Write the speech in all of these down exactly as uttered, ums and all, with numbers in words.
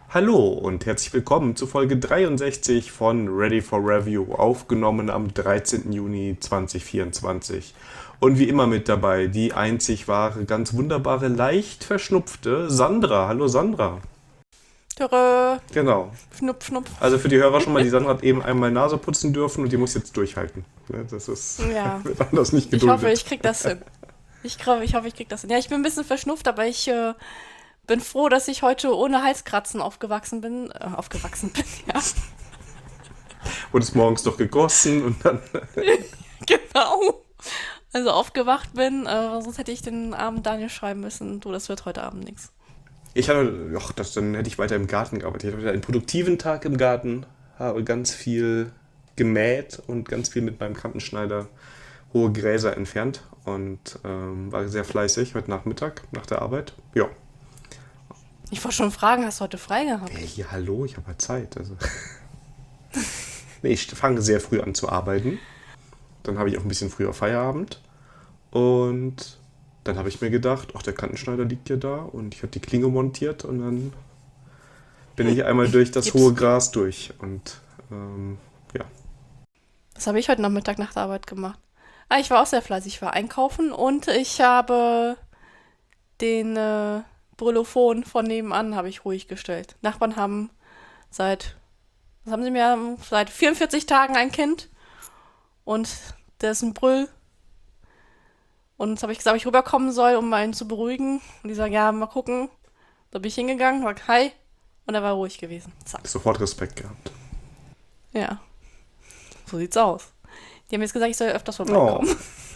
Hallo und herzlich willkommen zu Folge dreiundsechzig von Ready for Review, aufgenommen am dreizehnten Juni zweitausendvierundzwanzig. Und wie immer mit dabei die einzig wahre, ganz wunderbare, leicht verschnupfte Sandra. Hallo Sandra. Töre, Genau. Schnupf, Schnupf. Also für die Hörer schon mal, die Sandra hat eben einmal Nase putzen dürfen und die muss jetzt durchhalten. Ja, das ist Ja, wird anders nicht ich geduldet. hoffe, ich krieg das hin. Ich glaube, ich hoffe, ich krieg das hin. Ja, ich bin ein bisschen verschnupft, aber ich äh, bin froh, dass ich heute ohne Halskratzen aufgewachsen bin. Äh, aufgewachsen bin, ja. Wurde es morgens doch gegossen und dann... Genau. Also aufgewacht bin, äh, sonst hätte ich den armen Daniel schreiben müssen. Du, das wird heute Abend nichts. Ich hatte, ach, das, dann hätte ich weiter im Garten gearbeitet. Ich hatte wieder einen produktiven Tag im Garten, habe ganz viel gemäht und ganz viel mit meinem Kantenschneider hohe Gräser entfernt und ähm, war sehr fleißig heute Nachmittag nach der Arbeit. Ja. Ich wollte schon fragen, hast du heute frei gehabt? Hey, ja, hallo, ich habe halt Zeit. Also. Nee, ich fange sehr früh an zu arbeiten. Dann habe ich auch ein bisschen früher Feierabend. Und dann habe ich mir gedacht, ach, der Kantenschneider liegt ja da und ich habe die Klinge montiert und dann bin ich einmal durch das Gibt's. hohe Gras durch. Und ähm, ja. Was habe ich heute Nachmittag nach der Arbeit gemacht? Ah, ich war auch sehr fleißig. Ich war einkaufen und ich habe den äh, Brillophon von nebenan habe ich ruhig gestellt. Nachbarn haben seit, was haben sie mir, seit vierundvierzig Tagen ein Kind und der ist ein Brüll. Und jetzt habe ich gesagt, ob ich rüberkommen soll, um mal ihn zu beruhigen. Und die sagen, ja, mal gucken. Da bin ich hingegangen, sag hi und er war ruhig gewesen. Zack. Sofort Respekt gehabt. Ja, so sieht's aus. Die haben jetzt gesagt, ich soll öfters Oh, vorbeikommen.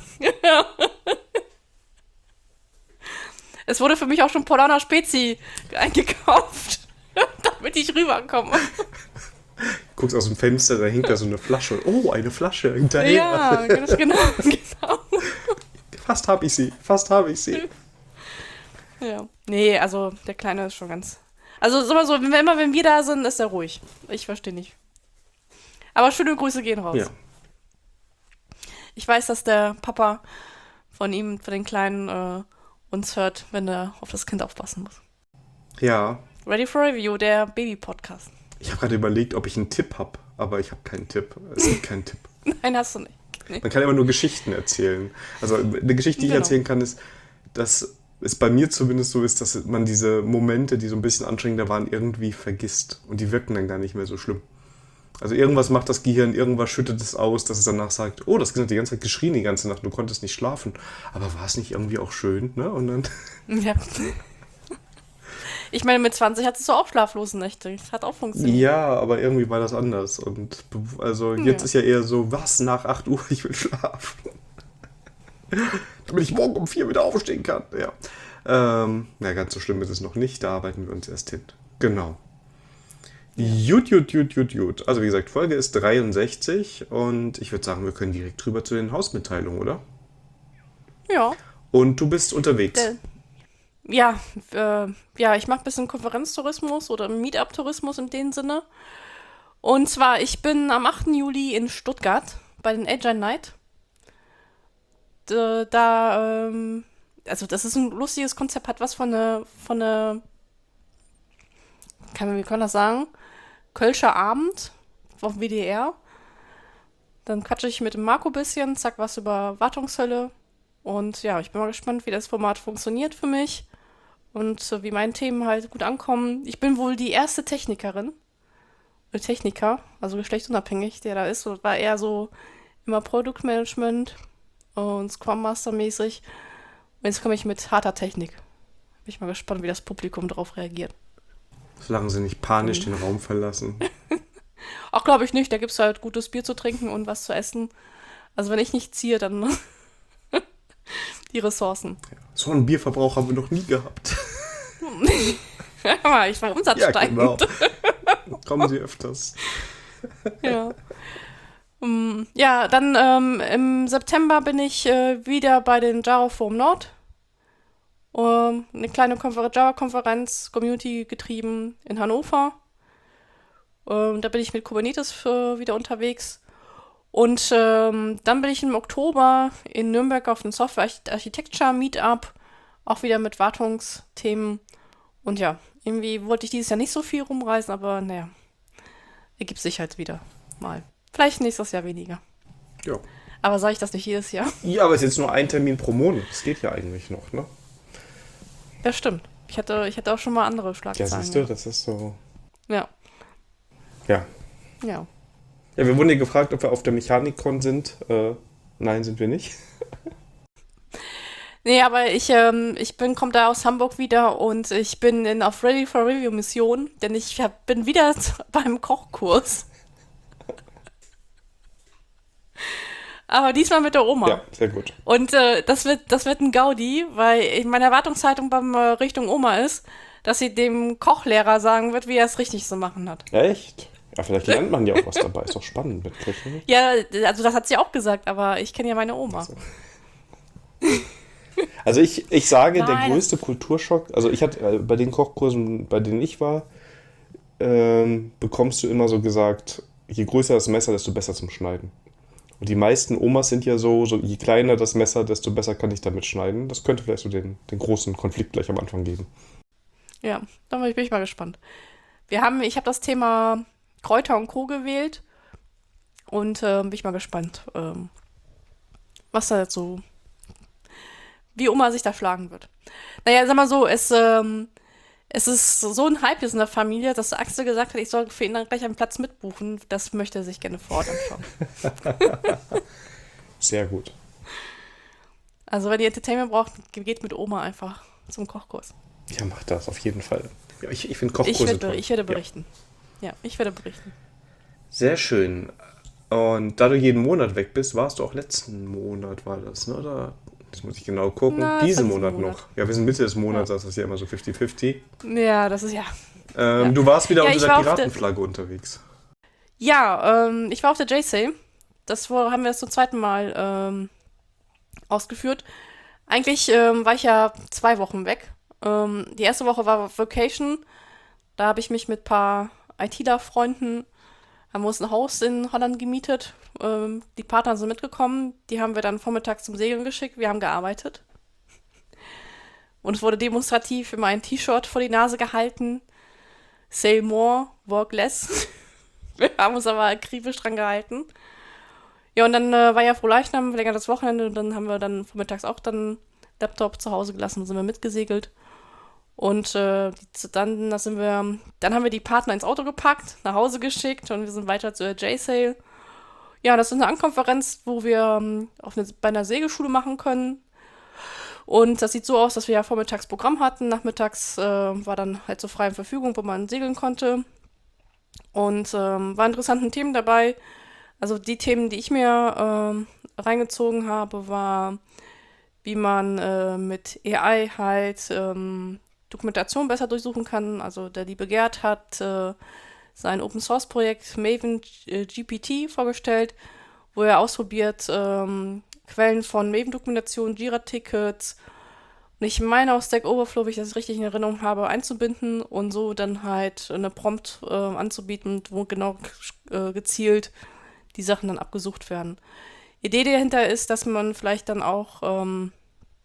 Es wurde für mich auch schon Polana Spezi eingekauft, damit ich rüberkomme. guckst aus dem Fenster, da hinkt da so eine Flasche. Oh, eine Flasche hinterher. Ja, ganz genau, genau. Fast habe ich sie, fast habe ich sie. Ja. Nee, also der Kleine ist schon ganz... Also sag mal so, wenn wir, immer wenn wir da sind, ist er ruhig. Ich verstehe nicht. Aber schöne Grüße gehen raus. Ja. Ich weiß, dass der Papa von ihm, von den Kleinen, äh, uns hört, wenn er auf das Kind aufpassen muss. Ja, Ready for Review, der Baby-Podcast. ich habe gerade überlegt, ob ich einen Tipp habe, aber ich habe keinen Tipp. Es gibt keinen Tipp. Nein, hast du nicht. Nee. Man kann immer nur Geschichten erzählen. Also eine Geschichte, die ich Genau. erzählen kann, ist, dass es bei mir zumindest so ist, dass man diese Momente, die so ein bisschen anstrengender waren, irgendwie vergisst. Und die wirken dann gar nicht mehr so schlimm. Also irgendwas macht das Gehirn, irgendwas schüttet es aus, dass es danach sagt, oh, das Kind hat die ganze Zeit geschrien die ganze Nacht, du konntest nicht schlafen. Aber war es nicht irgendwie auch schön, ne? Und dann... Ja. Ich meine, mit zwanzig hattest du auch schlaflose Nächte. Das hat auch funktioniert. Ja, aber irgendwie war das anders. Und be- also jetzt Ja. ist ja eher so, was, nach acht Uhr, ich will schlafen. Damit ich morgen um vier wieder aufstehen kann. Ja. Ähm, na, ganz so schlimm ist es noch nicht, da arbeiten wir uns erst hin. Genau. Jut, jut, jut, jut, jut. Also wie gesagt, Folge ist dreiundsechzig und ich würde sagen, wir können direkt rüber zu den Hausmitteilungen, oder? Ja. Und du bist unterwegs. Der, ja, äh, ja, ich mache ein bisschen Konferenztourismus oder Meetup-Tourismus in dem Sinne. Und zwar, ich bin am achten Juli in Stuttgart bei den Agile Night. Da, da ähm, also das ist ein lustiges Konzept, hat was von einer, von einer, kann man, wie kann man das sagen? Kölscher Abend auf W D R. Dann quatsche ich mit dem Marco ein bisschen, sag was über Wartungshölle. Und ja, ich bin mal gespannt, wie das Format funktioniert für mich und äh, wie meine Themen halt gut ankommen. Ich bin wohl die erste Technikerin, oder Techniker, also geschlechtsunabhängig, der da ist. Und war eher so immer Produktmanagement und Scrum Master mäßig. Und jetzt komme ich mit harter Technik. Bin ich mal gespannt, wie das Publikum darauf reagiert. Solange sie nicht panisch den Raum verlassen. Auch glaube ich nicht, da gibt es halt gutes Bier zu trinken und was zu essen. Also wenn ich nicht ziehe, dann die Ressourcen. So einen Bierverbrauch haben wir noch nie gehabt. Ja, ich war umsatzsteigend. Ja, genau. Kommen Sie öfters. Ja. Mm, ja, dann ähm, im September bin ich äh, wieder bei den Java Forum Nord. Ähm, eine kleine Konfer- Java-Konferenz, Community getrieben in Hannover. Ähm, da bin ich mit Kubernetes äh, wieder unterwegs. Und ähm, dann bin ich im Oktober in Nürnberg auf dem Software Architecture Meetup, auch wieder mit Wartungsthemen. Und ja, Irgendwie wollte ich dieses Jahr nicht so viel rumreisen, aber naja, ergibt sich halt wieder mal. Vielleicht nächstes Jahr weniger. Ja. Aber sage ich das nicht jedes Jahr? Ja, aber es ist jetzt nur ein Termin pro Monat. Das geht ja eigentlich noch, ne? Ja, stimmt. Ich hatte, ich hatte auch schon mal andere Ja, Schlagzeilen. siehst du, das ist so. Ja, Ja. ja. Ja, wir wurden ja gefragt, ob wir auf der Mechanikon sind. Äh, nein, sind wir nicht. Nee, aber ich, ähm, ich bin, komme da aus Hamburg wieder und ich bin in, auf Ready for Review Mission, denn ich hab, bin wieder beim Kochkurs. Aber diesmal mit der Oma. Ja, sehr gut. Und äh, das wird, das wird ein Gaudi, weil meine Erwartungshaltung beim äh, Richtung Oma ist, dass sie dem Kochlehrer sagen wird, wie er es richtig zu machen hat. Echt? Ja, vielleicht lernt man ja auch was dabei. Ist doch spannend mit Köchen. Ja, also das hat sie auch gesagt, aber ich kenne ja meine Oma. So. Also ich, ich sage, Nein, der das- größte Kulturschock, also ich hatte äh, bei den Kochkursen, bei denen ich war, ähm, bekommst du immer so gesagt, je größer das Messer, desto besser zum Schneiden. Und die meisten Omas sind ja so, so je kleiner das Messer, desto besser kann ich damit schneiden. Das könnte vielleicht so den, den großen Konflikt gleich am Anfang geben. Ja, dann bin ich bin ich mal gespannt. Wir haben, ich habe das Thema Kräuter und Co. gewählt und äh, bin ich mal gespannt, ähm, was da jetzt so, wie Oma sich da schlagen wird. Naja, sag mal so, es, ähm, es ist so ein Hype jetzt in der Familie, dass Axel gesagt hat, ich soll für ihn dann gleich einen Platz mitbuchen. Das möchte er sich gerne vor Ort anschauen. Sehr gut. Also wenn ihr Entertainment braucht, geht mit Oma einfach zum Kochkurs. Ja, mach das auf jeden Fall. Ja, ich ich finde Ich Kochkurse werde, toll. ich werde Ja. berichten. Ja, ich werde berichten. Sehr schön. Und da du jeden Monat weg bist, warst du auch letzten Monat, war das, ne? Oder? Das muss ich genau gucken. Na, das Diesen war diesen Monat Monat. noch. Ja, wir sind Mitte des Monats, Ja. also das ist ja immer so fünfzig fünfzig. Ja, das ist ja. Ähm, Ja. Du warst wieder Ja, unter ich der war auf der- Piratenflagge unterwegs. Ja, ähm, ich war auf der J-Sale. Das war, haben wir das zum zweiten Mal ähm, ausgeführt. Eigentlich ähm, war ich ja zwei Wochen weg. Ähm, die erste Woche war Vacation. Da habe ich mich mit ein paar ITler-Freunden, haben wir uns ein Haus in Holland gemietet. Ähm, die Partner sind mitgekommen. Die haben wir dann vormittags zum Segeln geschickt. Wir haben gearbeitet. Und es wurde demonstrativ immer ein T-Shirt vor die Nase gehalten. Sail more, work less. Wir haben uns aber akribisch dran gehalten. Ja, und dann äh, war ja Frohleichnam, verlängertes Wochenende. Und dann haben wir dann vormittags auch dann Laptop zu Hause gelassen und sind wir mitgesegelt. Und äh, die, dann, da sind wir, dann haben wir die Partner ins Auto gepackt, nach Hause geschickt und wir sind weiter zur J-Sale. Ja, das ist eine Ankonferenz, wo wir ähm, auf eine, bei einer Segelschule machen können. Und das sieht so aus, dass wir ja vormittags Programm hatten. Nachmittags äh, war dann halt zur freien Verfügung, wo man segeln konnte. Und ähm, waren interessante Themen dabei. Also die Themen, die ich mir ähm, reingezogen habe, war, wie man äh, mit A I halt ähm, Dokumentation besser durchsuchen kann. Also der liebe Gerd hat äh, sein Open-Source-Projekt Maven äh, G P T vorgestellt, wo er ausprobiert, ähm, Quellen von Maven-Dokumentation, Jira-Tickets und ich meine auch Stack Overflow, wenn ich das richtig in Erinnerung habe, einzubinden und so dann halt eine Prompt äh, anzubieten, wo genau äh, gezielt die Sachen dann abgesucht werden. Idee dahinter ist, dass man vielleicht dann auch ähm,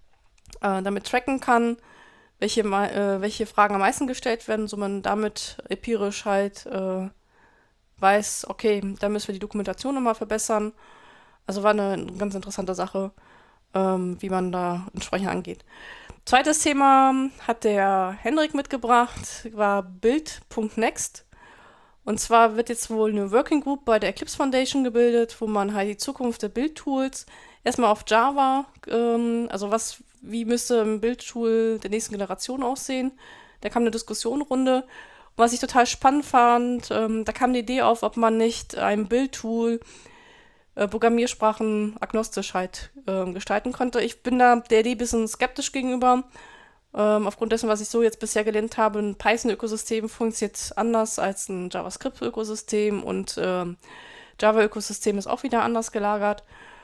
äh, damit tracken kann, welche, ma- äh, welche Fragen am meisten gestellt werden, so man damit empirisch halt äh, weiß, okay, da müssen wir die Dokumentation nochmal verbessern. Also war eine ganz interessante Sache, ähm, wie man da entsprechend angeht. Zweites Thema hat der Henrik mitgebracht, war Build.next. Und zwar wird jetzt wohl eine Working Group bei der Eclipse Foundation gebildet, wo man halt die Zukunft der Bildtools erstmal auf Java, ähm, also was, wie müsste ein Bildtool der nächsten Generation aussehen. Da kam eine Diskussionsrunde. Und was ich total spannend fand, ähm, da kam die Idee auf, ob man nicht ein Bildtool äh, Programmiersprachen agnostisch halt ähm, gestalten konnte. Ich bin da der Idee ein bisschen skeptisch gegenüber. Ähm, aufgrund dessen, was ich so jetzt bisher gelernt habe, ein Python-Ökosystem funktioniert anders als ein JavaScript-Ökosystem und ähm, Java-Ökosystem ist auch wieder anders gelagert.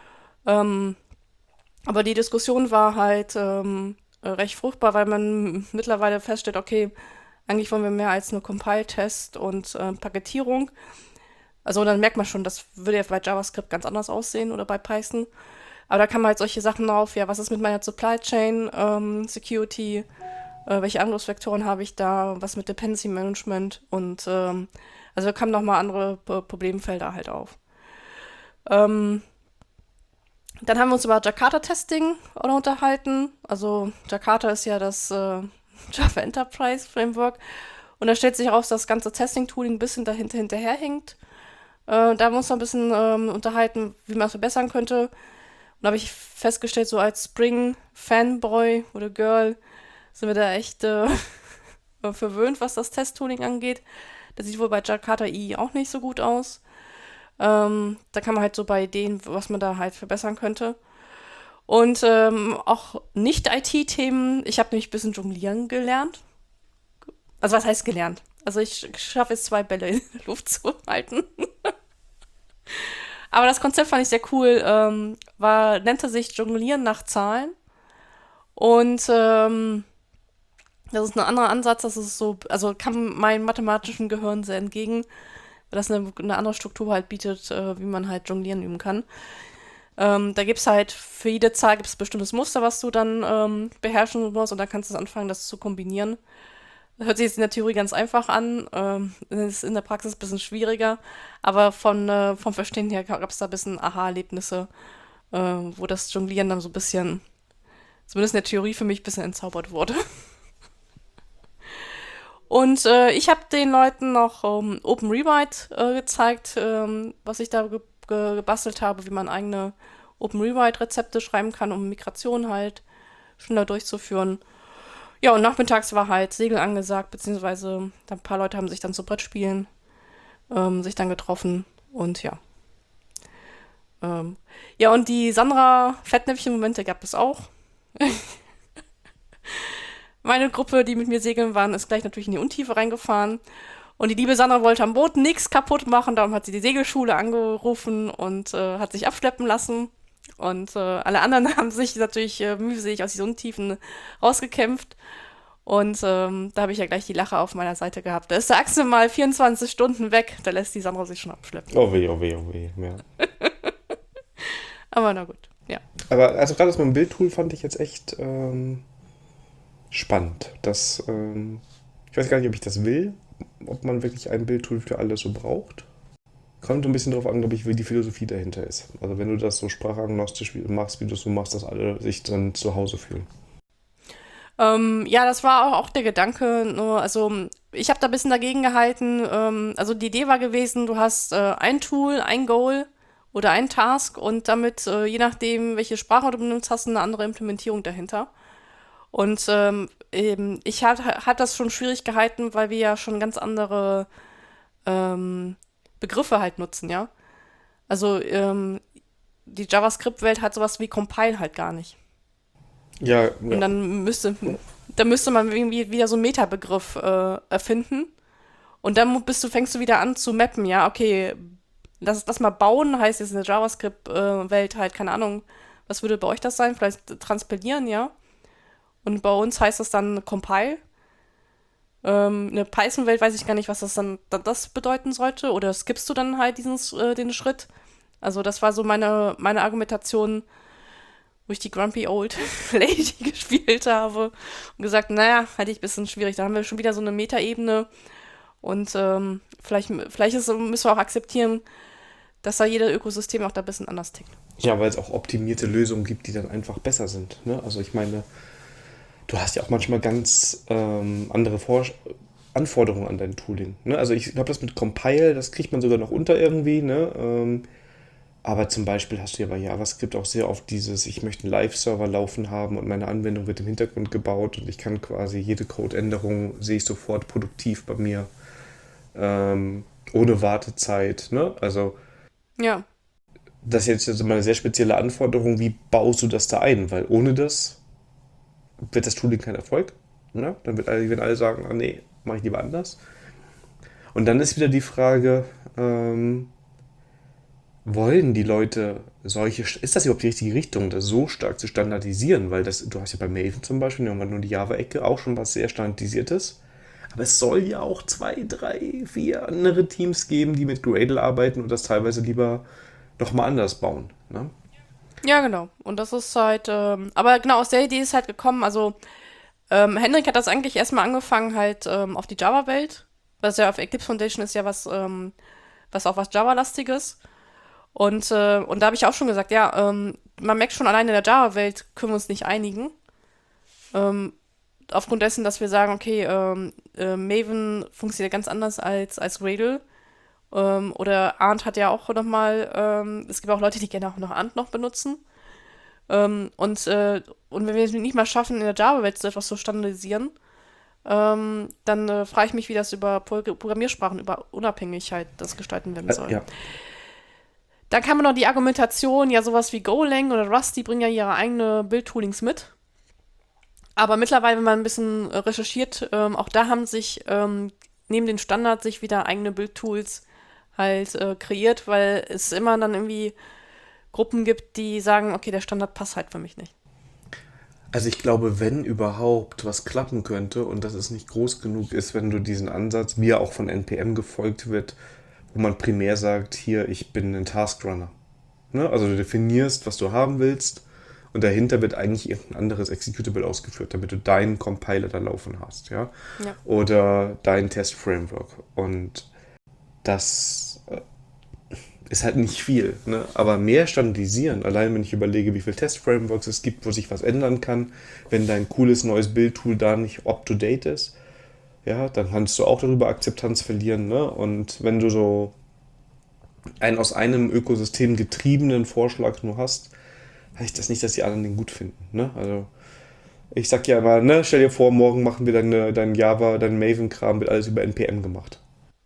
Ähm, aber die Diskussion war halt ähm, äh, recht fruchtbar, weil man mittlerweile feststellt, okay, eigentlich wollen wir mehr als nur Compile-Test und äh, Paketierung. Also dann merkt man schon, das würde ja bei JavaScript ganz anders aussehen oder bei Python. Aber da kann man halt solche Sachen auf, ja, was ist mit meiner Supply Chain ähm, Security? Äh, welche Angriffsvektoren habe ich da? Was mit Dependency Management? Und ähm, also da kamen nochmal andere P- Problemfelder halt auf. Ähm, Dann haben wir uns über Jakarta-Testing auch noch unterhalten. Also Jakarta ist ja das äh, Java Enterprise Framework. Und da stellt sich heraus, dass das ganze Testing-Tooling ein bisschen dahinter hinterherhinkt. Äh, da haben wir uns noch ein bisschen ähm, unterhalten, wie man es verbessern könnte. Und da habe ich festgestellt, so als Spring-Fanboy oder Girl sind wir da echt äh, verwöhnt, was das Test-Tooling angeht. Das sieht wohl bei Jakarta I E auch nicht so gut aus. Ähm, da kann man halt so bei Ideen, was man da halt verbessern könnte. Und ähm, auch nicht-I T-Themen. Ich habe nämlich ein bisschen jonglieren gelernt. Also was heißt gelernt? Also ich schaffe jetzt zwei Bälle in der Luft zu halten. Aber das Konzept fand ich sehr cool. Ähm, war, nannte sich Jonglieren nach Zahlen. Und ähm, das ist ein anderer Ansatz. Das ist so, also kam meinem mathematischen Gehirn sehr entgegen, weil das eine, eine andere Struktur halt bietet, äh, wie man halt Jonglieren üben kann. Ähm, da gibt es halt, für jede Zahl gibt es ein bestimmtes Muster, was du dann ähm, beherrschen musst und dann kannst du anfangen, das zu kombinieren. Das hört sich jetzt in der Theorie ganz einfach an, ähm, ist in der Praxis ein bisschen schwieriger, aber von, äh, vom Verstehen her gab es da ein bisschen Aha-Erlebnisse, äh, wo das Jonglieren dann so ein bisschen, zumindest in der Theorie für mich ein bisschen entzaubert wurde. Und äh, ich habe den Leuten noch ähm, Open Rewrite äh, gezeigt, ähm, was ich da ge ge gebastelt habe, wie man eigene Open Rewrite-Rezepte schreiben kann, um Migration halt schneller durchzuführen. Ja, und nachmittags war halt Segel angesagt, beziehungsweise ein paar Leute haben sich dann zu Brettspielen ähm, sich dann getroffen und ja. Ähm, ja, und die Sandra-Fettnäpfchen-Momente gab es auch. Meine Gruppe, die mit mir segeln waren, ist gleich natürlich in die Untiefe reingefahren. Und die liebe Sandra wollte am Boot nichts kaputt machen, darum hat sie die Segelschule angerufen und äh, hat sich abschleppen lassen. Und äh, alle anderen haben sich natürlich äh, mühselig aus diesen Untiefen rausgekämpft. Und ähm, da habe ich ja gleich die Lache auf meiner Seite gehabt. Da ist der Axel mal vierundzwanzig Stunden weg, da lässt die Sandra sich schon abschleppen. Oh weh, oh weh, oh weh. Ja. Aber na gut, ja. Aber also gerade das mit dem Bildtool fand ich jetzt echt ähm, spannend. Das, ähm, ich weiß gar nicht, ob ich das will, ob man wirklich ein Bildtool für alles so braucht. Kommt ein bisschen darauf an, glaube ich, wie die Philosophie dahinter ist. Also wenn du das so sprachagnostisch machst, wie du es so machst, dass alle sich dann zu Hause fühlen. Ähm, ja, das war auch, auch der Gedanke. Nur, also ich habe da ein bisschen dagegen gehalten. Ähm, also die Idee war gewesen, du hast äh, ein Tool, ein Goal oder ein Task und damit, äh, je nachdem, welche Sprache du benutzt, hast du eine andere Implementierung dahinter. Und ähm, eben, ich hat, hat das schon schwierig gehalten, weil wir ja schon ganz andere ähm, Begriffe halt nutzen, ja. Also ähm, die JavaScript-Welt hat sowas wie Compile halt gar nicht. Ja, Und ja. dann müsste, dann müsste man irgendwie wieder so einen Metabegriff äh, erfinden. Und dann mu- bist du, fängst du wieder an zu mappen, ja, okay, lass das mal bauen, heißt jetzt in der JavaScript-Welt halt, keine Ahnung, was würde bei euch das sein? Vielleicht transpilieren, ja. Und bei uns heißt das dann Compile. Ähm, in der Python-Welt weiß ich gar nicht, was das dann, dann das bedeuten sollte. Oder skippst du dann halt diesen, äh, den Schritt? Also das war so meine, meine Argumentation, wo ich die Grumpy Old Lady gespielt habe und gesagt, naja, hatte ich ein bisschen schwierig. Da haben wir schon wieder so eine Metaebene und ähm, vielleicht, vielleicht ist, müssen wir auch akzeptieren, dass da jeder Ökosystem auch da ein bisschen anders tickt. Ja, weil es auch optimierte Lösungen gibt, die dann einfach besser sind. Ne? Also ich meine, du hast ja auch manchmal ganz ähm, andere Vor Anforderungen an dein Tooling. Ne? Also ich glaube, das mit Compile, das kriegt man sogar noch unter irgendwie. Ne? Ähm, aber zum Beispiel hast du ja bei JavaScript auch sehr oft dieses, ich möchte einen Live-Server laufen haben und meine Anwendung wird im Hintergrund gebaut und ich kann quasi jede Codeänderung, sehe ich sofort produktiv bei mir, ähm, ohne Wartezeit. Ne? Also Ja, das ist jetzt also mal eine sehr spezielle Anforderung, wie baust du das da ein? Weil ohne das wird das Tooling kein Erfolg. Ne? Dann wird alle, werden alle sagen, ah nee, mache ich lieber anders. Und dann ist wieder die Frage, ähm, wollen die Leute solche, ist das überhaupt die richtige Richtung, das so stark zu standardisieren? Weil das, du hast ja bei Maven zum Beispiel, irgendwann nur die Java-Ecke, auch schon was sehr Standardisiertes. Aber es soll ja auch zwei, drei, vier andere Teams geben, die mit Gradle arbeiten und das teilweise lieber nochmal anders bauen. Ne? ja, genau. Und das ist halt, ähm, aber genau aus der Idee ist halt gekommen, also Ähm, Hendrik hat das eigentlich erstmal angefangen halt ähm, auf die Java-Welt, was ja auf Eclipse Foundation ist ja was, ähm, was auch was Java-lastiges. Und, äh, und da habe ich auch schon gesagt, ja, ähm, man merkt schon, allein in der Java-Welt können wir uns nicht einigen. Ähm, Aufgrund dessen, dass wir sagen, okay, ähm, äh, Maven funktioniert ganz anders als, als Gradle. Ähm, oder Arndt hat ja auch nochmal, ähm, es gibt auch Leute, die gerne auch noch Arndt noch benutzen. Ähm, und, äh, und wenn wir es nicht mal schaffen, in der Java-Welt so etwas zu standardisieren, ähm, dann äh, frage ich mich, wie das über Pro- Programmiersprachen, über Unabhängigkeit das gestalten werden soll. Äh, ja. Dann kann man noch die Argumentation, ja, sowas wie Golang oder Rust, die bringen ja ihre eigene Build-Toolings mit. Aber mittlerweile, wenn man ein bisschen äh, recherchiert, ähm, auch da haben sich ähm, neben den Standards sich wieder eigene Build-Tools halt äh, kreiert, weil es immer dann irgendwie Gruppen gibt, die sagen, okay, der Standard passt halt für mich nicht. Also ich glaube, wenn überhaupt was klappen könnte und dass es nicht groß genug ist, wenn du diesen Ansatz, wie er auch von N P M gefolgt wird, wo man primär sagt, hier, ich bin ein Taskrunner. Ne? Also du definierst, was du haben willst und dahinter wird eigentlich irgendein anderes Executable ausgeführt, damit du deinen Compiler da laufen hast. Ja? Ja. Oder dein Test-Framework. Und das äh, ist halt nicht viel. Ne? Aber mehr standardisieren, allein wenn ich überlege, wie viele Test-Frameworks es gibt, wo sich was ändern kann, wenn dein cooles neues Build-Tool da nicht up-to-date ist, ja, dann kannst du auch darüber Akzeptanz verlieren. Ne? Und wenn du so einen aus einem Ökosystem getriebenen Vorschlag nur hast, heißt das nicht, dass die anderen den gut finden. Ne? Also ich sag ja immer, ne, stell dir vor, morgen machen wir deine, dein Java, dein Maven-Kram, wird alles über N P M gemacht.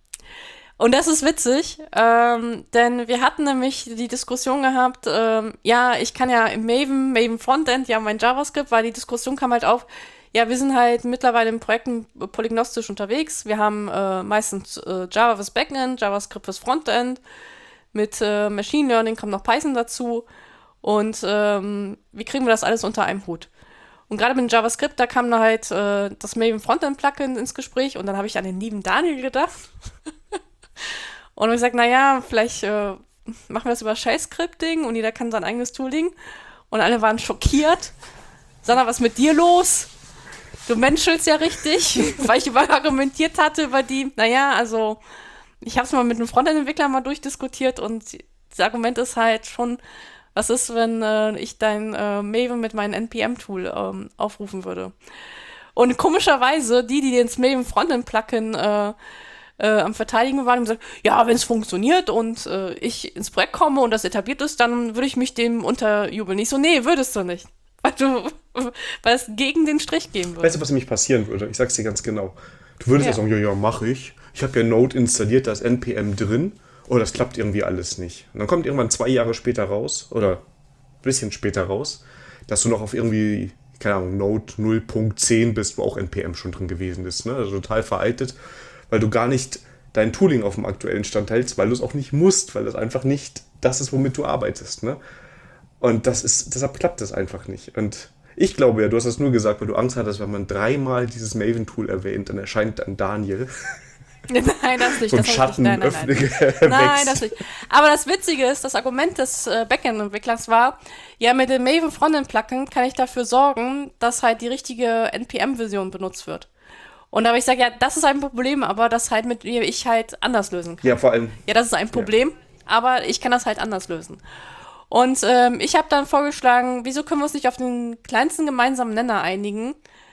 Und das ist witzig, ähm, denn wir hatten nämlich die Diskussion gehabt, ähm, ja, ich kann ja im Maven, Maven Frontend, ja, mein JavaScript, weil die Diskussion kam halt auf, ja, wir sind halt mittlerweile in Projekten polygnostisch unterwegs. Wir haben äh, meistens äh, Java fürs Backend, JavaScript fürs Frontend. Mit äh, Machine Learning kommt noch Python dazu. Und ähm, wie kriegen wir das alles unter einem Hut? Und gerade mit JavaScript, da kam da halt äh, das Maven Frontend Plugin ins Gespräch. Und dann habe ich an den lieben Daniel gedacht. Und habe gesagt, naja, vielleicht äh, machen wir das über Shell-Scripting und jeder kann sein eigenes Tooling. Und alle waren schockiert. Sandra, was ist mit dir los? Du menschelst ja richtig, weil ich über argumentiert hatte über die, naja, also ich habe es mal mit einem Frontend-Entwickler mal durchdiskutiert und das Argument ist halt schon, was ist, wenn äh, ich dein äh, Maven mit meinem N P M-Tool ähm, aufrufen würde. Und komischerweise, die, die ins Maven Frontend-Plugin äh, äh, am Verteidigen waren, haben gesagt, ja, wenn es funktioniert und äh, ich ins Projekt komme und das etabliert ist, dann würde ich mich dem unterjubeln. Ich so, nee, würdest du nicht. Weil du, weil es gegen den Strich gehen würde. Weißt du, was nämlich passieren würde? Ich sag's dir ganz genau. Du würdest ja, Ja. sagen, ja, ja, mach ich. Ich habe ja Node installiert, da ist N P M drin. Oh, das klappt irgendwie alles nicht. Und dann kommt irgendwann zwei Jahre später raus, oder ein bisschen später raus, dass du noch auf irgendwie, keine Ahnung, Node null Punkt zehn bist, wo auch N P M schon drin gewesen ist. Ne? Also total veraltet, weil du gar nicht dein Tooling auf dem aktuellen Stand hältst, weil du es auch nicht musst, weil das einfach nicht das ist, womit du arbeitest. Ne? Und das ist, deshalb klappt das einfach nicht. Und ich glaube ja, du hast das nur gesagt, weil du Angst hattest, wenn man dreimal dieses Maven-Tool erwähnt, dann erscheint dann Daniel. Nein, das nicht. So ein das Schatten nicht. Nein, nein, nein. Nein, das nicht. Aber das Witzige ist, das Argument des äh, Backend-Entwicklers war, ja, mit dem Maven Frontend-Plugin kann ich dafür sorgen, dass halt die richtige N P M-Version benutzt wird. Und da habe ich gesagt, ja, das ist ein Problem, aber das halt mit mir ich halt anders lösen kann. Ja, vor allem. Ja, das ist ein Problem, ja. Aber ich kann das halt anders lösen. Und ähm, ich habe dann vorgeschlagen, wieso können wir uns nicht auf den kleinsten gemeinsamen Nenner einigen?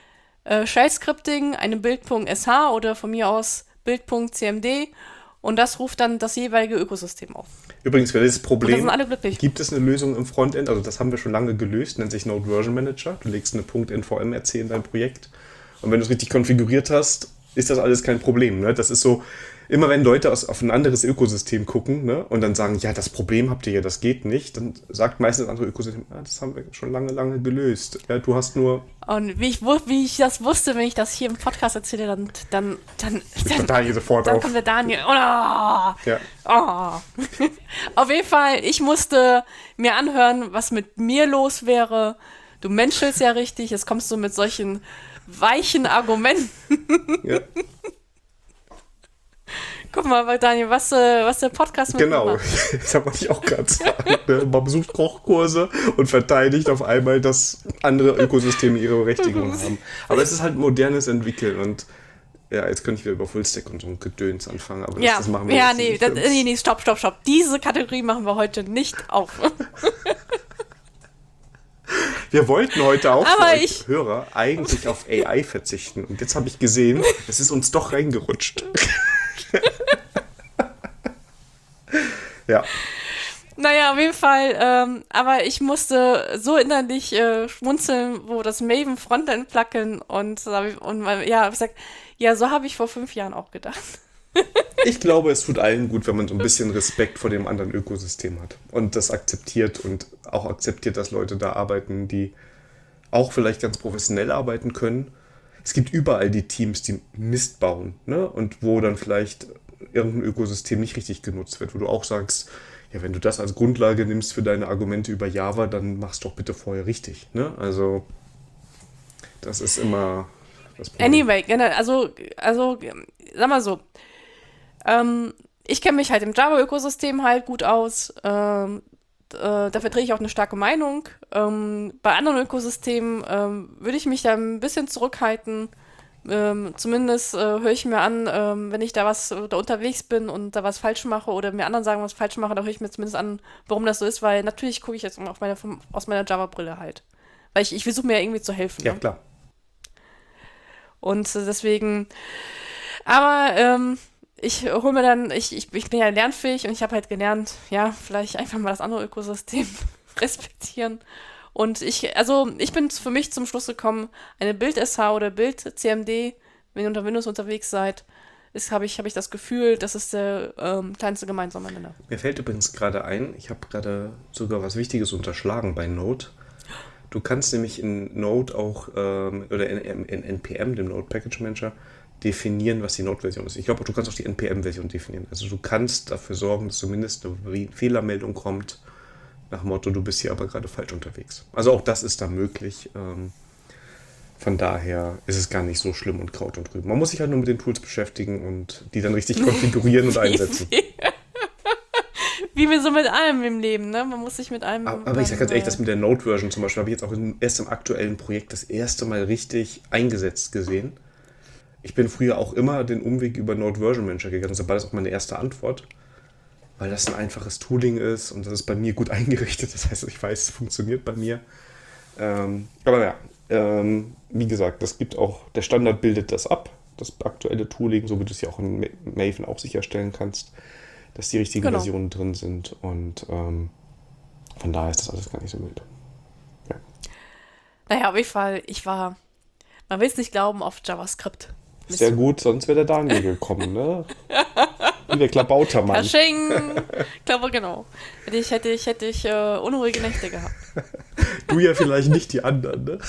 Äh, Shell-Scripting, eine Build.sh oder von mir aus Build.cmd und das ruft dann das jeweilige Ökosystem auf. Übrigens, für dieses Problem und sind alle glücklich. Gibt es eine Lösung im Frontend, also das haben wir schon lange gelöst, nennt sich Node Version Manager. Du legst eine .nvm-rc in dein Projekt und wenn du es richtig konfiguriert hast, ist das alles kein Problem. Ne? Das ist so, immer wenn Leute aus, auf ein anderes Ökosystem gucken, ne, und dann sagen, ja, das Problem habt ihr ja, das geht nicht, dann sagt meistens das andere Ökosystem, ah, das haben wir schon lange, lange gelöst. Ja, du hast nur... Und wie ich, wie ich das wusste, wenn ich das hier im Podcast erzähle, dann dann dann, dann, Daniel sofort dann auf. kommt der Daniel. Oh, ja. oh. Auf jeden Fall, ich musste mir anhören, was mit mir los wäre. Du menschelst ja richtig, jetzt kommst du mit solchen weichen Argumenten. Ja. Guck mal, Daniel, was, äh, was der Podcast mit Genau, mir macht. das wollte ich auch gerade sagen. Ne? Man besucht Kochkurse und verteidigt auf einmal, dass andere Ökosysteme ihre Berechtigung haben. Aber es ist halt modernes Entwickeln und ja, jetzt könnte ich wieder über Fullstack und so ein Gedöns anfangen, aber das, Ja, das machen wir ja jetzt nee, nicht. das, nee, nee, stopp, stopp, stopp. Diese Kategorie machen wir heute nicht auf. Wir wollten heute auch Aber für euch ich- Hörer eigentlich auf A I verzichten und jetzt habe ich gesehen, es ist uns doch reingerutscht. Ja, Naja, auf jeden Fall, ähm, aber ich musste so innerlich äh, schmunzeln, wo das Maven Frontend plugin und, da hab ich- und mein- ja, hab ich gesagt, ja, so habe ich vor fünf Jahren auch gedacht. ich glaube, es tut allen gut, wenn man so ein bisschen Respekt vor dem anderen Ökosystem hat und das akzeptiert und auch akzeptiert, dass Leute da arbeiten, die auch vielleicht ganz professionell arbeiten können. Es gibt überall die Teams, die Mist bauen, ne? Und wo dann vielleicht irgendein Ökosystem nicht richtig genutzt wird, wo du auch sagst, ja, wenn du das als Grundlage nimmst für deine Argumente über Java, dann mach's doch bitte vorher richtig, ne? Also das ist immer das Problem. Anyway, genau, also, also, sag mal so, ähm, ich kenne mich halt im Java-Ökosystem halt gut aus, ähm, d- äh, da vertrete ich auch eine starke Meinung. Ähm, bei anderen Ökosystemen ähm, würde ich mich da ein bisschen zurückhalten. Ähm, zumindest äh, höre ich mir an, ähm, wenn ich da was äh, da unterwegs bin und da was falsch mache oder mir anderen sagen, was ich falsch mache, da höre ich mir zumindest an, warum das so ist, weil natürlich gucke ich jetzt immer auf meine, vom, aus meiner Java-Brille halt. Weil ich, ich versuche mir ja irgendwie zu helfen. Ja, Ne? klar. Und äh, deswegen, aber ähm, ich hole mir dann, ich, ich, ich bin ja lernfähig und ich habe halt gelernt, ja, vielleicht einfach mal das andere Ökosystem respektieren. Und ich, also ich bin für mich zum Schluss gekommen, eine Bild-S H oder Bild-C M D, wenn ihr unter Windows unterwegs seid, ist, habe ich, habe ich das Gefühl, das ist der ähm, kleinste gemeinsame Nenner. Mir fällt übrigens gerade ein, ich habe gerade sogar was Wichtiges unterschlagen bei Node. Du kannst nämlich in Node auch, ähm, oder in, in, in N P M, dem Node Package Manager, definieren, was die Node-Version ist. Ich glaube, du kannst auch die N P M-Version definieren. Also du kannst dafür sorgen, dass zumindest eine Fehlermeldung kommt, nach dem Motto, du bist hier aber gerade falsch unterwegs. Also auch das ist da möglich. Ähm, von daher ist es gar nicht so schlimm und Kraut und Rüben. Man muss sich halt nur mit den Tools beschäftigen und die dann richtig konfigurieren und einsetzen. Wie wir so mit allem im Leben, ne? Man muss sich mit allem. Aber aber ich sage ganz ehrlich, das mit der Node-Version zum Beispiel habe ich jetzt auch in, erst im aktuellen Projekt das erste Mal richtig eingesetzt gesehen. Ich bin früher auch immer den Umweg über Node Version Manager gegangen. Deshalb war das auch meine erste Antwort. Weil das ein einfaches Tooling ist und das ist bei mir gut eingerichtet. Das heißt, ich weiß, es funktioniert bei mir. Ähm, aber ja, ähm, wie gesagt, das gibt auch, der Standard bildet das ab, das aktuelle Tooling, so wie du es ja auch in Maven auch sicherstellen kannst, dass die richtigen Genau. Versionen drin sind und ähm, von daher ist das alles gar nicht so wild. Ja. Naja, auf jeden Fall, ich war, man will es nicht glauben, auf JavaScript. Sehr gut, sonst wäre der Daniel gekommen, ne? Wie der Klabautermann. Kasching! Ich glaube, genau. Hätte ich, hätte ich, hätte ich äh, unruhige Nächte gehabt. Du ja vielleicht nicht die anderen, ne?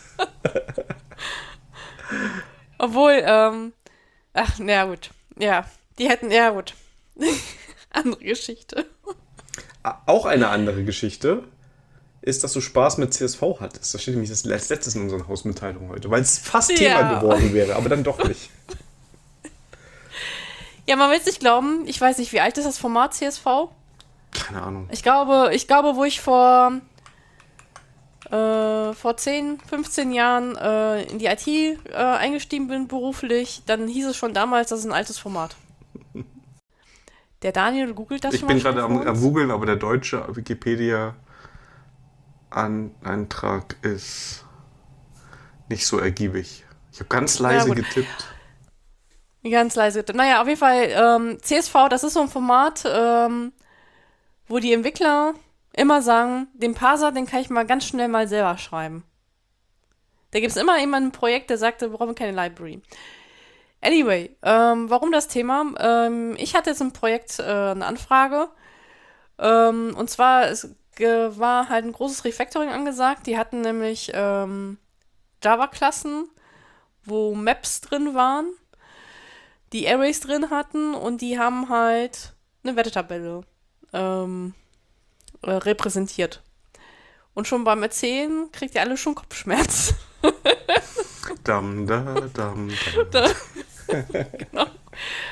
Obwohl, ähm, ach, na gut. Ja, die hätten, ja gut. Andere Geschichte. Auch eine andere Geschichte ist, dass du Spaß mit C S V hattest. Das steht nämlich das als letztes in unseren Hausmitteilungen heute, weil es fast Ja. Thema geworden wäre, aber dann doch nicht. Ja, man will es nicht glauben. Ich weiß nicht, wie alt ist das Format C S V? Keine Ahnung. Ich glaube, ich glaube, wo ich vor, äh, vor zehn, fünfzehn Jahren äh, in die I T äh, eingestiegen bin beruflich, dann hieß es schon damals, das ist ein altes Format. Der Daniel googelt das Ich schon bin mal schnell gerade für am, uns. am googeln, aber der deutsche Wikipedia-Eintrag ist nicht so ergiebig. Ich habe ganz leise gut. getippt. Ganz leise. Naja, auf jeden Fall, ähm, C S V, das ist so ein Format, ähm, wo die Entwickler immer sagen, den Parser, den kann ich mal ganz schnell mal selber schreiben. Da gibt es immer jemanden ein Projekt, der sagt, wir brauchen keine Library. Anyway, ähm, warum das Thema? Ähm, ich hatte jetzt im Projekt äh, eine Anfrage. Ähm, und zwar, es ge- war halt ein großes Refactoring angesagt. Die hatten nämlich ähm, Java-Klassen, wo Maps drin waren, die Arrays drin hatten und die haben halt eine Wertetabelle ähm, äh, repräsentiert. Und schon beim Erzählen kriegt ihr alle schon Kopfschmerz. Dam, da, dam, dam.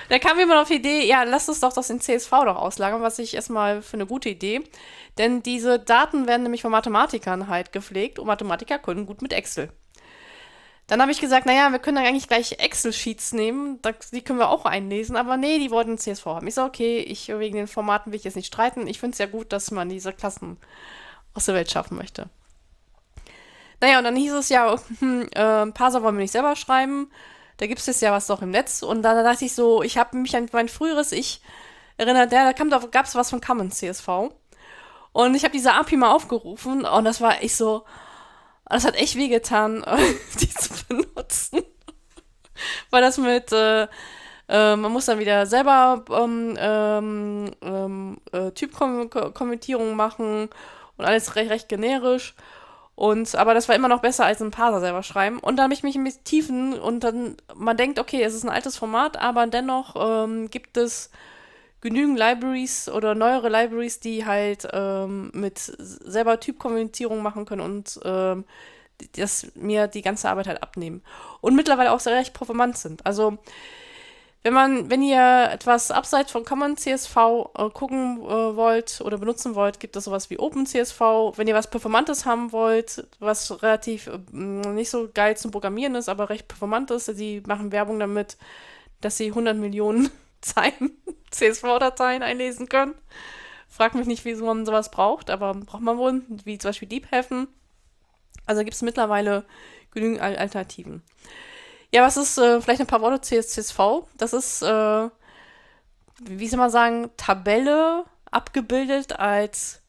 Da kam jemand auf die Idee, ja, lass uns doch das in C S V doch auslagern, was ich erstmal für eine gute Idee. Denn diese Daten werden nämlich von Mathematikern halt gepflegt und Mathematiker können gut mit Excel. Dann habe ich gesagt, naja, wir können dann eigentlich gleich Excel-Sheets nehmen, die können wir auch einlesen, aber nee, die wollten C S V haben. Ich so, okay, ich, wegen den Formaten will ich jetzt nicht streiten. Ich finde es ja gut, dass man diese Klassen aus der Welt schaffen möchte. Naja, und dann hieß es ja, hm, äh, Parser wollen wir nicht selber schreiben, da gibt es jetzt ja was doch im Netz. Und dann dachte ich so, ich habe mich an mein früheres Ich erinnert, da gab es was von Common C S V. Und ich habe diese A P I mal aufgerufen und das war echt so, das hat echt wehgetan, die zu benutzen. Weil das mit, äh, äh, man muss dann wieder selber ähm, ähm, ähm, äh, Typkommentierung machen und alles recht, recht generisch. Und, aber das war immer noch besser als ein Parser selber schreiben. Und dann habe ich mich mit Tiefen und dann, man denkt, okay, es ist ein altes Format, aber dennoch ähm, gibt es genügend Libraries oder neuere Libraries, die halt ähm, mit selber Typkommentierung machen können und ähm, das mir die ganze Arbeit halt abnehmen. Und mittlerweile auch sehr recht performant sind. Also wenn man, wenn ihr etwas abseits von Common C S V äh, gucken äh, wollt oder benutzen wollt, gibt es sowas wie Open C S V. Wenn ihr was Performantes haben wollt, was relativ äh, nicht so geil zum Programmieren ist, aber recht performant ist, sie machen Werbung damit, dass sie hundert Millionen Zeilen C S V-Dateien einlesen können. Frag mich nicht, wieso man sowas braucht, aber braucht man wohl, wie zum Beispiel DeepHeaven. Also gibt es mittlerweile genügend Alternativen. Ja, was ist äh, vielleicht ein paar Worte zu C S V? Das ist, äh, wie soll man sagen, Tabelle abgebildet als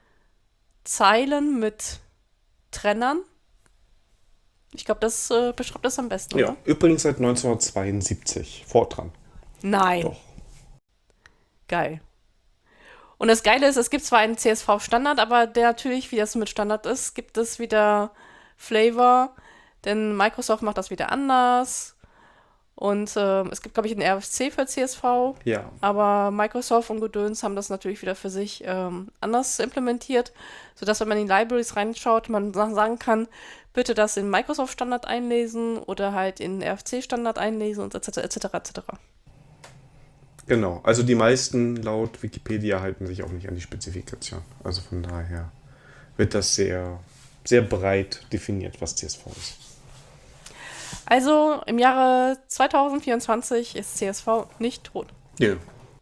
Zeilen mit Trennern. Ich glaube, das äh, beschreibt das am besten, Ja, oder? übrigens seit neunzehnhundertzweiundsiebzig. Fortran. Nein. Doch. Geil. Und das Geile ist, es gibt zwar einen C S V-Standard, aber der natürlich, wie das mit Standard ist, gibt es wieder Flavor, denn Microsoft macht das wieder anders. Und äh, es gibt, glaube ich, einen R F C für C S V, Ja. aber Microsoft und Gedöns haben das natürlich wieder für sich ähm, anders implementiert, sodass, wenn man in die Libraries reinschaut, man sagen kann, bitte das in Microsoft-Standard einlesen oder halt in R F C-Standard einlesen und et cetera et cetera et cetera. Genau, also die meisten laut Wikipedia halten sich auch nicht an die Spezifikation. Also von daher wird das sehr, sehr breit definiert, was C S V ist. Also im Jahre zwanzig vierundzwanzig ist C S V nicht tot. Ja.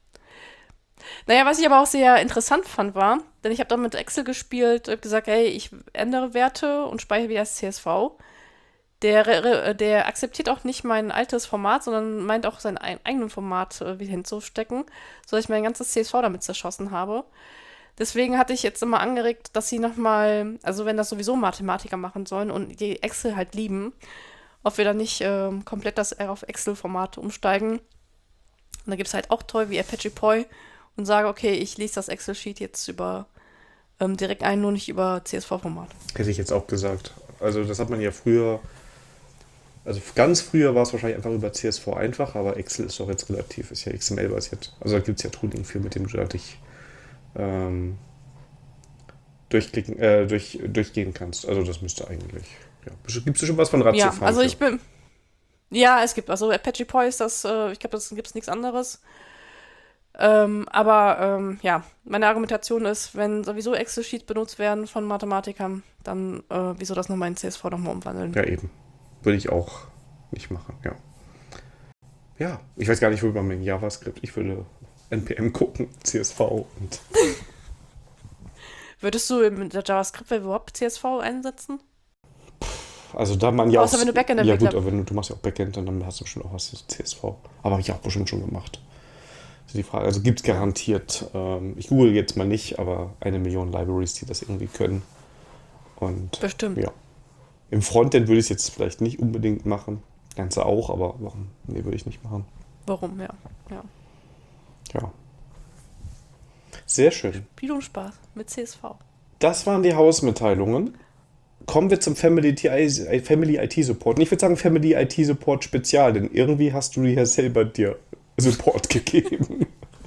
Naja, was ich aber auch sehr interessant fand war, denn ich habe da mit Excel gespielt, habe gesagt, hey, ich ändere Werte und speichere wieder das C S V. Der, der akzeptiert auch nicht mein altes Format, sondern meint auch sein ein, eigenes Format äh, wieder hinzustecken, sodass ich mein ganzes C S V damit zerschossen habe. Deswegen hatte ich jetzt immer angeregt, dass sie nochmal, also wenn das sowieso Mathematiker machen sollen und die Excel halt lieben, ob wir dann nicht äh, komplett das auf Excel-Format umsteigen. Und da gibt es halt auch toll wie Apache Poi und sage, okay, ich lese das Excel-Sheet jetzt über ähm, direkt ein, nur nicht über C S V-Format. Hätte ich jetzt auch gesagt. Also das hat man ja früher, also ganz früher war es wahrscheinlich einfach über C S V einfach, aber Excel ist doch jetzt relativ, ist ja X M L-basiert. Also da gibt es ja Tooling für, mit dem du da dich ähm, durchklicken, äh, durch, durchgehen kannst. Also das müsste eigentlich, ja. Gibt es schon was von Ratiofarm? Ja, also ich bin, ja, es gibt, also Apache Poi ist das, äh, ich glaube, das gibt es nichts anderes. Ähm, aber ähm, ja, meine Argumentation ist, wenn sowieso Excel-Sheets benutzt werden von Mathematikern, dann äh, wieso das nochmal in C S V nochmal umwandeln? Ja, eben. Würde ich auch nicht machen, ja. Ja, ich weiß gar nicht, worüber man in JavaScript, ich würde N P M gucken, C S V und... Würdest du mit der JavaScript überhaupt C S V einsetzen? Also da man ja Außer auch... wenn du Backend Ja entwickler gut, aber wenn du, du machst ja auch Backend, dann hast du bestimmt auch was C S V. Aber habe ich auch bestimmt schon gemacht. Das ist die Frage. Also gibt es garantiert, ähm, ich google jetzt mal nicht, aber eine Million Libraries, die das irgendwie können. Und Bestimmt. ja. Im Frontend würde ich es jetzt vielleicht nicht unbedingt machen. Ganze auch, aber warum? Nee, würde ich nicht machen. Warum, ja. ja. Ja. Sehr schön. Spiel und Spaß mit C S V. Das waren die Hausmitteilungen. Kommen wir zum Family, T I, Family I T Support. Und ich würde sagen Family I T Support Spezial, denn irgendwie hast du ja selber dir Support gegeben.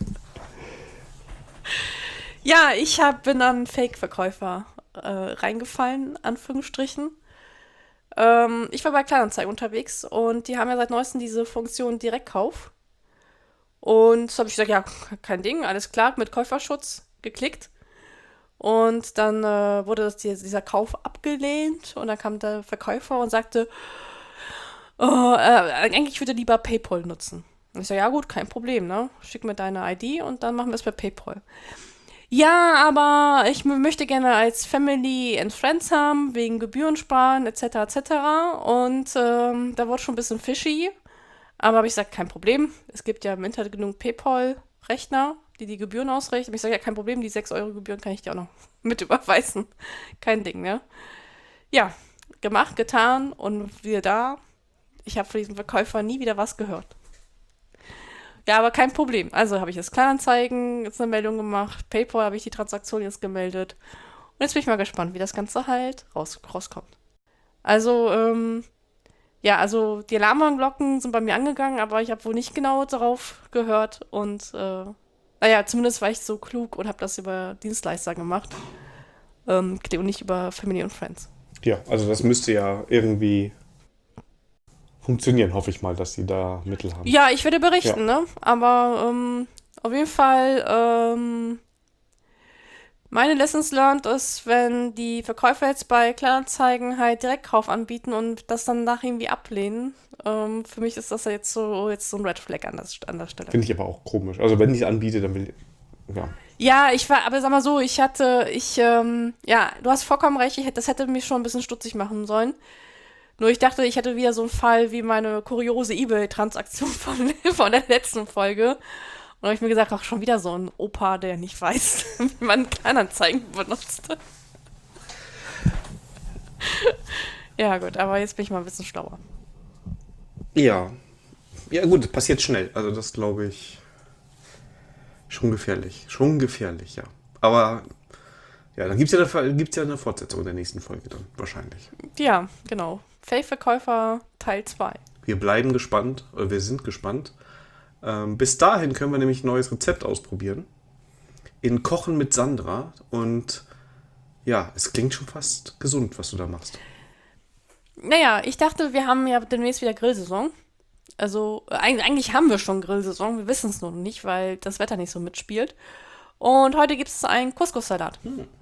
Ja, ich hab, bin an Fake-Verkäufer äh, reingefallen, Anführungsstrichen. Ähm, ich war bei Kleinanzeigen unterwegs und die haben ja seit neuestem diese Funktion Direktkauf. Und habe ich gesagt, ja, kein Ding, alles klar, mit Käuferschutz geklickt. Und dann äh, wurde das, dieser Kauf abgelehnt und dann kam der Verkäufer und sagte, oh, äh, eigentlich würde er lieber PayPal nutzen. Und ich sage, ja gut, kein Problem, ne? Schick mir deine I D und dann machen wir es per PayPal. Ja, aber ich m- möchte gerne als Family and Friends haben, wegen Gebühren sparen, et cetera et cetera. Und ähm, da wurde schon ein bisschen fishy. Aber habe ich gesagt, kein Problem. Es gibt ja im Internet genug PayPal-Rechner, die die Gebühren ausrechnen. Aber ich sage, ja, kein Problem, die sechs Euro Gebühren kann ich dir auch noch mit überweisen. Kein Ding, ne? Ja, gemacht, getan und wieder da. Ich habe von diesem Verkäufer nie wieder was gehört. Ja, aber kein Problem. Also habe ich jetzt Kleinanzeigen, jetzt eine Meldung gemacht. PayPal habe ich die Transaktion jetzt gemeldet. Und jetzt bin ich mal gespannt, wie das Ganze halt raus, rauskommt. Also, ähm, ja, also die Alarmglocken sind bei mir angegangen, aber ich habe wohl nicht genau darauf gehört. Und, äh, naja, zumindest war ich so klug und habe das über Dienstleister gemacht. Ähm, und nicht über Family und Friends. Ja, also das müsste ja irgendwie funktionieren, hoffe ich mal, dass sie da Mittel haben. Ja, ich werde berichten, Ja. ne? Aber ähm, auf jeden Fall, ähm, meine Lessons learned ist, wenn die Verkäufer jetzt bei Kleinanzeigen halt Direktkauf anbieten und das dann nach irgendwie ablehnen. Ähm, für mich ist das ja jetzt so, jetzt so ein Red Flag an, das, an der Stelle. Finde ich aber auch komisch. Also wenn ich es anbiete, dann will ich, ja. Ja, ich war, aber sag mal so, ich hatte, ich, ähm, ja, du hast vollkommen recht, ich hätte, das hätte mich schon ein bisschen stutzig machen sollen. Nur ich dachte, ich hätte wieder so einen Fall wie meine kuriose eBay-Transaktion von, von der letzten Folge. Und habe ich mir gesagt, ach, schon wieder so ein Opa, der nicht weiß, wie man Kleinanzeigen benutzt. Ja, gut, aber jetzt bin ich mal ein bisschen schlauer. Ja. Ja gut, das passiert schnell. Also das glaube ich schon gefährlich. Schon gefährlich, ja. Aber ja, dann gibt es ja, eine- gibt's ja eine Fortsetzung in der nächsten Folge dann, wahrscheinlich. Ja, genau. Fake-Verkäufer Teil zwei. Wir bleiben gespannt, oder wir sind gespannt. Ähm, bis dahin können wir nämlich ein neues Rezept ausprobieren. In Kochen mit Sandra. Und ja, es klingt schon fast gesund, was du da machst. Naja, ich dachte, wir haben ja demnächst wieder Grillsaison. Also, äh, eig- eigentlich haben wir schon Grillsaison, wir wissen es nur noch nicht, weil das Wetter nicht so mitspielt. Und heute gibt es einen Couscous-Salat.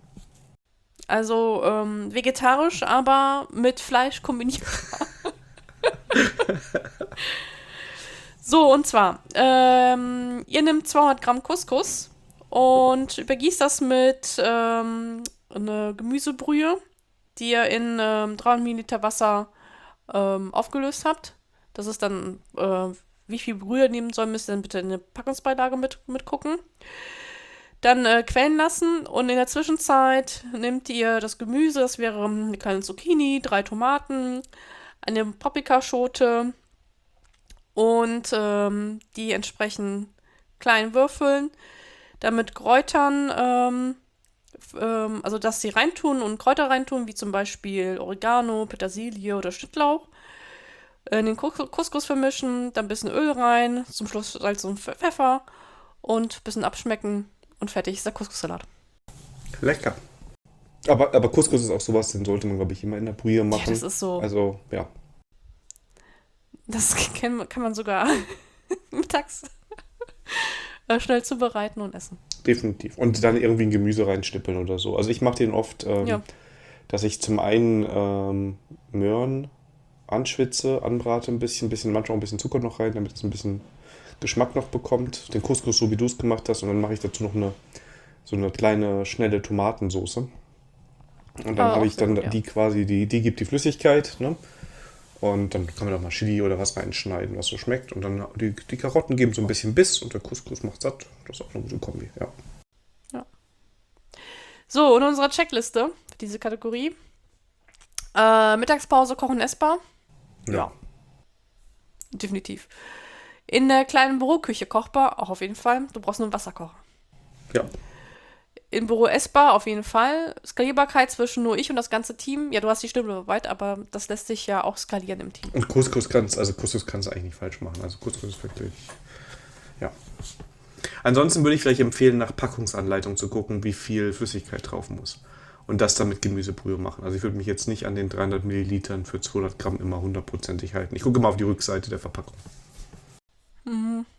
Also, ähm, vegetarisch, aber mit Fleisch kombiniert. So, und zwar, ähm, ihr nehmt zweihundert Gramm Couscous und übergießt das mit ähm, einer Gemüsebrühe, die ihr in ähm, dreihundert Milliliter Wasser ähm, aufgelöst habt. Das ist dann, äh, wie viel Brühe ihr nehmen soll, müsst ihr dann bitte in eine Packungsbeilage mit, mitgucken. Dann äh, quellen lassen und in der Zwischenzeit nehmt ihr das Gemüse, das wäre eine kleine Zucchini, drei Tomaten, eine Paprikaschote und ähm, die entsprechend klein würfeln, damit Kräutern, ähm, f- ähm, also dass sie reintun und Kräuter reintun, wie zum Beispiel Oregano, Petersilie oder Schnittlauch. In den Kus- Couscous vermischen, dann ein bisschen Öl rein, zum Schluss Salz und Pf- Pfeffer und ein bisschen abschmecken und fertig ist der Couscous-Salat. Lecker. Aber, aber Couscous ist auch sowas, den sollte man, glaube ich, immer in der Brühe machen. Ja, das ist so, Also, ja. das kann, kann man sogar mittags äh, schnell zubereiten und essen. Definitiv. Und dann irgendwie ein Gemüse reinschnippeln oder so. Also ich mache den oft, ähm, Ja. dass ich zum einen ähm, Möhren anschwitze, anbrate ein bisschen, bisschen, manchmal auch ein bisschen Zucker noch rein, damit es ein bisschen Geschmack noch bekommt. Den Couscous, so wie du es gemacht hast. Und dann mache ich dazu noch eine so eine kleine, schnelle Tomatensoße. Und dann Ah, habe auch ich sehr dann gut, ja. die quasi, die, die gibt die Flüssigkeit, ne? Und dann kann man da mal Chili oder was reinschneiden, was so schmeckt. Und dann die, die Karotten geben so ein bisschen Biss und der Couscous macht satt. Das ist auch eine gute Kombi, ja. So, in unserer Checkliste für diese Kategorie. Äh, Mittagspause kochen essbar. Ja. Definitiv. In der kleinen Büroküche kochbar, auch auf jeden Fall. Du brauchst nur einen Wasserkocher. Ja. Im Büro essbar, auf jeden Fall. Skalierbarkeit zwischen nur ich und das ganze Team. Ja, du hast die Stimme weit, aber das lässt sich ja auch skalieren im Team. Und Couscous kannst, also Couscous kannst du eigentlich nicht falsch machen. Also Couscous ist wirklich, ja. Ansonsten würde ich vielleicht empfehlen, nach Packungsanleitung zu gucken, wie viel Flüssigkeit drauf muss. Und das dann mit Gemüsebrühe machen. Also ich würde mich jetzt nicht an den dreihundert Millilitern für zweihundert Gramm immer hundertprozentig halten. Ich gucke immer auf die Rückseite der Verpackung.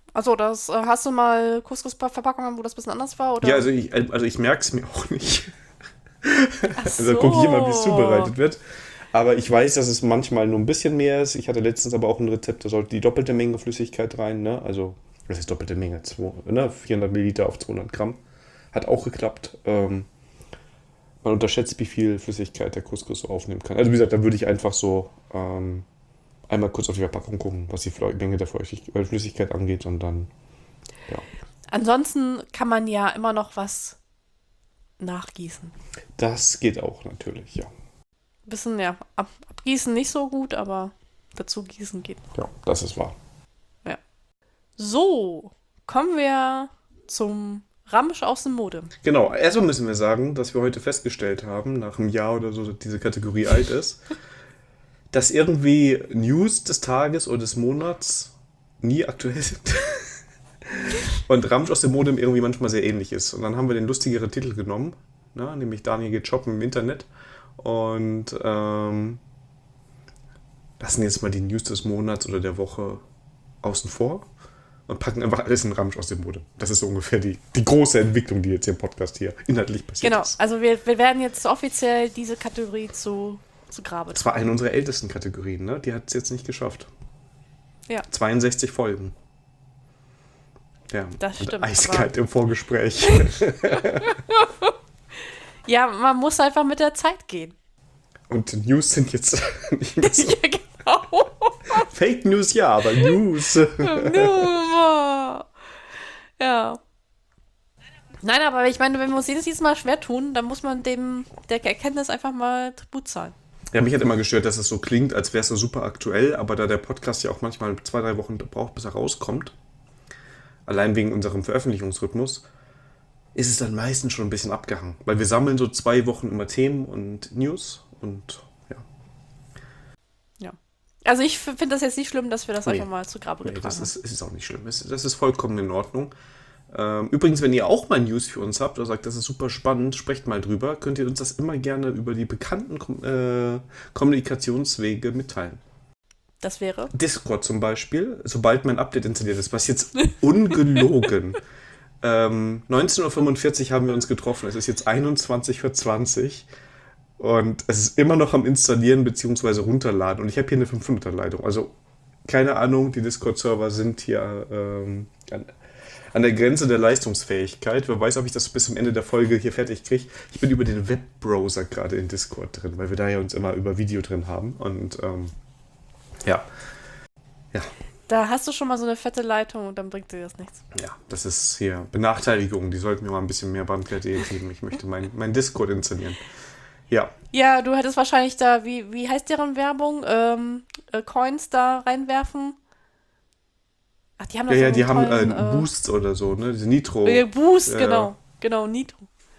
Also das, äh, hast du mal Couscous-Verpackungen, wo das ein bisschen anders war, oder? Ja, also ich, also ich merke es mir auch nicht. Ach Also gucke ich immer, wie es so. zubereitet wird. Aber ich weiß, dass es manchmal nur ein bisschen mehr ist. Ich hatte letztens aber auch ein Rezept, da sollte die doppelte Menge Flüssigkeit rein. Ne? Also, was ist doppelte Menge? Zwei, ne? vierhundert Milliliter auf zweihundert Gramm. Hat auch geklappt. Ähm, man unterschätzt, wie viel Flüssigkeit der Couscous so aufnehmen kann. Also wie gesagt, da würde ich einfach so ähm, einmal kurz auf die Verpackung gucken, was die Fle- Menge der Feuchtig- äh, Flüssigkeit angeht und dann, ja. Ansonsten kann man ja immer noch was nachgießen. Das geht auch natürlich, ja. Bisschen, ja, ab, abgießen nicht so gut, aber dazu gießen geht. Ja, das ist wahr. Ja. So, kommen wir zum Ramsch aus dem Modem. Genau, erstmal müssen wir sagen, dass wir heute festgestellt haben, nach einem Jahr oder so, dass diese Kategorie alt ist, dass irgendwie News des Tages oder des Monats nie aktuell sind. Und Ramsch aus dem Modem irgendwie manchmal sehr ähnlich ist. Und dann haben wir den lustigeren Titel genommen, ne, nämlich Daniel geht shoppen im Internet. Und ähm, lassen jetzt mal die News des Monats oder der Woche außen vor und packen einfach alles in Ramsch aus dem Modem. Das ist so ungefähr die, die große Entwicklung, die jetzt im Podcast hier inhaltlich passiert Genau, ist. also wir, wir werden jetzt offiziell diese Kategorie zu, zu Grabe Das war eine unserer ältesten Kategorien, ne? Die hat es jetzt nicht geschafft. Ja. zweiundsechzig Folgen. Ja, Das und stimmt, eiskalt im Vorgespräch. Ja, man muss einfach mit der Zeit gehen. Und News sind jetzt nicht mehr so. Ja, genau. Fake News ja, aber News. Ja. Nein, aber ich meine, wenn wir uns jedes, jedes Mal schwer tun, dann muss man dem der Erkenntnis einfach mal Tribut zahlen. Ja, mich hat immer gestört, dass es so klingt, als wäre es so super aktuell, aber da der Podcast ja auch manchmal zwei, drei Wochen braucht, bis er rauskommt, allein wegen unserem Veröffentlichungsrhythmus, ist es dann meistens schon ein bisschen abgehangen. Weil wir sammeln so zwei Wochen immer Themen und News und ja. Ja. Also ich finde das jetzt nicht schlimm, dass wir das Nee. einfach mal zu Grabe Nee, getragen das haben. ist, ist auch nicht schlimm. Das das ist vollkommen in Ordnung. Ähm, übrigens, wenn ihr auch mal News für uns habt oder sagt, das ist super spannend, sprecht mal drüber, könnt ihr uns das immer gerne über die bekannten Kom äh, Kommunikationswege mitteilen. Das wäre. Discord zum Beispiel, sobald mein Update installiert ist, was jetzt ungelogen. ähm, neunzehn Uhr fünfundvierzig haben wir uns getroffen, es ist jetzt einundzwanzig Uhr zwanzig und es ist immer noch am Installieren bzw. runterladen und ich habe hier eine fünfhundert er-Leitung. Also keine Ahnung, die Discord-Server sind hier ähm, an, an der Grenze der Leistungsfähigkeit. Wer weiß, ob ich das bis zum Ende der Folge hier fertig kriege. Ich bin über den Webbrowser gerade in Discord drin, weil wir da ja uns immer über Video drin haben und ähm, ja. Ja. Da hast du schon mal so eine fette Leitung und dann bringt dir das nichts. Ja, das ist hier Benachteiligung. Die sollten mir mal ein bisschen mehr Bandbreite geben. Ich möchte mein, mein Discord installieren. Ja. Ja, du hättest wahrscheinlich da, wie, wie heißt deren Werbung? Ähm, äh, Coins da reinwerfen. Ach, die haben Ja, doch so ja, einen die haben tollen, äh, Boosts oder so, ne? Diese Nitro. Äh, Boost, Ja. genau. Genau, Nitro.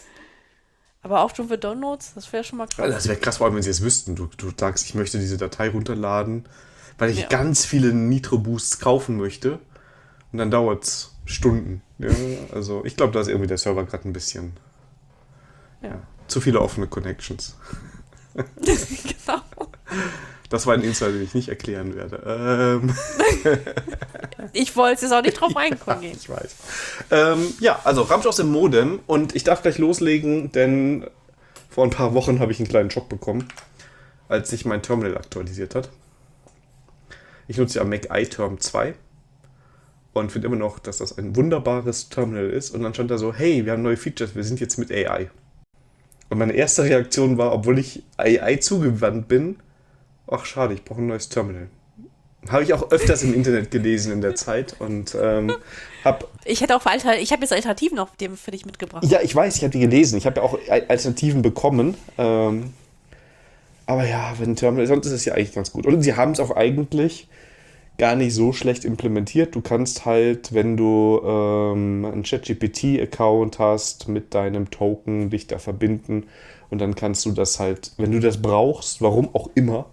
Aber auch schon für Downloads, das wäre schon mal krass. Das wäre krass, vor allem, wenn sie es wüssten. Du, du sagst, ich möchte diese Datei runterladen, weil ich Ja. ganz viele Nitro-Boosts kaufen möchte. Und dann dauert es Stunden. Ja, also ich glaube, da ist irgendwie der Server gerade ein bisschen Ja. ja, zu viele offene Connections. Genau. Das war ein Insider, den ich nicht erklären werde. Ähm, Ich wollte jetzt auch nicht drauf reinkommen gehen. ich weiß. Ähm, ja, also Ramsch aus dem Modem. Und ich darf gleich loslegen, denn vor ein paar Wochen habe ich einen kleinen Schock bekommen, als sich mein Terminal aktualisiert hat. Ich nutze ja Mac iTerm zwei und finde immer noch, dass das ein wunderbares Terminal ist. Und dann stand da so, hey, wir haben neue Features, wir sind jetzt mit A I. Und meine erste Reaktion war, obwohl ich A I zugewandt bin, ach schade, ich brauche ein neues Terminal. Habe ich auch öfters im Internet gelesen in der Zeit und ähm, habe... Ich hätte auch Alter, ich habe jetzt Alternativen noch dem für dich mitgebracht. Ja, ich weiß, ich habe die gelesen. Ich habe ja auch Alternativen bekommen. Ähm, aber ja, wenn ein Terminal... Sonst ist es ja eigentlich ganz gut. Und sie haben es auch eigentlich gar nicht so schlecht implementiert. Du kannst halt, wenn du ähm, einen ChatGPT-Account hast, mit deinem Token dich da verbinden und dann kannst du das halt, wenn du das brauchst, warum auch immer,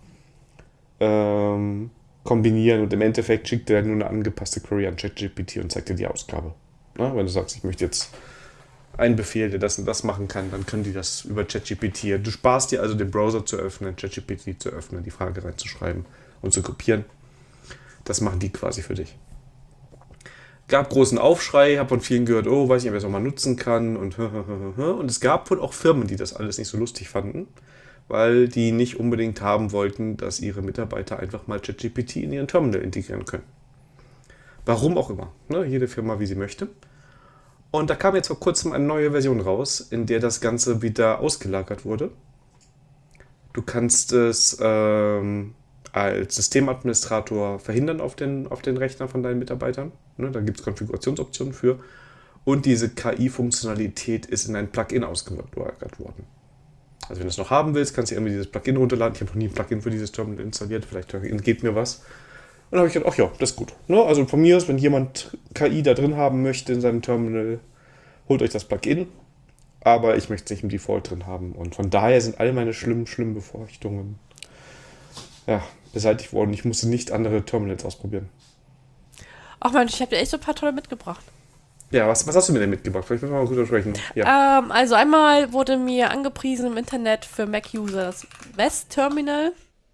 ähm, kombinieren und im Endeffekt schickt er nur eine angepasste Query an ChatGPT und zeigt dir die Ausgabe. Na, wenn du sagst, ich möchte jetzt einen Befehl, der das und das machen kann, dann können die das über ChatGPT. Du sparst dir also den Browser zu öffnen, ChatGPT zu öffnen, die Frage reinzuschreiben und zu kopieren. Das machen die quasi für dich. Gab großen Aufschrei, habe von vielen gehört, oh, weiß nicht, ob ich das auch mal nutzen kann und und es gab wohl auch Firmen, die das alles nicht so lustig fanden, weil die nicht unbedingt haben wollten, dass ihre Mitarbeiter einfach mal ChatGPT in ihren Terminal integrieren können. Warum auch immer, ne? Jede Firma, wie sie möchte. Und da kam jetzt vor kurzem eine neue Version raus, in der das Ganze wieder ausgelagert wurde. Du kannst es ähm, als Systemadministrator verhindern auf den, auf den Rechnern von deinen Mitarbeitern. Ne, da gibt es Konfigurationsoptionen für. Und diese K I-Funktionalität ist in ein Plugin ausgelagert worden. Also wenn du es noch haben willst, kannst du irgendwie dieses Plugin runterladen. Ich habe noch nie ein Plugin für dieses Terminal installiert. Vielleicht entgeht mir was. Und dann habe ich gedacht, ach ja, das ist gut. Ne? Also von mir ist, wenn jemand K I da drin haben möchte in seinem Terminal, holt euch das Plugin. Aber ich möchte es nicht im Default drin haben. Und von daher sind all meine schlimmen, schlimmen Befürchtungen ja, beseitigt worden. Ich musste nicht andere Terminals ausprobieren. Ach Mensch, ich habe dir echt so ein paar tolle mitgebracht. Ja, was, was hast du mir denn mitgebracht? Vielleicht müssen wir mal kurz sprechen. Ja. Ähm, also einmal wurde mir angepriesen im Internet für Mac-User das West Terminal.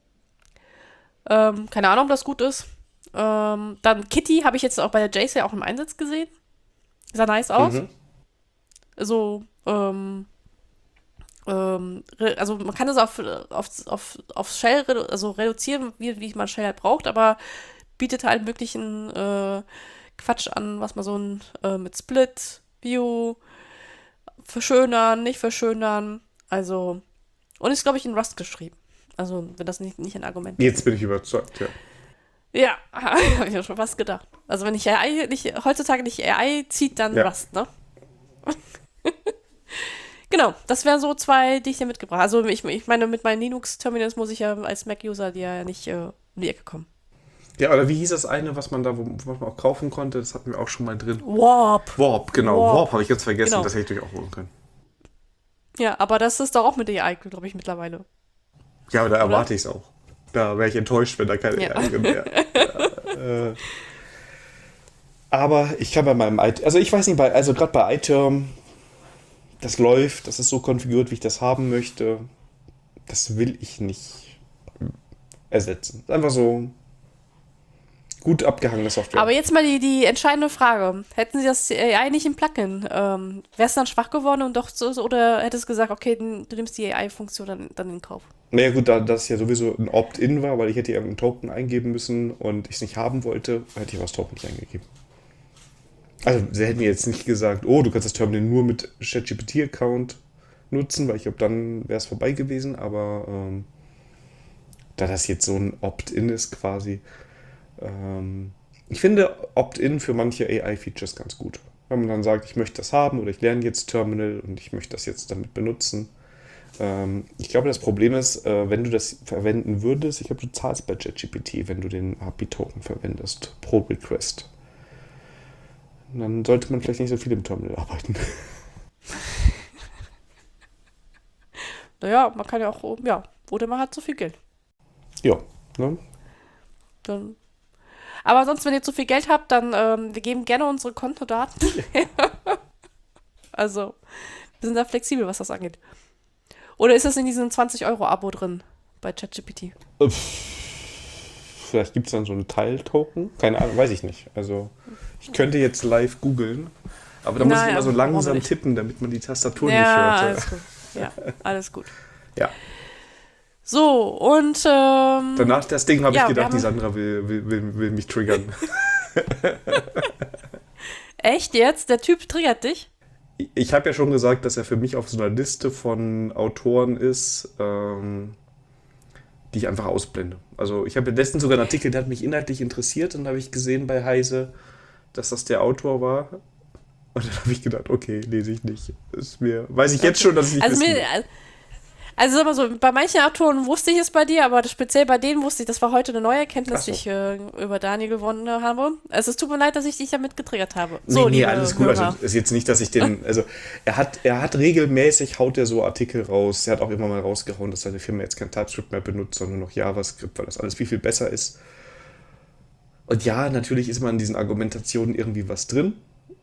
Ähm, keine Ahnung, ob das gut ist. Ähm, dann Kitty habe ich jetzt auch bei der J C auch im Einsatz gesehen. Sah nice aus. Mhm. So, ähm, ähm, re- also man kann das auf, auf, auf, auf Shell redu also reduzieren, wie, wie man Shell halt braucht, aber bietet halt möglichen äh, Quatsch an, was man so ein, äh, mit Split, View, verschönern, nicht verschönern, also, und ist, glaube ich, in Rust geschrieben. Also, wenn das nicht, nicht ein Argument ist. Jetzt bin ich überzeugt, ja. Ja, habe ich mir schon fast gedacht. Also, wenn ich A I nicht, heutzutage nicht A I zieht, dann Ja. Rust, ne? Genau, das wären so zwei, die ich dir mitgebracht habe. Also, ich, ich meine, mit meinen Linux-Terminals muss ich ja als Mac-User die ja nicht äh, um die Ecke kommen. Ja, oder wie hieß das eine, was man da, wo, was man auch kaufen konnte? Das hatten wir auch schon mal drin. Warp. Warp, genau. Warp. Warp, habe ich ganz vergessen. Genau. Das hätte ich euch auch holen können. Ja, aber das ist doch auch mit A I, glaube ich, mittlerweile. Ja, aber da erwarte ich es auch. Da wäre ich enttäuscht, wenn da keine Ja. A I drin wäre. ja, äh, aber ich kann bei meinem, I- also ich weiß nicht, bei, also gerade bei iTerm, das läuft, das ist so konfiguriert, wie ich das haben möchte. Das will ich nicht ersetzen. Ist einfach so gut abgehangene Software. Aber jetzt mal die, die entscheidende Frage. Hätten Sie das A I nicht im Plugin, ähm, wäre es dann schwach geworden und doch so, oder hättest du gesagt, okay, du nimmst die A I-Funktion dann, dann in Kauf? Naja gut, da das ja sowieso ein Opt-in war, weil ich hätte irgendeinen Token eingeben müssen und ich es nicht haben wollte, hätte ich das Token nicht eingegeben. Also sie hätten mir jetzt nicht gesagt, oh, du kannst das Terminal nur mit ChatGPT-Account nutzen, weil ich glaube, dann wäre es vorbei gewesen, aber ähm, da das jetzt so ein Opt-in ist quasi, ähm, ich finde Opt-in für manche A I-Features ganz gut. Wenn man dann sagt, ich möchte das haben oder ich lerne jetzt Terminal und ich möchte das jetzt damit benutzen. Ähm, ich glaube, das Problem ist, äh, wenn du das verwenden würdest, ich glaube, du zahlst bei ChatGPT, wenn du den A P I-Token verwendest, pro Request. Und dann sollte man vielleicht nicht so viel im Terminal arbeiten. Naja, man kann ja auch, ja, oder man hat zu viel Geld. Ja, ne? Dann. Aber sonst, wenn ihr zu viel Geld habt, dann, ähm, wir geben gerne unsere Kontodaten. Also, wir sind da flexibel, was das angeht. Oder ist das in diesem zwanzig-Euro-Abo drin bei ChatGPT? Äh, Vielleicht gibt es dann so einen Teil-Token. Keine Ahnung, weiß ich nicht. Also, ich könnte jetzt live googeln, aber da muss Naja, ich immer so brauchen wir langsam nicht. tippen, damit man die Tastatur Ja, nicht hört. alles gut. Ja, alles gut. Ja. So, und ähm, Danach das Ding habe ja, ich wir gedacht, die haben- Sandra will, will, will, will mich triggern. echt jetzt? Der Typ triggert dich? Ich habe ja schon gesagt, dass er für mich auf so einer Liste von Autoren ist, ähm, die ich einfach ausblende. Also ich habe letztens sogar einen Artikel, der hat mich inhaltlich interessiert und habe ich gesehen bei Heise, dass das der Autor war. Und dann habe ich gedacht, okay, lese ich nicht. Ist mir, weiß ich jetzt schon, dass ich nicht Also, wissen mir, will. also sag mal so, bei manchen Autoren wusste ich es bei dir, aber das, speziell bei denen wusste ich, das war heute eine neue Erkenntnis, Ach so. die ich äh, über Daniel gewonnen habe. Also es tut mir leid, dass ich dich damit getriggert habe. So, nee, nee, liebe alles gut. Hörer. Also ist jetzt nicht, dass ich den. Also er hat, er hat regelmäßig haut er so Artikel raus. Er hat auch immer mal rausgehauen, dass seine Firma jetzt kein TypeScript mehr benutzt, sondern nur noch JavaScript, weil das alles viel, viel besser ist. Und ja, natürlich ist man in diesen Argumentationen irgendwie was drin.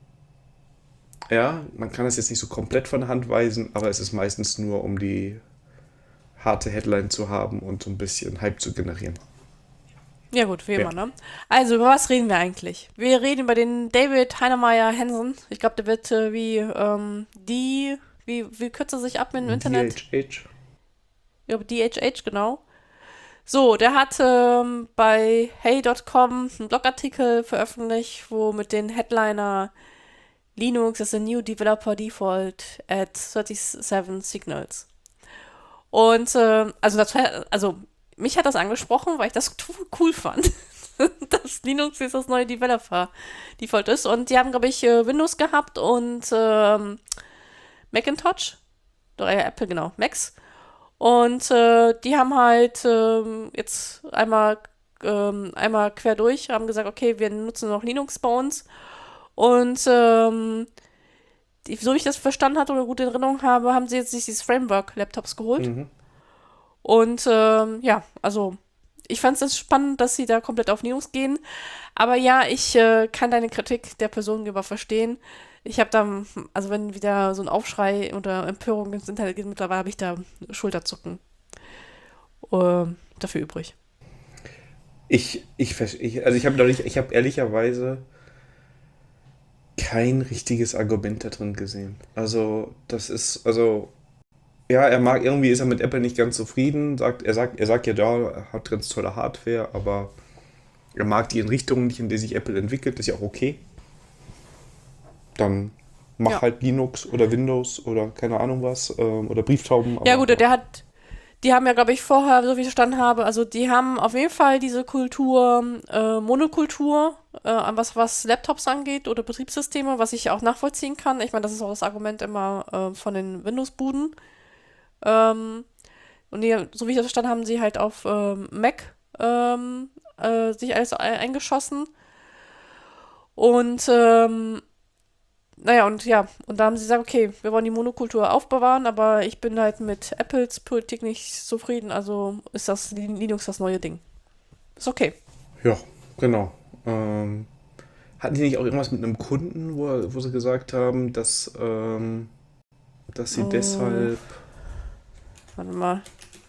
Ja, man kann das jetzt nicht so komplett von der Hand weisen, aber es ist meistens nur, um die harte Headline zu haben und so ein bisschen Hype zu generieren. Ja gut, wie Ja. immer, ne? Also, über was reden wir eigentlich? Wir reden über den David Heinemeier Hansen. Ich glaube, der wird äh, wie ähm, die, wie, wie kürzt er sich ab im Internet? D H H. Ja, D H H, genau. So, der hat ähm, bei hey Punkt com einen Blogartikel veröffentlicht, wo mit den Headliner Linux is a new developer default at siebenunddreißig Signals. Und ähm, also, das, also mich hat das angesprochen, weil ich das cool fand, dass Linux jetzt das neue Developer-Default ist. Und die haben, glaube ich, äh, Windows gehabt und ähm, Macintosh. Oder ja, Apple, genau, Macs. Und äh, die haben halt ähm, jetzt einmal, ähm, einmal quer durch, haben gesagt, okay, wir nutzen noch Linux bei uns. Und ähm, die, so wie ich das verstanden hatte oder gute Erinnerung habe, haben sie jetzt sich dieses Framework-Laptops geholt. Mhm. Und ähm, ja, also ich fand es spannend, dass sie da komplett auf Linux gehen. Aber ja, ich äh, kann deine Kritik der Personengeber verstehen. Ich habe da, also wenn wieder so ein Aufschrei oder Empörung ins Internet geht, mittlerweile habe ich da Schulterzucken äh, dafür übrig. Ich, ich, vers- ich, also ich habe nicht, ich habe ehrlicherweise kein richtiges Argument da drin gesehen. Also, das ist, also, ja, er mag, irgendwie ist er mit Apple nicht ganz zufrieden, sagt, er sagt, er sagt ja, da, er hat ganz tolle Hardware, aber er mag die in Richtungen nicht, in die sich Apple entwickelt, ist ja auch okay. Dann mach Ja. halt Linux oder Windows oder keine Ahnung was, ähm, oder Brieftauben. Ja, aber gut, der hat, die haben ja, glaube ich, vorher, so wie ich verstanden habe, also die haben auf jeden Fall diese Kultur, äh, Monokultur, äh, an was, was Laptops angeht oder Betriebssysteme, was ich auch nachvollziehen kann. Ich meine, das ist auch das Argument immer äh, von den Windows-Buden. Ähm, und die, so wie ich das verstanden habe, haben sie halt auf ähm, Mac ähm, äh, sich alles ein- eingeschossen. Und ähm, naja, und ja, und da haben sie gesagt, okay, wir wollen die Monokultur aufbewahren, aber ich bin halt mit Apples Politik nicht zufrieden, also ist das Lin- Linux das neue Ding. Ist okay. ja, genau. Ähm, hatten die nicht auch irgendwas mit einem Kunden, wo, wo sie gesagt haben, dass, ähm, dass sie Äh, deshalb. warte mal.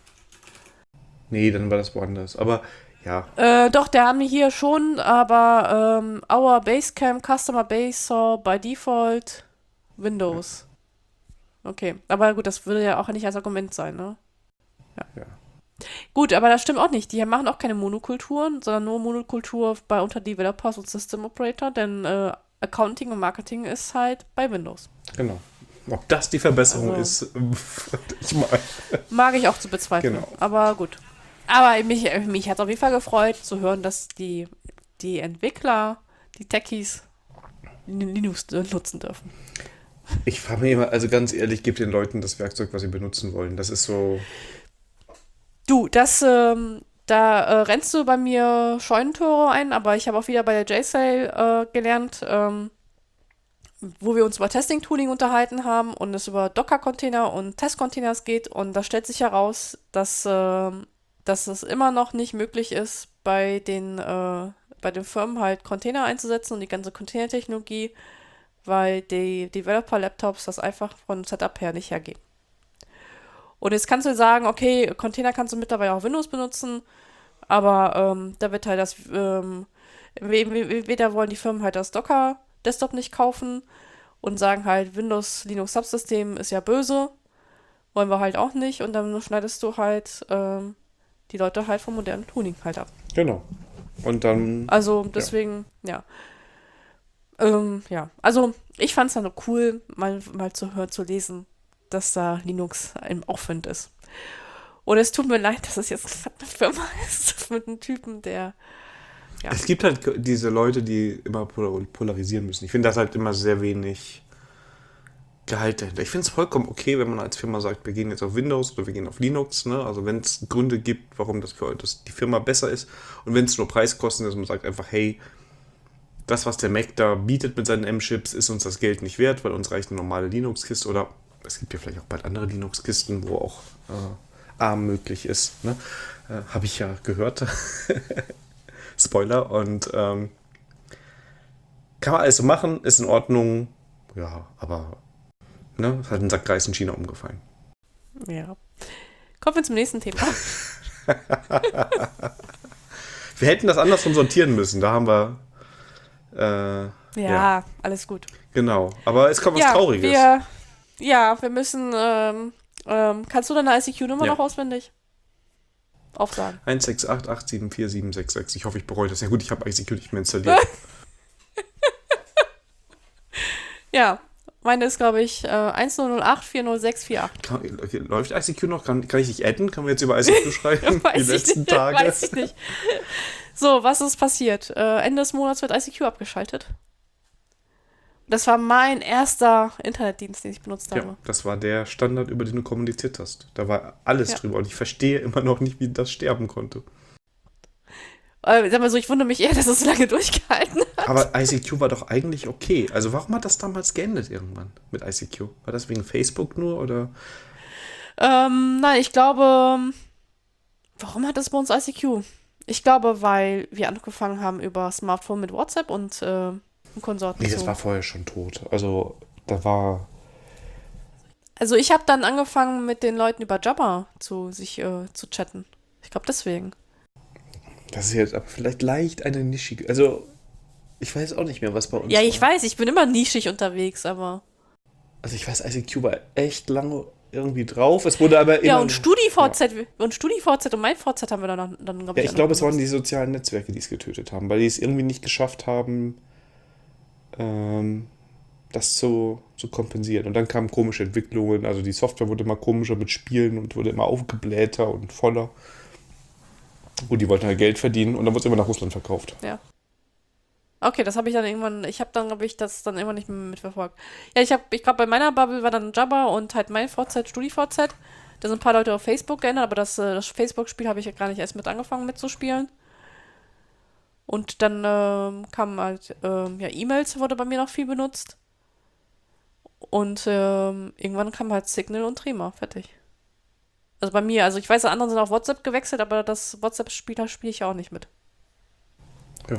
Nee, dann war das woanders. Aber ja, Äh, doch, der haben die hier schon, aber ähm, our Basecamp Customer Base saw by default Windows. Okay, aber gut, das würde ja auch nicht als Argument sein, ne? ja. Gut, aber das stimmt auch nicht. Die machen auch keine Monokulturen, sondern nur Monokultur bei unter Developers und System Operator, denn äh, Accounting und Marketing ist halt bei Windows. Genau. Ob das die Verbesserung Also- ist, ich mal. Mag ich auch zu bezweifeln. Genau. Aber gut. Aber mich, mich hat es auf jeden Fall gefreut zu hören, dass die, die Entwickler, die Techies Linux äh, nutzen dürfen. Ich frage mich immer, also ganz ehrlich, gebt den Leuten das Werkzeug, was sie benutzen wollen. Das ist so. Du, das, ähm, da äh, rennst du bei mir Scheunentore ein, aber ich habe auch wieder bei der J-Sale äh, gelernt, ähm, wo wir uns über Testing-Tooling unterhalten haben und es über Docker-Container und Test-Containers geht. Und da stellt sich heraus, dass, ähm, dass es immer noch nicht möglich ist, bei den, äh, bei den Firmen halt Container einzusetzen und die ganze Container-Technologie, weil die Developer-Laptops das einfach von Setup her nicht hergeben. Und jetzt kannst du sagen, okay, Container kannst du mittlerweile auch Windows benutzen, aber ähm, da wird halt das, ähm, we- we- weder wollen die Firmen halt das Docker-Desktop nicht kaufen und sagen halt, Windows Linux Subsystem ist ja böse, wollen wir halt auch nicht und dann schneidest du halt ähm, die Leute halt vom modernen Tuning halt ab. Genau. Und dann. Also deswegen, ja. Ähm, ja, also ich fand es dann cool, mal, mal zu hören, zu lesen, dass da Linux im Aufwind ist. Und es tut mir leid, dass es jetzt eine Firma ist mit einem Typen, der. Ja. Es gibt halt diese Leute, die immer pol- polarisieren müssen. Ich finde das halt immer sehr wenig Gehalt dahinter. Ich finde es vollkommen okay, wenn man als Firma sagt, wir gehen jetzt auf Windows oder wir gehen auf Linux. Ne? Also wenn es Gründe gibt, warum das für das die Firma besser ist. Und wenn es nur Preiskosten ist, man sagt einfach, hey, das, was der Mac da bietet mit seinen M-Chips, ist uns das Geld nicht wert, weil uns reicht eine normale Linux-Kiste. Oder es gibt ja vielleicht auch bald andere Linux-Kisten, wo auch äh, ARM möglich ist. Ne? Äh, Habe ich ja gehört. Spoiler. Und ähm, kann man alles so machen, ist in Ordnung. Ja, aber ne, es hat ein Sack Reis in China umgefallen. Ja. Kommen wir zum nächsten Thema. Wir hätten das andersrum sortieren müssen. Da haben wir... Äh, Ja, ja, alles gut. genau. Aber es kommt was Ja, Trauriges. wir, ja, wir müssen, ähm, ähm, kannst du deine I C Q-Nummer Ja. noch auswendig aufsagen? eins sechs acht acht sieben vier sieben sechs sechs. Ich hoffe, ich bereue das. Ja gut, ich habe I C Q nicht mehr installiert. Ja, meine ist, glaube ich, äh, eins null null acht vier null sechs vier acht. Kann, okay, läuft I C Q noch? Kann, kann ich dich adden? Können wir jetzt über I C Q schreiben? Weiß Die ich letzten nicht, Tage? weiß ich nicht. So, was ist passiert? Äh, Ende des Monats wird I C Q abgeschaltet. Das war mein erster Internetdienst, den ich benutzt habe. Ja, das war der Standard, über den du kommuniziert hast. Da war alles Ja. drüber. Und ich verstehe immer noch nicht, wie das sterben konnte. Äh, sag mal so, ich wundere mich eher, dass es so lange durchgehalten hat. Aber I C Q war doch eigentlich okay. Also warum hat das damals geendet irgendwann mit I C Q? War das wegen Facebook nur oder? Ähm, nein, ich glaube, warum hat das bei uns I C Q? Ich glaube, weil wir angefangen haben über Smartphone mit WhatsApp und äh, Konsorten. Nee, das zu- war vorher schon tot. Also da war... Also ich habe dann angefangen mit den Leuten über Jabber zu sich äh, zu chatten. Ich glaube deswegen. Das ist jetzt aber vielleicht leicht eine nischige... Also ich weiß auch nicht mehr, was bei uns Ja, ich war. weiß, ich bin immer nischig unterwegs, aber. Also ich weiß, I C Q war echt lange irgendwie drauf. Es wurde aber immer... Ja, und StudiVZ und StudiVZ und MeinVZ haben wir dann, dann glaube Ja, ich. ich glaube, es waren die sozialen Netzwerke, die es getötet haben, weil die es irgendwie nicht geschafft haben, ähm, das zu, zu kompensieren. Und dann kamen komische Entwicklungen, also die Software wurde immer komischer mit Spielen und wurde immer aufgeblähter und voller. Gut, die wollten halt Geld verdienen und dann wurde es immer nach Russland verkauft. Ja. Okay, das habe ich dann irgendwann, ich habe dann, glaube ich, das dann immer nicht mehr mitverfolgt. Ja, ich habe, ich glaube, bei meiner Bubble war dann Jabber und halt MeinVZ, StudiVZ. Da sind ein paar Leute auf Facebook geändert, aber das, äh, das Facebook-Spiel habe ich ja gar nicht erst mit angefangen mitzuspielen. Und dann ähm, kamen halt, ähm, ja, E-Mails wurde bei mir noch viel benutzt. Und ähm, irgendwann kam halt Signal und Trema, fertig. Also bei mir, also ich weiß, andere sind auf WhatsApp gewechselt, aber das WhatsApp-Spiel spiele ich ja auch nicht mit. Ja.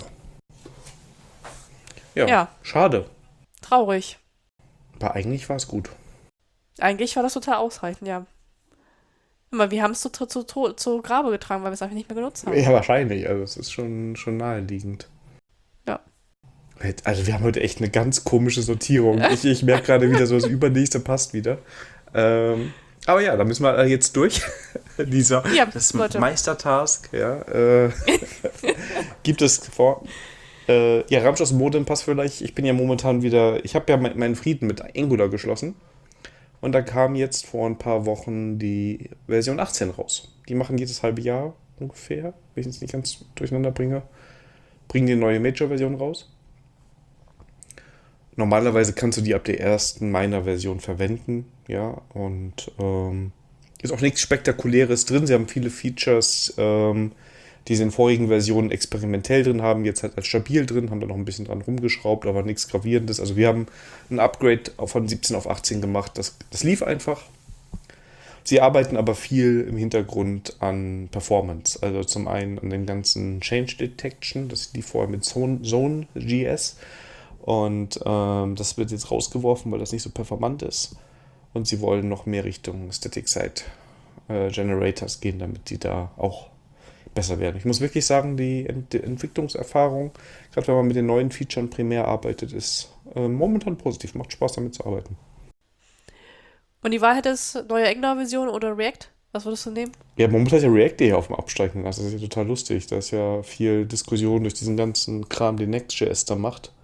Ja, Ja. schade. Traurig. Aber eigentlich war es gut. Eigentlich war das total ausreichend, ja. Aber wir haben es zu, zu, zu, zu Grabe getragen, weil wir es einfach nicht mehr genutzt haben. Ja, wahrscheinlich. Also es ist schon, schon naheliegend. Ja. Also wir haben heute echt eine ganz komische Sortierung. Ich, ich merke gerade wieder, so das Übernächste passt wieder. Ähm, aber ja, da müssen wir jetzt durch. Dieser Ja, das Leute. Meistertask, ja. Äh, gibt es vor. Äh, ja, Ramsch aus dem Modem passt vielleicht. Ich bin ja momentan wieder, ich habe ja mein, meinen Frieden mit Angular geschlossen. Und da kam jetzt vor ein paar Wochen die Version achtzehn raus. Die machen jedes halbe Jahr ungefähr, wenn ich es nicht ganz durcheinander bringe, bringen die eine neue Major-Version raus. Normalerweise kannst du die ab der ersten Miner-Version verwenden, ja, und ähm, ist auch nichts Spektakuläres drin. Sie haben viele Features, ähm, die sie in vorigen Versionen experimentell drin haben, jetzt halt als stabil drin, haben da noch ein bisschen dran rumgeschraubt, aber nichts Gravierendes. Also wir haben ein Upgrade von siebzehn auf achtzehn gemacht, das, das lief einfach. Sie arbeiten aber viel im Hintergrund an Performance, also zum einen an den ganzen Change Detection, das lief vorher mit Zone, Zone.js und ähm, das wird jetzt rausgeworfen, weil das nicht so performant ist und sie wollen noch mehr Richtung Static Site äh, Generators gehen, damit die da auch besser werden. Ich muss wirklich sagen, die, Ent- die Entwicklungserfahrung, gerade wenn man mit den neuen Features primär arbeitet, ist äh, momentan positiv. Macht Spaß, damit zu arbeiten. Und die Wahrheit ist, neue Angular-Version oder React? Was würdest du nehmen? Ja, momentan ist ja React hier auf dem Absteigen. Das ist ja total lustig. Da ist ja viel Diskussion durch diesen ganzen Kram, den Next.js da macht.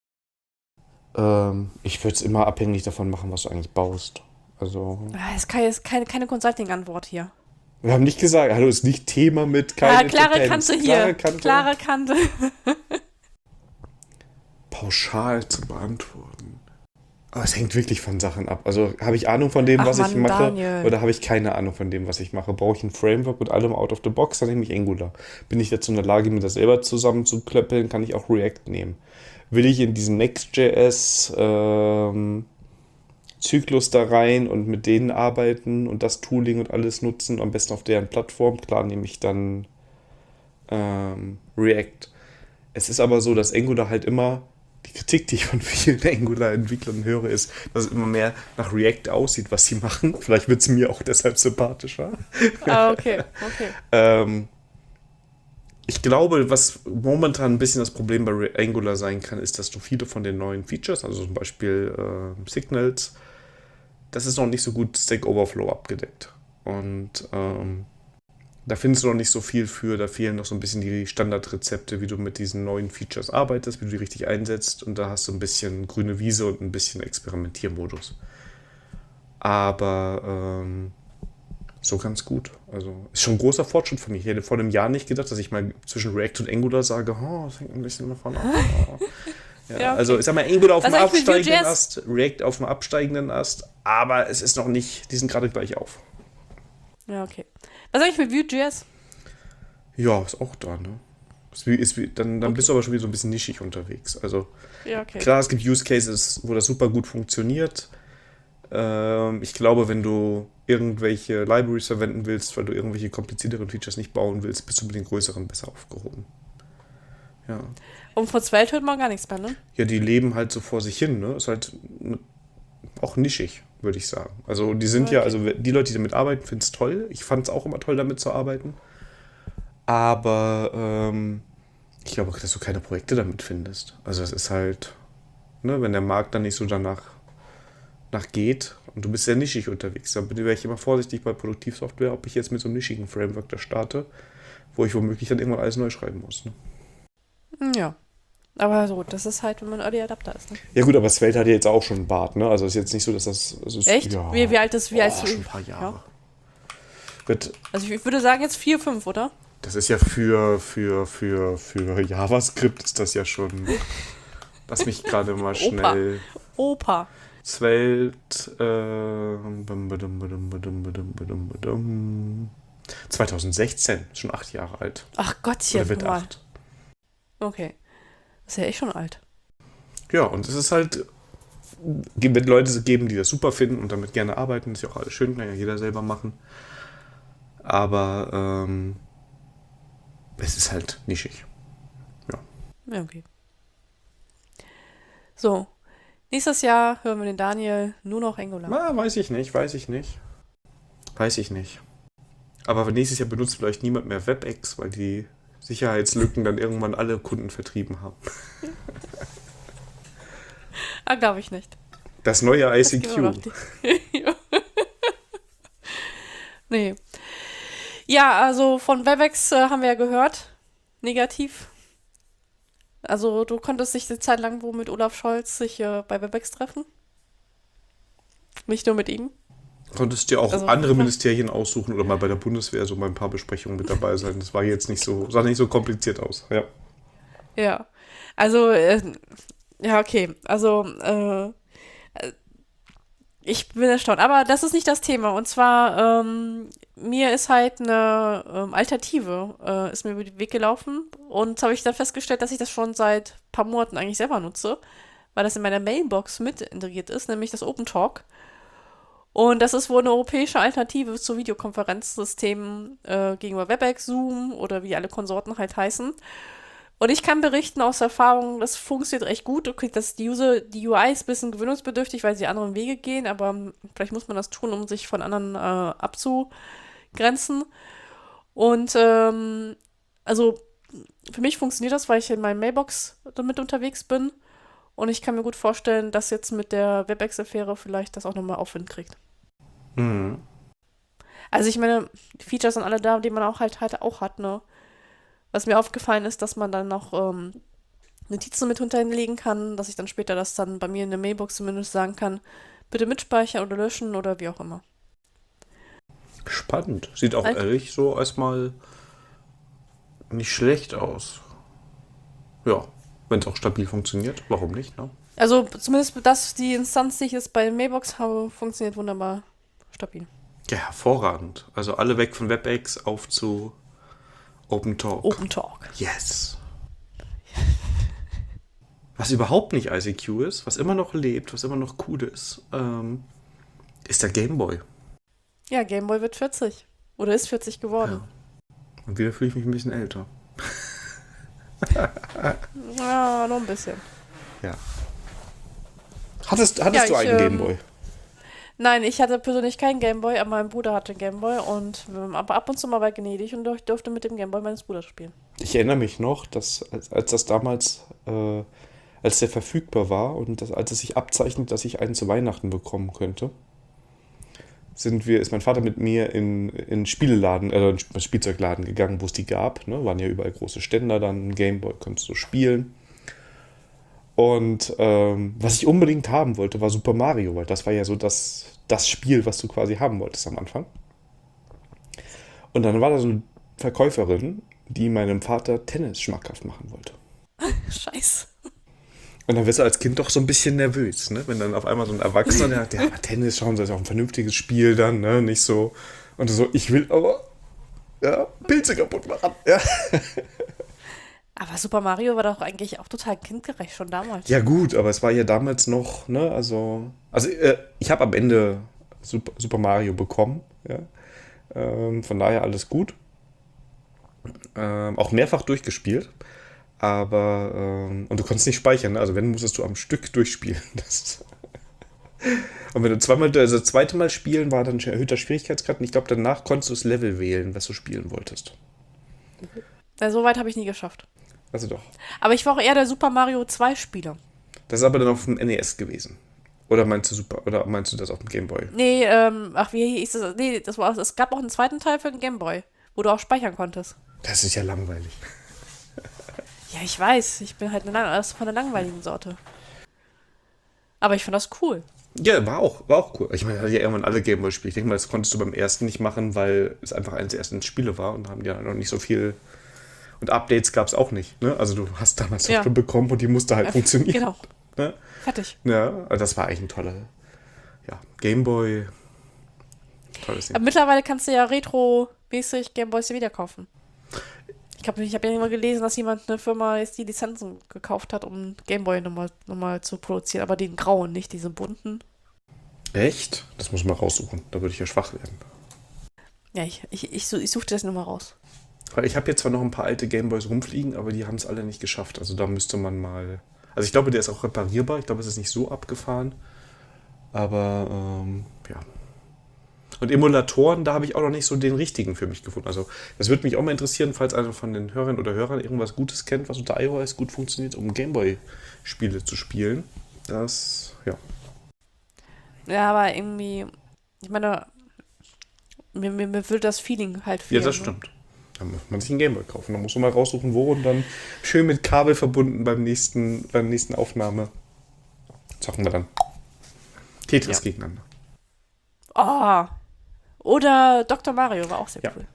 Ähm, ich würde es immer abhängig davon machen, was du eigentlich baust. Also, Ah, ist keine, ist keine, keine Consulting-Antwort hier. wir haben nicht gesagt, hallo, ist nicht Thema mit keine Ah, klare Dependenz. Kante hier. Klare Kante. Klare Kante. Pauschal zu beantworten. Aber es hängt wirklich von Sachen ab. Also habe ich Ahnung von dem, Ach was ich Mann, mache, Daniel. oder habe ich keine Ahnung von dem, was ich mache? Brauche ich ein Framework mit allem out of the box, dann nehme ich Angular. Bin ich dazu in der Lage, mir das selber zusammenzuklöppeln, kann ich auch React nehmen. Will ich in diesen Next.js ähm, Zyklus da rein und mit denen arbeiten und das Tooling und alles nutzen, am besten auf deren Plattform, klar nehme ich dann ähm, React. Es ist aber so, dass Angular halt immer, die Kritik, die ich von vielen Angular-Entwicklern höre, ist, dass es immer mehr nach React aussieht, was sie machen. Vielleicht wird es mir auch deshalb sympathischer. Ah, okay, okay. Ähm, Ich glaube, was momentan ein bisschen das Problem bei Angular sein kann, ist, dass du viele von den neuen Features, also zum Beispiel äh, Signals, das ist noch nicht so gut Stack Overflow abgedeckt. Und ähm, da findest du noch nicht so viel für, da fehlen noch so ein bisschen die Standardrezepte, wie du mit diesen neuen Features arbeitest, wie du die richtig einsetzt. Und da hast du ein bisschen grüne Wiese und ein bisschen Experimentiermodus. Aber ähm, so ganz gut. Also ist schon ein großer Fortschritt für mich. Ich hätte vor einem Jahr nicht gedacht, dass ich mal zwischen React und Angular sage, oh, das hängt ein bisschen davon ab. Oh. Ja, ja, okay. Also ich sag mal, Angular auf dem absteigenden Ast, React auf dem absteigenden Ast, aber es ist noch nicht, die sind gerade gleich auf. Ja, okay. Was sag ich mit Vue.js? Ja, ist auch da, ne? Ist wie, ist wie, dann dann Okay. bist du aber schon wieder so ein bisschen nischig unterwegs. Also Ja, okay. klar, es gibt Use Cases, wo das super gut funktioniert. Ähm, ich glaube, wenn du irgendwelche Libraries verwenden willst, weil du irgendwelche komplizierteren Features nicht bauen willst, bist du mit den größeren besser aufgehoben. Ja. Und von Svelte hört man gar nichts mehr, ne? Ja, die leben halt so vor sich hin, ne? Ist halt auch nischig, würde ich sagen. Also die sind Okay. ja, also die Leute, die damit arbeiten, finden es toll. Ich fand es auch immer toll, damit zu arbeiten. Aber ähm, ich glaube, dass du keine Projekte damit findest. Also es ist halt, ne, wenn der Markt dann nicht so danach nach geht und du bist sehr nischig unterwegs, dann wäre ich immer vorsichtig bei Produktivsoftware, ob ich jetzt mit so einem nischigen Framework da starte, wo ich womöglich dann irgendwann alles neu schreiben muss. Ne? Ja. Aber so, das ist halt, wenn man Early Adapter ist, ne? Ja gut, aber Svelte hat ja jetzt auch schon einen Bart, ne? Also ist jetzt nicht so, dass das... Also ist, Echt? Ja, Wie, wie alt ist, wie alt oh, ist schon ein paar Jahre. Ja. Wird, Also ich würde sagen jetzt vier, fünf, oder? das ist ja für, für, für, für JavaScript ist das ja schon... Lass mich gerade mal schnell... Opa. Svelte... Äh, bum, badum, badum, badum, badum, badum, badum. zwanzig sechzehn, schon acht Jahre alt. Ach Gottchen, Oder wird mal. acht. Okay. Das ist ja echt schon alt. Ja, und es ist halt... Wenn Leute geben, die das super finden und damit gerne arbeiten, ist ja auch alles schön, kann ja jeder selber machen. Aber ähm, es ist halt nischig. Ja, okay. So. Nächstes Jahr hören wir den Daniel nur noch Angular. Na, weiß ich nicht, weiß ich nicht. Weiß ich nicht. Aber nächstes Jahr benutzt vielleicht niemand mehr WebEx, weil die Sicherheitslücken dann irgendwann alle Kunden vertrieben haben. Ah, glaube ich nicht. Das neue Das I C gehen wir Q. noch die- Nee. Ja, also von WebEx äh, haben wir ja gehört. Negativ. Also du konntest dich eine Zeit lang wo mit Olaf Scholz sich äh, bei WebEx treffen. Nicht nur mit ihm. Konntest dir auch Also- andere Ministerien aussuchen oder mal bei der Bundeswehr so mal ein paar Besprechungen mit dabei sein. Das war jetzt nicht so, sah nicht so kompliziert aus. Ja. Ja. Also, äh, ja, okay. Also, äh, ich bin erstaunt. Aber das ist nicht das Thema. Und zwar, ähm, mir ist halt eine ähm, Alternative, äh, ist mir über den Weg gelaufen. Und habe ich dann festgestellt, dass ich das schon seit ein paar Monaten eigentlich selber nutze, weil das in meiner Mailbox mit integriert ist, nämlich das OpenTalk. Und das ist wohl eine europäische Alternative zu Videokonferenzsystemen äh, gegenüber WebEx, Zoom oder wie alle Konsorten halt heißen. Und ich kann berichten aus Erfahrung, das funktioniert recht gut. Okay, das, die, User, die U I ist ein bisschen gewöhnungsbedürftig, weil sie anderen Wege gehen, aber ähm, vielleicht muss man das tun, um sich von anderen äh, abzugrenzen. Und ähm, also für mich funktioniert das, weil ich in meinem Mailbox damit unterwegs bin. Und ich kann mir gut vorstellen, dass jetzt mit der WebEx-Affäre vielleicht das auch nochmal Aufwind kriegt. Mhm. Also ich meine, die Features sind alle da, die man auch halt, halt auch hat, ne? Was mir aufgefallen ist, dass man dann noch ähm, Notizen mit hinterlegen kann, dass ich dann später das dann bei mir in der Mailbox zumindest sagen kann, bitte mitspeichern oder löschen oder wie auch immer. Spannend. Sieht auch Alt- ehrlich so erstmal nicht schlecht aus. Ja, wenn es auch stabil funktioniert, warum nicht, ne? Also zumindest das, die Instanz, die ich jetzt bei Mailbox habe, funktioniert wunderbar stabil. Ja, hervorragend. Also alle weg von WebEx auf zu OpenTalk. OpenTalk. Yes. Was überhaupt nicht I C Q ist, was immer noch lebt, was immer noch cool ist, ähm, ist der Gameboy. Ja, Gameboy wird vierzig. Oder ist vierzig geworden. Und wieder fühle ich mich ein bisschen älter. Ja, noch ein bisschen. Ja. Hattest, hattest Ja, du ich, einen ähm, Gameboy? Nein, ich hatte persönlich keinen Gameboy, aber mein Bruder hatte einen Gameboy und ähm, aber ab und zu mal bei Venedig und ich durfte mit dem Gameboy meines Bruders spielen. Ich erinnere mich noch, dass als, als das damals, äh, als der verfügbar war und das, als es sich abzeichnet, dass ich einen zu Weihnachten bekommen könnte, sind wir, ist mein Vater mit mir in, in einen Spieleladen, äh, einen Spielzeugladen gegangen, wo es die gab. Ne? Waren ja überall große Ständer, dann ein Gameboy, konntest du spielen. Und ähm, was ich unbedingt haben wollte, war Super Mario, weil das war ja so das, das Spiel, was du quasi haben wolltest am Anfang. Und dann war da so eine Verkäuferin, die meinem Vater Tennis schmackhaft machen wollte. Scheiße. Und dann wirst du als Kind doch so ein bisschen nervös, ne? Wenn dann auf einmal so ein Erwachsener, der sagt, ja, aber Tennis, schauen Sie, das ist auch ein vernünftiges Spiel dann, ne? Nicht so. Und du so, ich will aber ja, Pilze kaputt machen. Ja. Aber Super Mario war doch eigentlich auch total kindgerecht schon damals. Ja gut, aber es war ja damals noch, ne, also, also äh, ich habe am Ende Super, Super Mario bekommen, ja, ähm, von daher alles gut, ähm, auch mehrfach durchgespielt, aber, ähm, und du konntest nicht speichern, ne? Also wenn, musstest du am Stück durchspielen, das, und wenn du zweimal, also das zweite Mal spielen, war dann schon erhöhter Schwierigkeitsgrad und ich glaube, danach konntest du das Level wählen, was du spielen wolltest. Ja, so weit habe ich nie geschafft. Also doch. Aber ich war auch eher der Super Mario zwei Spieler. Das ist aber dann auf dem N E S gewesen. Oder meinst du Super, oder meinst du das auf dem Game Boy? Nee, ähm, ach, wie hieß das? Nee, das war, es gab auch einen zweiten Teil für den Gameboy, wo du auch speichern konntest. Das ist ja langweilig. Ja, ich weiß, ich bin halt eine, Lang- das ist von der langweiligen Sorte. Aber ich fand das cool. Ja, war auch, war auch cool. Ich meine, ja irgendwann alle Gameboy-Spiele. Ich denke mal, das konntest du beim ersten nicht machen, weil es einfach eines der ersten Spiele war und da haben die ja noch nicht so viel. Und Updates gab es auch nicht. Ne? Also du hast damals Ja. Software bekommen und die musste halt Äh, funktionieren. Genau, Ne? fertig. Ja, also das war eigentlich ein toller ja, Gameboy. Tolles Ding. Aber mittlerweile kannst du ja retro-mäßig Gameboys wieder kaufen. Ich habe ich hab ja immer gelesen, dass jemand eine Firma jetzt die Lizenzen gekauft hat, um Gameboy nochmal noch mal zu produzieren. Aber den grauen, nicht diese bunten. Echt? Das muss man raussuchen. Da würde ich ja schwach werden. Ja, ich, ich, ich, su- ich suche das nochmal raus. Weil ich habe jetzt zwar noch ein paar alte Gameboys rumfliegen, aber die haben es alle nicht geschafft. Also da müsste man mal. Also ich glaube, der ist auch reparierbar. Ich glaube, es ist nicht so abgefahren. Aber ähm, ja. Und Emulatoren, da habe ich auch noch nicht so den richtigen für mich gefunden. Also das würde mich auch mal interessieren, falls einer von den Hörern oder Hörern irgendwas Gutes kennt, was unter iOS gut funktioniert, um Gameboy-Spiele zu spielen. Das, ja. Ja, aber irgendwie, ich meine, mir, mir, mir würde das Feeling halt Ja, fehlen. das ne? stimmt. Da muss man sich einen Gameboy kaufen. Da muss man mal raussuchen, wo und dann schön mit Kabel verbunden beim nächsten, beim nächsten Aufnahme. Zocken wir dann. Tetris Ja. gegeneinander. Oh, oder Doktor Mario war auch sehr Ja. cool.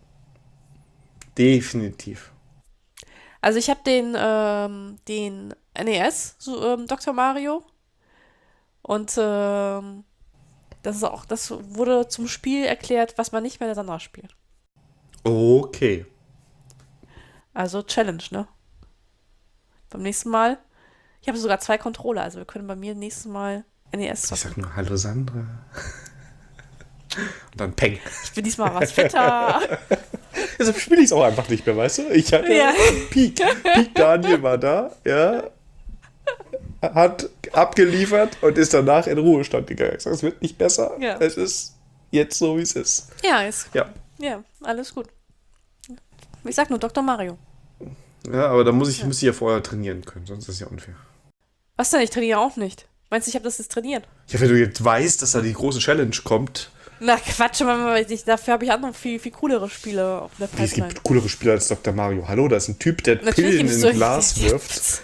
Definitiv. Also ich habe den, ähm, den N E S, so, ähm, Doktor Mario. Und ähm, das ist auch, das wurde zum Spiel erklärt, was man nicht mehr miteinander spielt. Okay. Also Challenge, ne? Beim nächsten Mal. Ich habe sogar zwei Controller, also wir können bei mir nächstes Mal N E S Ich zocken. sag nur Hallo Sandra. Und dann Peng. Ich bin diesmal was fitter. Deshalb spiele ich es auch einfach nicht mehr, weißt du? Ich hatte Ja. Peak. Peak Daniel war da, ja. Hat abgeliefert und ist danach in Ruhestand gegangen. Ich sag, es wird nicht besser. Ja. Es ist jetzt so, wie es ist. Ja, ist, Ja. ja, alles gut. Ich sag nur Doktor Mario. Ja, aber da muss ich, Ja. muss ich ja vorher trainieren können, sonst ist es ja unfair. Was denn? Ich trainiere auch nicht. Meinst du, ich habe das jetzt trainiert? Ja, wenn du jetzt weißt, dass da die große Challenge kommt, Na, Quatsch, Mann, ich, dafür habe ich andere viel, viel coolere Spiele auf der wie, es Pipeline. gibt coolere Spieler als Doktor Mario. Hallo, da ist ein Typ, der Natürlich Pillen gibt's in so- ein Glas wirft.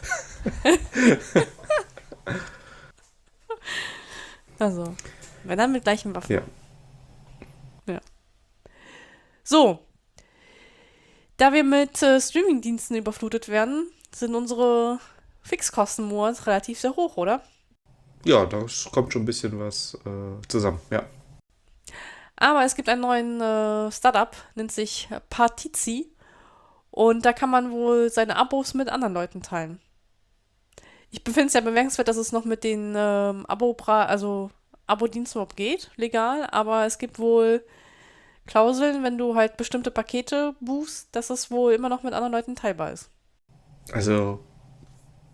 Also, wenn dann mit gleichen Waffen. Ja. So. Da wir mit äh, Streamingdiensten überflutet werden, sind unsere Fixkosten monats relativ sehr hoch, oder? Ja, da kommt schon ein bisschen was äh, zusammen, ja. Aber es gibt einen neuen äh, Startup, nennt sich Partizi. Und da kann man wohl seine Abos mit anderen Leuten teilen. Ich finde es ja bemerkenswert, dass es noch mit den ähm, Abo, also Abo-Diensten überhaupt geht, legal. Aber es gibt wohl Klauseln, wenn du halt bestimmte Pakete buchst, dass es wohl immer noch mit anderen Leuten teilbar ist. Also,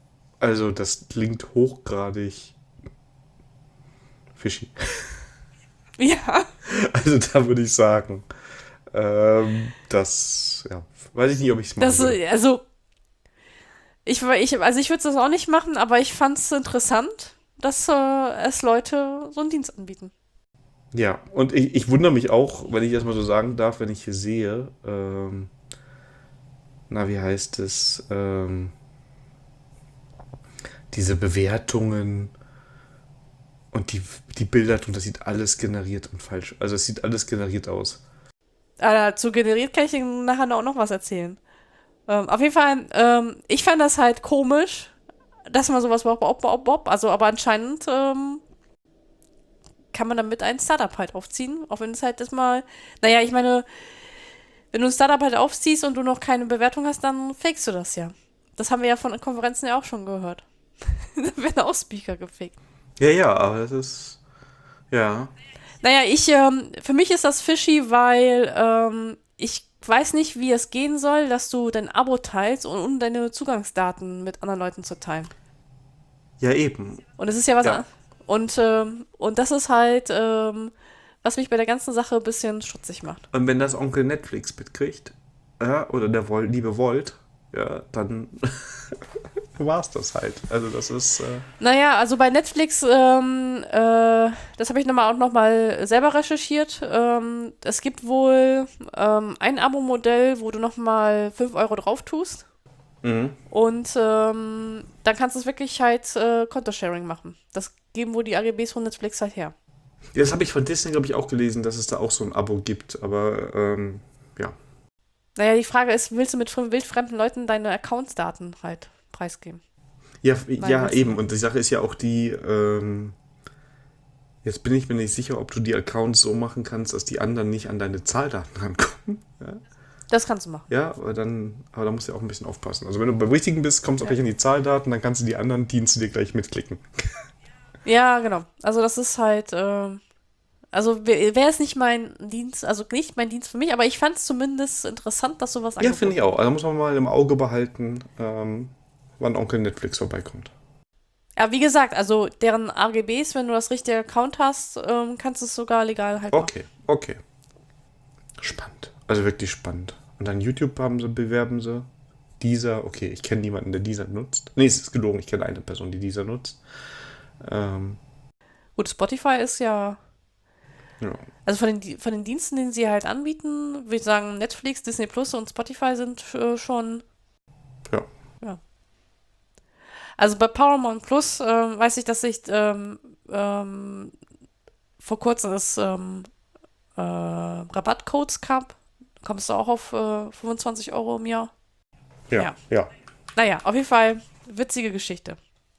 also das klingt hochgradig fishy. Ja. Also da würde ich sagen, ähm, das, ja, weiß ich nicht, ob ich es machen Das, würde. also, ich, ich, also ich würde das auch nicht machen, aber ich fand es interessant, dass äh, es Leute so einen Dienst anbieten. Ja, und ich, ich wundere mich auch, wenn ich das mal so sagen darf, wenn ich hier sehe, ähm, na, wie heißt es, ähm, diese Bewertungen und die, die Bilder, und das sieht alles generiert und falsch. Also es sieht alles generiert aus. Aber dazu generiert kann ich Ihnen nachher auch noch was erzählen. Ähm, auf jeden Fall, ähm, ich fand das halt komisch, dass man sowas überhaupt, bob, bob, bob, also aber anscheinend ähm, kann man damit ein Startup halt aufziehen, auch wenn es halt das mal, naja, ich meine, wenn du ein Startup halt aufziehst und du noch keine Bewertung hast, dann fakest du das ja. Das haben wir ja von Konferenzen ja auch schon gehört. Da werden auch Speaker gefaked. Ja, ja, aber das ist, ja. Naja, ich, ähm, für mich ist das fishy, weil ähm, ich weiß nicht, wie es gehen soll, dass du dein Abo teilst und um deine Zugangsdaten mit anderen Leuten zu teilen. Ja, eben. Und es ist ja was Ja. an und, ähm, und das ist halt, ähm, was mich bei der ganzen Sache ein bisschen stutzig macht. Und wenn das Onkel Netflix mitkriegt, ja, oder der Vol liebe Volt, ja, dann war es das halt. Also das ist, äh, Naja, also bei Netflix, ähm, äh, das habe ich nochmal auch nochmal selber recherchiert. Ähm, es gibt wohl ähm, ein Abo-Modell, wo du nochmal fünf Euro drauf tust. mhm. Und ähm, dann kannst du es wirklich halt äh, Konto-Sharing machen. Das geben wohl die A G Bs von Netflix halt her. Das habe ich von Disney, glaube ich, auch gelesen, dass es da auch so ein Abo gibt, aber ähm, ja. Naja, die Frage ist, willst du mit fr- wildfremden Leuten deine Accounts-Daten halt preisgeben? Ja, f- Nein, ja willst du eben. nicht. Und die Sache ist ja auch die, ähm, jetzt bin ich mir nicht sicher, ob du die Accounts so machen kannst, dass die anderen nicht an deine Zahldaten rankommen. Ja, Das kannst du machen. ja aber dann, aber da musst du ja auch ein bisschen aufpassen. Also wenn du beim Richtigen bist, kommst du auch Ja. gleich an die Zahldaten, dann kannst du die anderen Dienste dir gleich mitklicken. Ja, genau. Also das ist halt, ähm, also wäre es nicht mein Dienst, also nicht mein Dienst für mich, aber ich fand es zumindest interessant, dass sowas Ja, finde ich angeboten auch. Also muss man mal im Auge behalten, ähm, wann Onkel Netflix vorbeikommt. Ja, wie gesagt, also deren A G Bs, wenn du das richtige Account hast, ähm, kannst du es sogar legal halt machen. Okay, okay. Spannend. Also wirklich spannend. Und dann YouTube haben sie, bewerben sie. Dieser, okay, ich kenne niemanden, der dieser nutzt. Nee, es ist gelogen, ich kenne eine Person, die dieser nutzt. Ähm, Gut, Spotify ist ja, ja. also von den, Di- von den Diensten, den sie halt anbieten, würde ich sagen, Netflix, Disney Plus und Spotify sind äh, schon, Ja. ja. Also bei Paramount Plus ähm, weiß ich, dass ich ähm, ähm, vor kurzem es ähm, äh, Rabattcodes gab. Kommst du auch auf äh, fünfundzwanzig Euro im Jahr? Ja, Ja. ja. Naja, auf jeden Fall witzige Geschichte.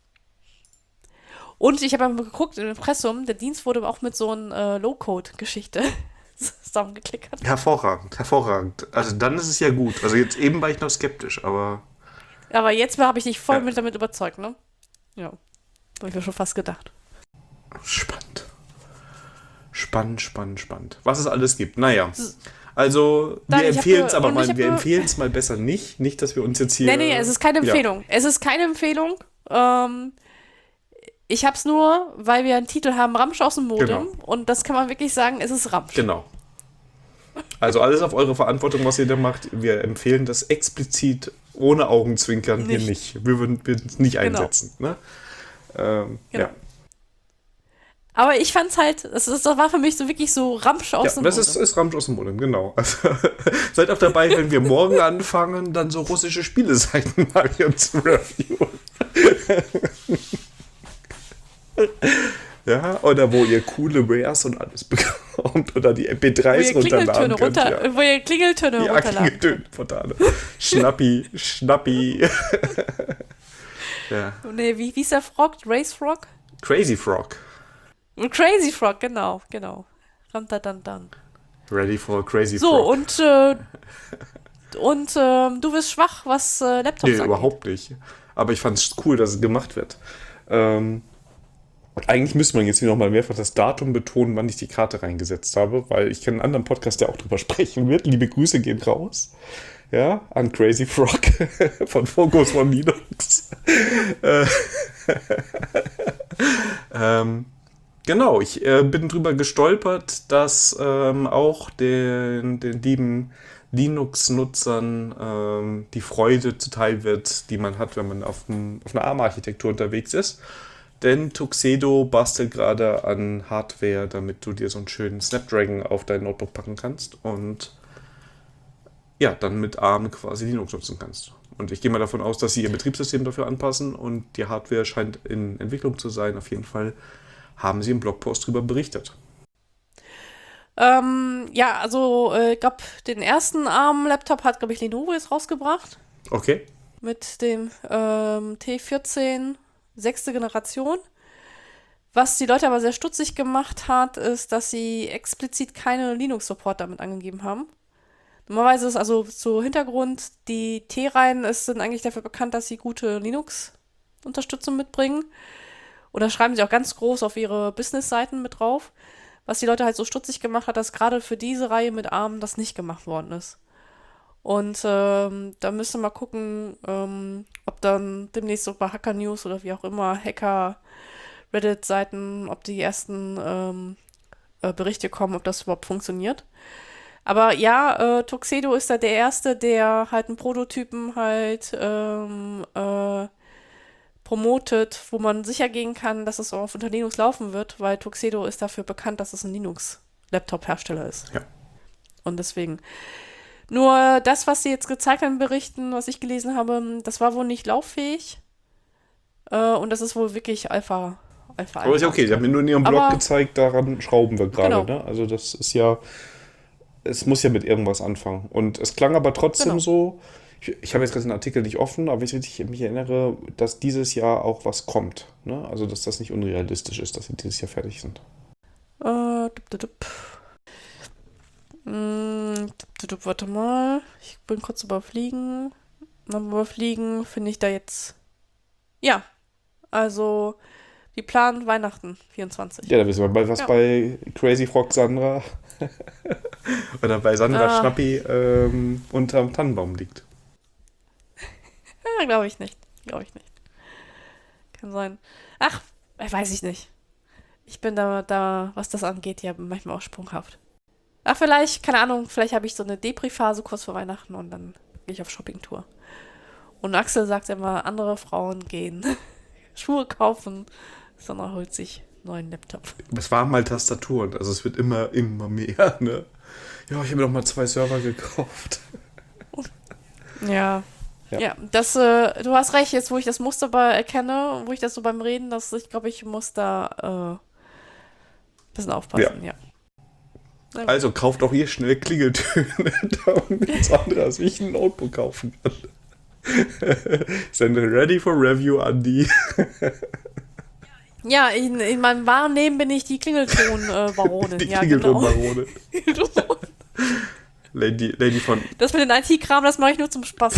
Und ich habe mal geguckt im Impressum, der Dienst wurde auch mit so einer äh, Low-Code-Geschichte zusammengeklickert. Hervorragend, hervorragend. Also dann ist es ja gut. Also jetzt eben war ich noch skeptisch, aber Aber jetzt habe ich dich voll Ja. mit damit überzeugt, ne? Ja. Habe ich mir schon fast gedacht. spannend. Spannend, spannend, spannend. Was es alles gibt. Naja. Also, Dann, wir ich hab empfehlen es ge- aber und mal, ich hab wir ge- empfehlen es mal besser nicht. Nicht, dass wir uns jetzt hier. Nee, nee, es ist keine Ja. Empfehlung. Es ist keine Empfehlung. Ähm, ich hab's nur, weil wir einen Titel haben, Ramsch aus dem Modem. Genau. Und das kann man wirklich sagen, es ist Ramsch. Genau. Also alles auf eure Verantwortung, was ihr da macht. Wir empfehlen das explizit ohne Augenzwinkern hier Nicht. nicht. Wir würden es nicht Genau. einsetzen. Ne? Ähm, Genau. Ja, Aber ich fand's halt, das, ist, das war für mich so wirklich so Ramsch aus ja dem das Modem. ist, ist Ramsch aus dem Modem, genau. Also, seid auch dabei, wenn wir morgen anfangen, dann so russische Spieleseiten mal hier zu reviewen. Ja, oder wo ihr coole Wares und alles bekommt oder die M P wo dreis ihr runterladen Klingeltöne, könnt. runter, Ja. wo ihr Klingeltöne Ja, runterladen könnt. Klingeltöne-Portale. Schnappi, Schnappi. Ja. Nee, wie, wie ist der Frog? Race Frog? Crazy Frog. Crazy Frog, genau, genau. Rantadantan. Ready for Crazy So, Frog. und, äh, und ähm, du bist schwach, was äh, Laptops Nee, angeht. überhaupt nicht. Aber ich fand es cool, dass es gemacht wird. Ähm, eigentlich müsste man jetzt noch mal mehrfach das Datum betonen, wann ich die Karte reingesetzt habe, weil ich kenne einen anderen Podcast, der auch drüber sprechen wird. Liebe Grüße gehen raus. Ja, an Crazy Frog von Focus von Linux. Äh, ähm, Genau, ich äh, bin drüber gestolpert, dass ähm, auch den, den lieben Linux-Nutzern ähm, die Freude zuteil wird, die man hat, wenn man auf, dem, auf einer ARM-Architektur unterwegs ist. Denn Tuxedo bastelt gerade an Hardware, damit du dir so einen schönen Snapdragon auf dein Notebook packen kannst und ja, dann mit ARM quasi Linux nutzen kannst. Und ich gehe mal davon aus, dass sie ihr Betriebssystem dafür anpassen und die Hardware scheint in Entwicklung zu sein. Auf jeden Fall haben sie im Blogpost darüber berichtet. Ähm, ja, also äh, ich glaube, den ersten ARM-Laptop hat, glaube ich, Lenovo jetzt rausgebracht. Okay. Mit dem ähm, T vierzehn, sechste Generation. Was die Leute aber sehr stutzig gemacht hat, ist, dass sie explizit keine Linux-Support damit angegeben haben. Normalerweise ist also zu Hintergrund, die T-Reihen ist- sind eigentlich dafür bekannt, dass sie gute Linux-Unterstützung mitbringen. Und das schreiben sie auch ganz groß auf ihre Business-Seiten mit drauf. Was die Leute halt so stutzig gemacht hat, dass gerade für diese Reihe mit ARM das nicht gemacht worden ist. Und ähm, da müsste mal gucken, ähm, ob dann demnächst so bei Hacker News oder wie auch immer Hacker Reddit-Seiten, ob die ersten ähm, äh, Berichte kommen, ob das überhaupt funktioniert. Aber ja, äh, Tuxedo ist da der Erste, der halt einen Prototypen halt ähm, äh, promotet, wo man sicher gehen kann, dass es auch unter Linux laufen wird, weil Tuxedo ist dafür bekannt, dass es ein Linux-Laptop-Hersteller ist. Ja. Und deswegen. Nur das, was sie jetzt gezeigt haben in Berichten, was ich gelesen habe, das war wohl nicht lauffähig. Äh, und das ist wohl wirklich Alpha. Alpha, Aber ist ja okay, sie haben mir nur in ihrem Blog Aber- gezeigt, daran schrauben wir gerade. Genau. Ne? Also das ist ja, es muss ja mit irgendwas anfangen. Und es klang aber trotzdem Genau. so, ich, ich habe jetzt gerade den Artikel nicht offen, aber wenn ich richtig mich erinnere, dass dieses Jahr auch was kommt. Ne? Also dass das nicht unrealistisch ist, dass sie dieses Jahr fertig sind. Äh, dup, dup, dup. Mm, dup, dup, dup, warte mal. Ich bin kurz überfliegen. Beim Überfliegen finde ich da jetzt. Ja, also die planen Weihnachten vierundzwanzig. Ja, da wissen wir mal, was Ja. bei Crazy Frog Sandra oder bei Sandra Ah. Schnappi ähm, unterm Tannenbaum liegt. Ja, glaube ich nicht. Glaube ich nicht. Kann sein. Ach, äh, weiß ich nicht. Ich bin da, da, was das angeht, ja manchmal auch sprunghaft. Ach, vielleicht, keine Ahnung, vielleicht habe ich so eine Depri-Phase kurz vor Weihnachten und dann gehe ich auf Shoppingtour. Und Axel sagt immer, andere Frauen gehen Schuhe kaufen, Sandra holt sich einen neuen Laptop. Es waren mal Tastaturen, also es wird immer, immer mehr. Ne? Ja, ich habe mir noch mal zwei Server gekauft. Ja. Ja. Ja, das, äh, du hast recht, jetzt wo ich das Muster bei erkenne, wo ich das so beim Reden, dass ich glaube, ich muss da äh, ein bisschen aufpassen, ja. Na gut. Also kauft auch ihr schnell Klingeltöne, damit Sandra sich ein Notebook kaufen kann. Sende ready for review an die. Ja, in, in meinem wahren Leben bin ich die Klingelton-Baronin. Die ja, Klingelton-Barone. genau. Lady, Lady von. Das mit dem I T-Kram, das mache ich nur zum Spaß.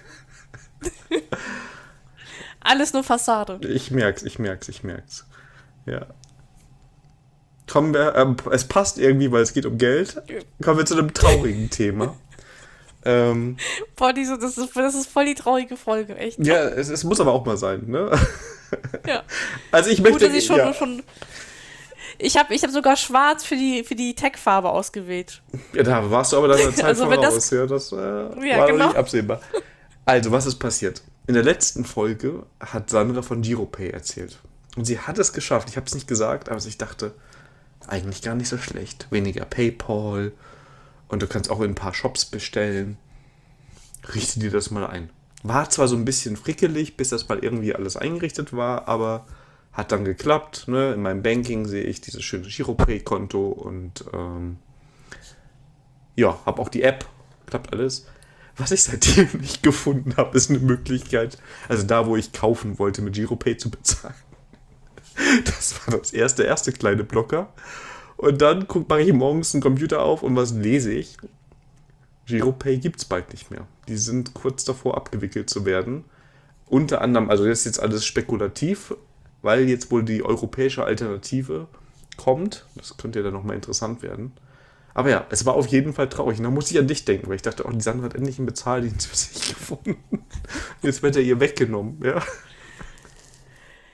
Alles nur Fassade. Ich merk's, ich merk's, ich merk's. Ja. Kommen wir, ähm, es passt irgendwie, weil es geht um Geld. Kommen wir zu einem traurigen Thema. Ähm, Boah, diese, das, ist, das ist voll die traurige Folge, echt. ja, es, es muss aber auch mal sein, ne? Ja. Also ich Gut, möchte. dass ich schon, ja. schon ich habe ich hab sogar schwarz für die, für die Tech-Farbe ausgewählt. Ja, da warst du aber deiner Zeit Also wenn voraus. das- ja, das äh, Ja, war genau. nicht absehbar. Also, was ist passiert? In der letzten Folge hat Sandra von Giropay erzählt. Und sie hat es geschafft. Ich habe es nicht gesagt, aber ich dachte, eigentlich gar nicht so schlecht. Weniger PayPal und du kannst auch in ein paar Shops bestellen. Richte dir das mal ein. War zwar so ein bisschen frickelig, bis das mal irgendwie alles eingerichtet war, aber hat dann geklappt. Ne? In meinem Banking sehe ich dieses schöne Giropay-Konto und ähm, ja, habe auch die App. Klappt alles. Was ich seitdem nicht gefunden habe, ist eine Möglichkeit, also da, wo ich kaufen wollte, mit Giropay zu bezahlen. Das war das erste, erste kleine Blocker. Und dann mache ich morgens einen Computer auf und was lese ich? Giropay gibt es bald nicht mehr. Die sind kurz davor abgewickelt zu werden. Unter anderem, also das ist jetzt alles spekulativ, weil jetzt wohl die europäische Alternative kommt. Das könnte ja dann nochmal interessant werden. Aber ja, es war auf jeden Fall traurig. Und da musste ich an dich denken, weil ich dachte, oh, die Sandra hat endlich einen Bezahldienst für sich gefunden. Jetzt wird er ihr weggenommen, ja.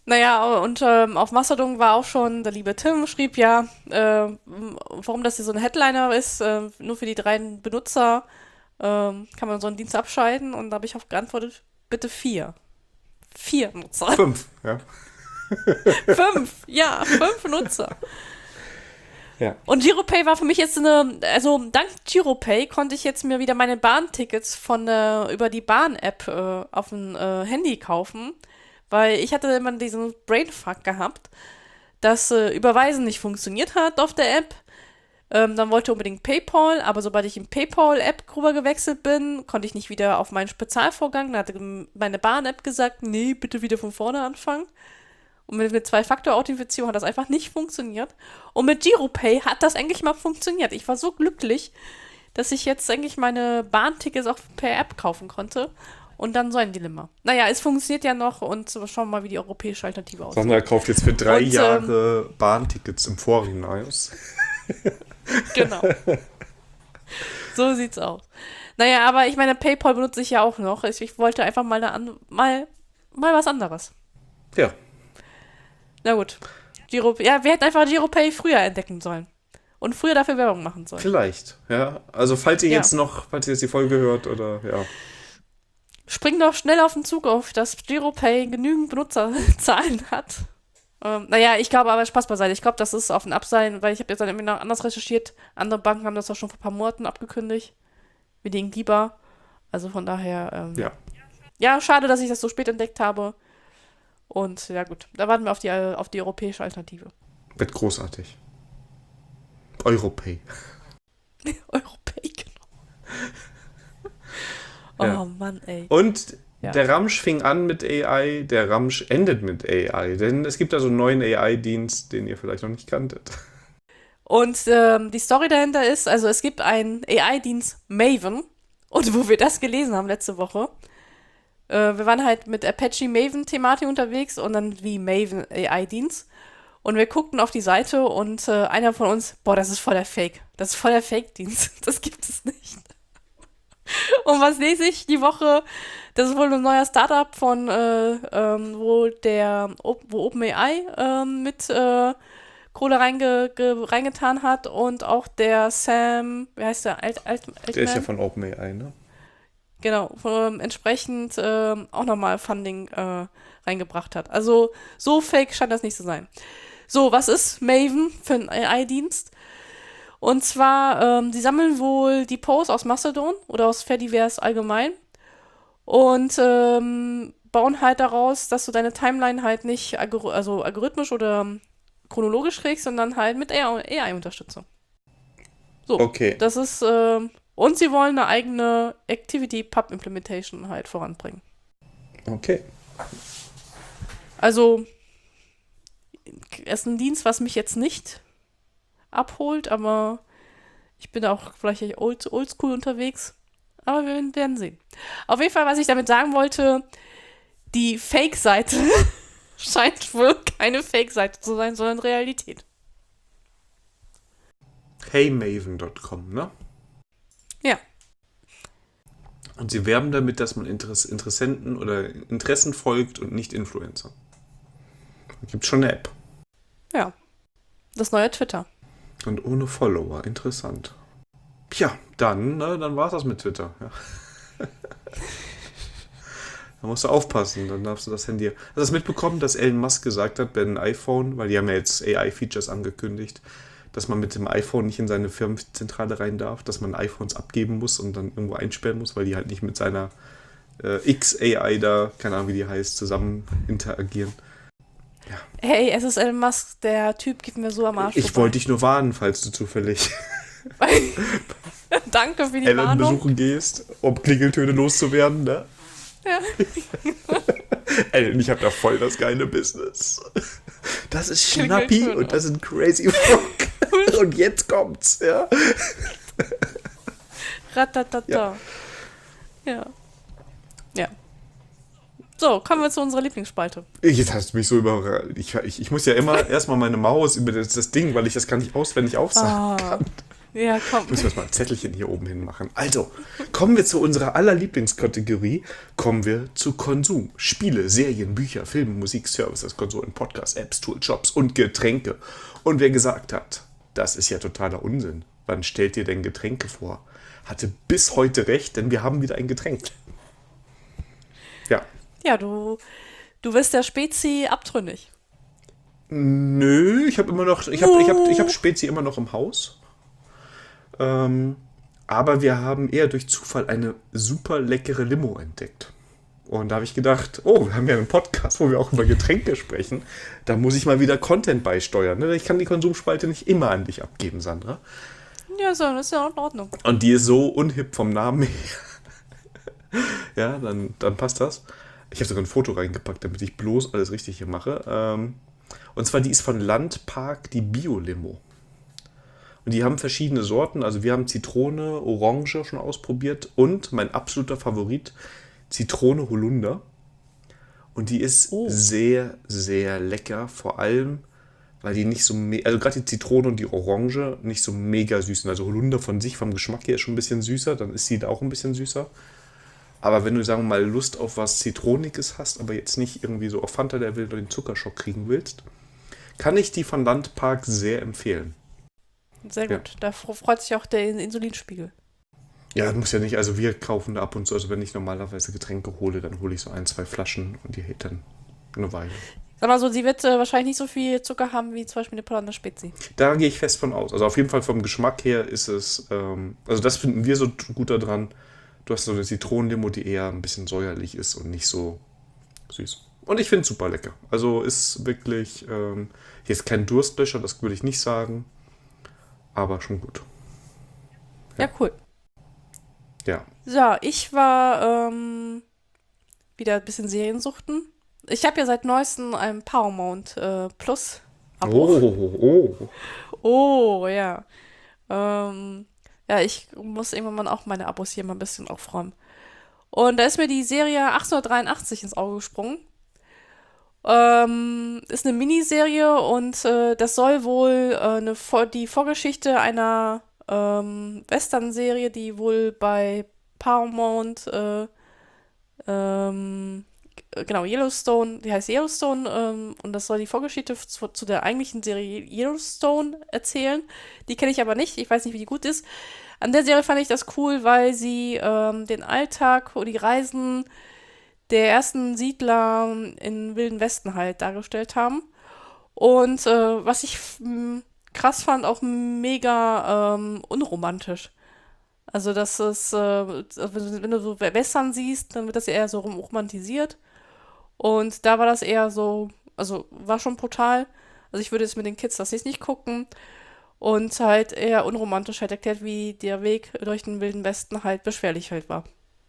Naja, und ähm, auf Mastodon war auch schon, der liebe Tim schrieb ja, äh, warum das hier so ein Headliner ist, äh, nur für die drei Benutzer ähm, kann man so einen Dienst abschalten. Und da habe ich auch geantwortet, bitte vier. Vier Nutzer. Fünf, ja. Fünf, ja, fünf Nutzer. Ja. Und Giropay war für mich jetzt eine, also dank Giropay konnte ich jetzt mir wieder meine Bahntickets von äh, über die Bahn-App äh, auf dem äh, Handy kaufen, weil ich hatte immer diesen Brainfuck gehabt, dass äh, Überweisen nicht funktioniert hat auf der App. Ähm, dann wollte unbedingt PayPal, aber sobald ich in PayPal-App rüber gewechselt bin, konnte ich nicht wieder auf meinen Spezialvorgang. Da hatte meine Bahn-App gesagt, nee, bitte wieder von vorne anfangen. Und mit, mit Zwei-Faktor-Authentifizierung hat das einfach nicht funktioniert. Und mit Giropay hat das eigentlich mal funktioniert. Ich war so glücklich, dass ich jetzt eigentlich meine Bahntickets auch per App kaufen konnte. Und dann so ein Dilemma. Naja, es funktioniert ja noch und schauen wir mal, wie die europäische Alternative aussieht. Sandra kauft jetzt für drei Und, Jahre Bahntickets im Vorhinein. Genau. So sieht's aus. Naja, aber ich meine, PayPal benutze ich ja auch noch. Ich, ich wollte einfach mal, eine an, mal, mal was anderes. Ja. Na gut. Giro, ja, wir hätten einfach Giropay früher entdecken sollen. Und früher dafür Werbung machen sollen. Vielleicht, ja. Also falls ihr Ja. jetzt noch, falls ihr jetzt die Folge hört oder ja. Spring doch schnell auf den Zug auf, dass Giropay genügend Benutzerzahlen hat. Ähm, naja, ich glaube aber, Spaß beiseite. Ich glaube, das ist auf den Abseilen, weil ich habe jetzt dann irgendwie noch anders recherchiert. Andere Banken haben das auch schon vor ein paar Monaten abgekündigt. Wie den Giba. Also von daher, ähm, Ja. ja, schade, dass ich das so spät entdeckt habe. Und ja gut, da warten wir auf die, äh, auf die europäische Alternative. Wird großartig. Europay. Europay, genau. Oh Ja. Mann, ey. Und Ja. der Ramsch fing an mit A I, der Ramsch endet mit A I. Denn es gibt also einen neuen A I-Dienst, den ihr vielleicht noch nicht kanntet. Und ähm, die Story dahinter ist, also es gibt einen A I-Dienst Maven. Und wo wir das gelesen haben letzte Woche, äh, wir waren halt mit Apache Maven-Thematik unterwegs und dann wie Maven A I-Dienst. Und wir guckten auf die Seite und äh, einer von uns, boah, das ist voll der Fake. Das ist voll der Fake-Dienst. Das gibt es nicht. Und was lese ich die Woche? Das ist wohl ein neuer Startup von, äh, ähm, wo der, wo OpenAI ähm, mit äh, Kohle reinge, ge, reingetan hat und auch der Sam, wie heißt der? Alt, Alt, Altman? Der ist ja von OpenAI, ne? Genau, von, entsprechend ähm, auch nochmal Funding äh, reingebracht hat. Also so fake scheint das nicht zu sein. So, was ist Maven für ein A I-Dienst? Und zwar, ähm, die sammeln wohl die Posts aus Mastodon oder aus Fediverse allgemein und ähm, bauen halt daraus, dass du deine Timeline halt nicht algor- also algorithmisch oder ähm, chronologisch kriegst, sondern halt mit A I-Unterstützung. So, Okay. das ist, ähm, und sie wollen eine eigene Activity-Pub-Implementation halt voranbringen. Okay. Also, es ist ein Dienst, was mich jetzt nicht abholt, aber ich bin auch vielleicht old, oldschool unterwegs. Aber wir werden sehen. Auf jeden Fall, was ich damit sagen wollte, die Fake-Seite scheint wohl keine Fake-Seite zu sein, sondern Realität. heymaven Punkt com, ne? Ja. Und sie werben damit, dass man Interess- Interessenten oder Interessen folgt und nicht Influencer. Gibt schon eine App. Ja. Das neue Twitter. Und ohne Follower. Interessant. Ja, dann, ne, dann war es das mit Twitter. Ja. Da musst du aufpassen, dann darfst du das Handy... Hast du das mitbekommen, dass Elon Musk gesagt hat, bei dem iPhone, weil die haben ja jetzt A I-Features angekündigt, dass man mit dem iPhone nicht in seine Firmenzentrale rein darf, dass man iPhones abgeben muss und dann irgendwo einsperren muss, weil die halt nicht mit seiner äh, X-A I da, keine Ahnung wie die heißt, zusammen interagieren. Hey, es ist Elon Musk, der Typ gibt mir so am Arsch Ich wollte dich nur warnen, falls du zufällig Danke für die Ellen Warnung. besuchen gehst, um Klingeltöne loszuwerden, ne? Ja. Ellen, ich hab da voll das geile Business. Das ist Schnappi Klingeltöne. und das sind Crazy Frog. Und jetzt kommt's, ja. Ratatata. Ja. Ja. Ja. So, kommen wir zu unserer Lieblingsspalte. Jetzt hast du mich so überrascht. Ich, ich, ich muss ja immer erstmal meine Maus über das, das Ding, weil ich das gar nicht auswendig aufsagen Ah. kann. Ja, komm. Müssen wir jetzt mal ein Zettelchen hier oben hin machen. Also, kommen wir zu unserer aller Lieblingskategorie. Kommen wir zu Konsum. Spiele, Serien, Bücher, Filme, Musik, Services, Konsolen, Podcasts, Apps, Tools, Shops und Getränke. Und wer gesagt hat, das ist ja totaler Unsinn. Wann stellt ihr denn Getränke vor? Hatte bis heute recht, denn wir haben wieder ein Getränk. Ja. Ja, du, du bist der Spezi abtrünnig. Nö, ich habe immer noch, ich habe ich hab, ich hab Spezi immer noch im Haus. Ähm, aber wir haben eher durch Zufall eine super leckere Limo entdeckt. Und da habe ich gedacht, oh, wir haben ja einen Podcast, wo wir auch über Getränke sprechen. Da muss ich mal wieder Content beisteuern. Ne? Ich kann die Konsumspalte nicht immer an dich abgeben, Sandra. Ja, so, das ist ja in Ordnung. Und die ist so unhip vom Namen her. Ja, dann, dann passt das. Ich habe sogar ein Foto reingepackt, damit ich bloß alles richtig hier mache. Ähm, und zwar, die ist von Landpark, die Bio-Limo. Und die haben verschiedene Sorten. Also wir haben Zitrone, Orange schon ausprobiert und mein absoluter Favorit, Zitrone Holunder. Und die ist Oh. sehr, sehr lecker. Vor allem, weil die nicht so, me- also gerade die Zitrone und die Orange nicht so mega süß sind. Also Holunder von sich, vom Geschmack her ist schon ein bisschen süßer. Dann ist sie da auch ein bisschen süßer. Aber wenn du, sagen wir mal, Lust auf was Zitroniges hast, aber jetzt nicht irgendwie so auf Fanta der Welt oder den Zuckerschock kriegen willst, kann ich die von Landpark sehr empfehlen. Sehr Ja. gut. Da fro- freut sich auch der Insulinspiegel. Ja, muss ja nicht, also wir kaufen da ab und zu, also wenn ich normalerweise Getränke hole, dann hole ich so ein, zwei Flaschen und die hält dann eine Weile. Sag mal so, sie wird äh, wahrscheinlich nicht so viel Zucker haben wie zum Beispiel eine Polaner Spezi. Da gehe ich fest von aus. Also auf jeden Fall vom Geschmack her ist es, ähm, also das finden wir so t- gut daran. Du hast so eine Zitronenlimo, die eher ein bisschen säuerlich ist und nicht so süß. Und ich finde es super lecker. Also ist wirklich, ähm, hier ist kein Durstlöscher, das würde ich nicht sagen, aber schon gut. Ja, cool. Ja. So, ich war ähm, wieder ein bisschen Seriensuchten. Ich habe ja seit neuestem ein Paramount äh, Plus Abo. Oh, oh. Oh, ja. Ähm, ja, ich muss irgendwann mal auch meine Abos hier mal ein bisschen aufräumen. Und da ist mir die Serie achtzehnhundertdreiundachtzig ins Auge gesprungen. Ähm, ist eine Miniserie und äh, das soll wohl äh, eine Vor die Vorgeschichte einer ähm, Western-Serie, die wohl bei Paramount, äh, ähm, g- genau, Yellowstone, die heißt Yellowstone, ähm, und das soll die Vorgeschichte zu, zu der eigentlichen Serie Yellowstone erzählen. Die kenne ich aber nicht, ich weiß nicht, wie die gut ist. An der Serie fand ich das cool, weil sie ähm, den Alltag oder die Reisen der ersten Siedler im Wilden Westen halt dargestellt haben. Und äh, was ich m, krass fand, auch mega ähm, unromantisch. Also das ist, äh, wenn wenn du so Western siehst, dann wird das ja eher so rom- romantisiert. Und da war das eher so, also war schon brutal. Also ich würde jetzt mit den Kids das jetzt nicht gucken. Und halt eher unromantisch halt erklärt, wie der Weg durch den Wilden Westen halt beschwerlich halt war.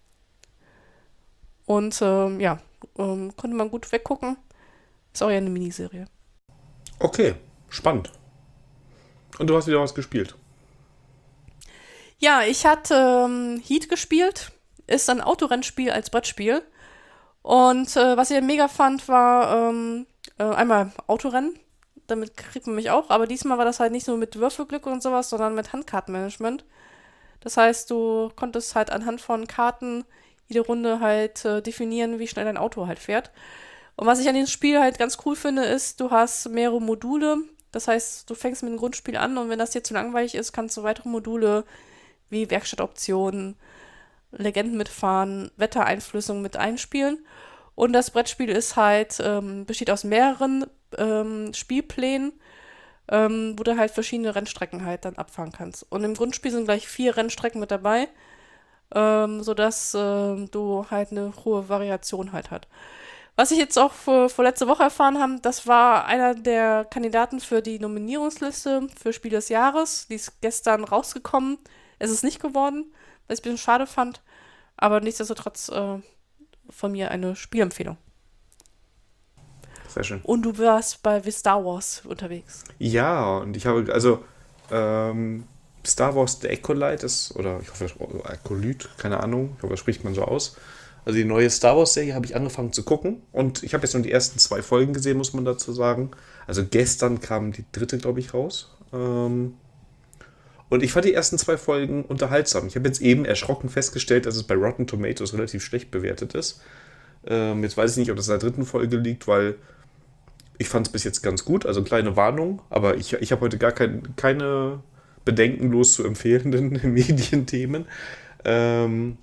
Und ähm, ja, ähm, konnte man gut weggucken. Ist auch ja eine Miniserie. Okay, spannend. Und du hast wieder was gespielt. Ja, ich hatte ähm, Heat gespielt. Ist ein Autorennspiel als Brettspiel. Und äh, was ich mega fand, war ähm, äh, einmal Autorennen. Damit kriegt man mich auch. Aber diesmal war das halt nicht nur mit Würfelglück und sowas, sondern mit Handkartenmanagement. Das heißt, du konntest halt anhand von Karten jede Runde halt äh, definieren, wie schnell dein Auto halt fährt. Und was ich an diesem Spiel halt ganz cool finde, ist, du hast mehrere Module. Das heißt, du fängst mit dem Grundspiel an und wenn das dir zu langweilig ist, kannst du weitere Module wie Werkstattoptionen, Legenden mitfahren, Wettereinflüsse mit einspielen. Und das Brettspiel ist halt, ähm, besteht aus mehreren ähm, Spielplänen, ähm, wo du halt verschiedene Rennstrecken halt dann abfahren kannst. Und im Grundspiel sind gleich vier Rennstrecken mit dabei, ähm, sodass ähm, du halt eine hohe Variation halt hat. Was ich jetzt auch vor, vor letzte Woche erfahren habe, das war einer der Kandidaten für die Nominierungsliste für Spiel des Jahres. Die ist gestern rausgekommen. Es ist nicht geworden, was ich ein bisschen schade fand. Aber nichtsdestotrotz äh, von mir eine Spielempfehlung. Sehr schön. Und du warst bei The Star Wars unterwegs. Ja, und ich habe, also ähm, Star Wars The Acolyte ist, oder ich hoffe, das oder Acolyte, keine Ahnung, ich hoffe, das spricht man so aus. Also die neue Star Wars-Serie habe ich angefangen zu gucken und ich habe jetzt nur die ersten zwei Folgen gesehen, muss man dazu sagen. Also gestern kam die dritte, glaube ich, raus. Ähm, Und ich fand die ersten zwei Folgen unterhaltsam. Ich habe jetzt eben erschrocken festgestellt, dass es bei Rotten Tomatoes relativ schlecht bewertet ist. Ähm, jetzt weiß ich nicht, ob das in der dritten Folge liegt, weil ich fand es bis jetzt ganz gut. Also kleine Warnung, aber ich, ich habe heute gar kein, keine bedenkenlos zu empfehlenden Medienthemen. Ähm,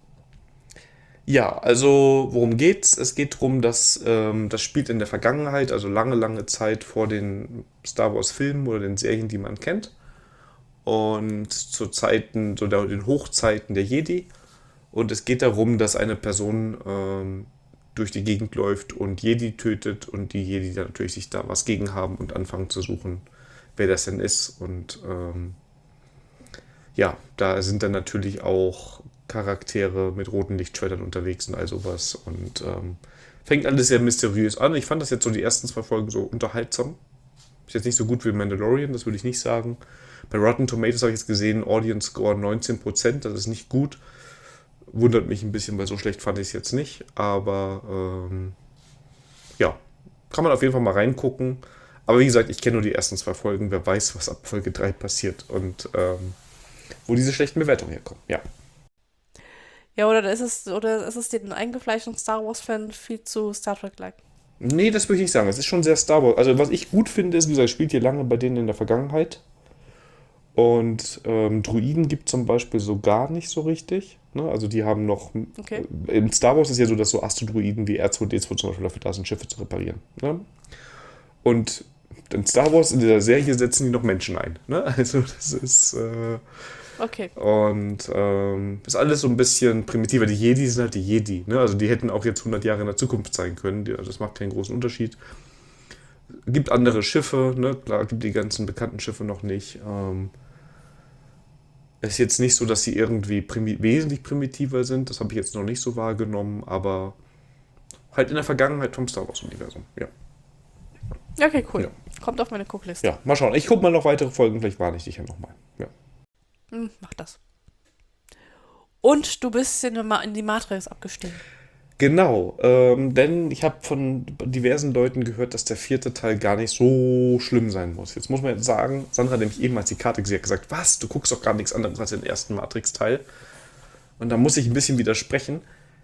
ja, also worum geht's? Es geht darum, dass ähm, das spielt in der Vergangenheit, also lange, lange Zeit vor den Star Wars Filmen oder den Serien, die man kennt. Und zu Zeiten, so der, den Hochzeiten der Jedi. Und es geht darum, dass eine Person ähm, durch die Gegend läuft und Jedi tötet und die Jedi dann natürlich sich da was gegen haben und anfangen zu suchen, wer das denn ist. Und ähm, ja, da sind dann natürlich auch Charaktere mit roten Lichtschwertern unterwegs und all sowas. Und ähm, fängt alles sehr mysteriös an. Ich fand das jetzt so die ersten zwei Folgen so unterhaltsam. Ist jetzt nicht so gut wie Mandalorian, das würde ich nicht sagen. Bei Rotten Tomatoes habe ich jetzt gesehen, Audience Score neunzehn Prozent, das ist nicht gut. Wundert mich ein bisschen, weil so schlecht fand ich es jetzt nicht. Aber ähm, ja, kann man auf jeden Fall mal reingucken. Aber wie gesagt, ich kenne nur die ersten zwei Folgen. Wer weiß, was ab Folge drei passiert und ähm, wo diese schlechten Bewertungen herkommen. Ja. Ja, oder ist es, oder ist es den eingefleischten Star Wars-Fan viel zu Star Trek-like? Nee, das würde ich nicht sagen. Es ist schon sehr Star Wars. Also was ich gut finde, ist, wie gesagt, spielt hier lange bei denen in der Vergangenheit. Und ähm, Druiden gibt es zum Beispiel so gar nicht so richtig. Ne? Also die haben noch... Okay. Äh, in Star Wars ist ja so, dass so Astrodruiden wie R zwei D zwei zum Beispiel dafür da sind, Schiffe zu reparieren. Ne? Und in Star Wars, in dieser Serie, setzen die noch Menschen ein. Ne? Also das ist... Äh, Okay. Und ähm, ist alles so ein bisschen primitiver. Die Jedi sind halt die Jedi. Ne? Also die hätten auch jetzt hundert Jahre in der Zukunft sein können. Die, also das macht keinen großen Unterschied. Gibt andere Schiffe. Ne? Klar, gibt die ganzen bekannten Schiffe noch nicht. Ähm, ist jetzt nicht so, dass sie irgendwie primi- wesentlich primitiver sind. Das habe ich jetzt noch nicht so wahrgenommen. Aber halt in der Vergangenheit vom Star Wars-Universum. Ja. Ja, okay, cool. Ja. Kommt auf meine Guckliste. Ja, mal schauen. Ich gucke mal noch weitere Folgen. Vielleicht warne ich dich ja nochmal. Ja. Hm, mach das. Und du bist in, Ma- in die Matrix abgestiegen. Genau, ähm, denn ich habe von diversen Leuten gehört, dass der vierte Teil gar nicht so schlimm sein muss. Jetzt muss man jetzt sagen, Sandra hat nämlich eben, als die Karte gesehen hat, gesagt, was, du guckst doch gar nichts anderes als den ersten Matrix-Teil. Und da muss ich ein bisschen widersprechen.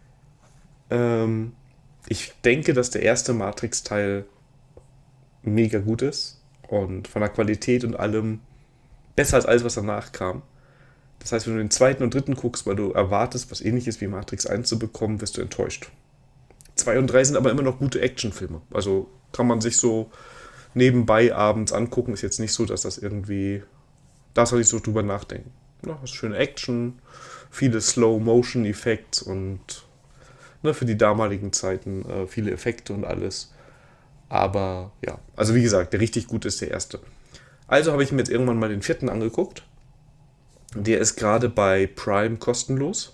Ähm, ich denke, dass der erste Matrix-Teil mega gut ist und von der Qualität und allem besser als alles, was danach kam. Das heißt, wenn du den zweiten und dritten guckst, weil du erwartest, was ähnliches wie Matrix eins zu bekommen, wirst du enttäuscht. zwei und drei sind aber immer noch gute Actionfilme. Also kann man sich so nebenbei abends angucken. Ist jetzt nicht so, dass das irgendwie... Da soll ich so drüber nachdenken. Ja, hast schöne Action, viele Slow-Motion-Effekte und ne, für die damaligen Zeiten äh, viele Effekte und alles. Aber ja, also wie gesagt, der richtig gute ist der erste. Also habe ich mir jetzt irgendwann mal den vierten angeguckt. Der ist gerade bei Prime kostenlos.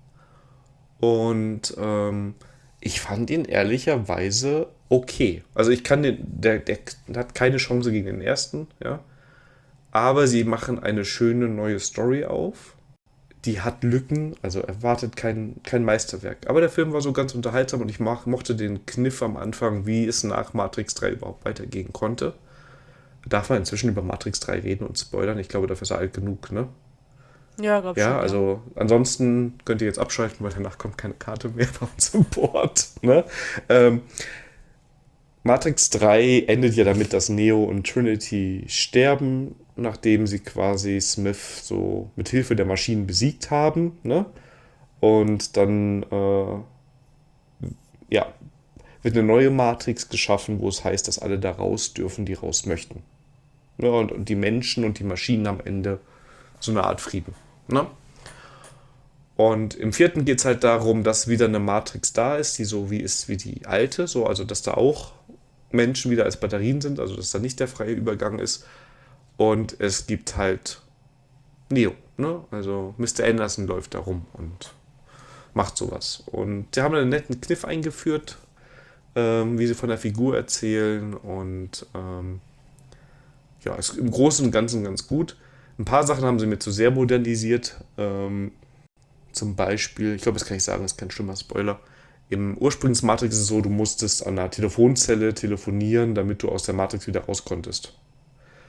Und ähm, ich fand ihn ehrlicherweise okay. Also ich kann den, der, der hat keine Chance gegen den ersten, ja. Aber sie machen eine schöne neue Story auf. Die hat Lücken, also erwartet kein, kein Meisterwerk. Aber der Film war so ganz unterhaltsam und ich mach, mochte den Kniff am Anfang, wie es nach Matrix drei überhaupt weitergehen konnte. Darf man inzwischen über Matrix drei reden und spoilern? Ich glaube, dafür ist er alt genug, ne? Ja, glaub schon. Ja, also ansonsten könnt ihr jetzt abschalten, weil danach kommt keine Karte mehr bei uns im Board. Ne? Ähm, Matrix drei endet ja damit, dass Neo und Trinity sterben, nachdem sie quasi Smith so mit Hilfe der Maschinen besiegt haben. Ne? Und dann äh, ja, wird eine neue Matrix geschaffen, wo es heißt, dass alle da raus dürfen, die raus möchten. Ne? Und, und die Menschen und die Maschinen am Ende so eine Art Frieden. Ne? Und im vierten geht es halt darum, dass wieder eine Matrix da ist, die so wie ist wie die alte, so, also dass da auch Menschen wieder als Batterien sind, also dass da nicht der freie Übergang ist. Und es gibt halt Neo, ne? Also Mister Anderson läuft da rum und macht sowas. Und sie haben einen netten Kniff eingeführt, ähm, wie sie von der Figur erzählen. Und ähm, ja, ist im Großen und Ganzen ganz gut. Ein paar Sachen haben sie mir zu sehr modernisiert. Ähm, zum Beispiel, ich glaube, das kann ich sagen, das ist kein schlimmer Spoiler. Im Ursprungs-Matrix ist es so, du musstest an einer Telefonzelle telefonieren, damit du aus der Matrix wieder raus konntest.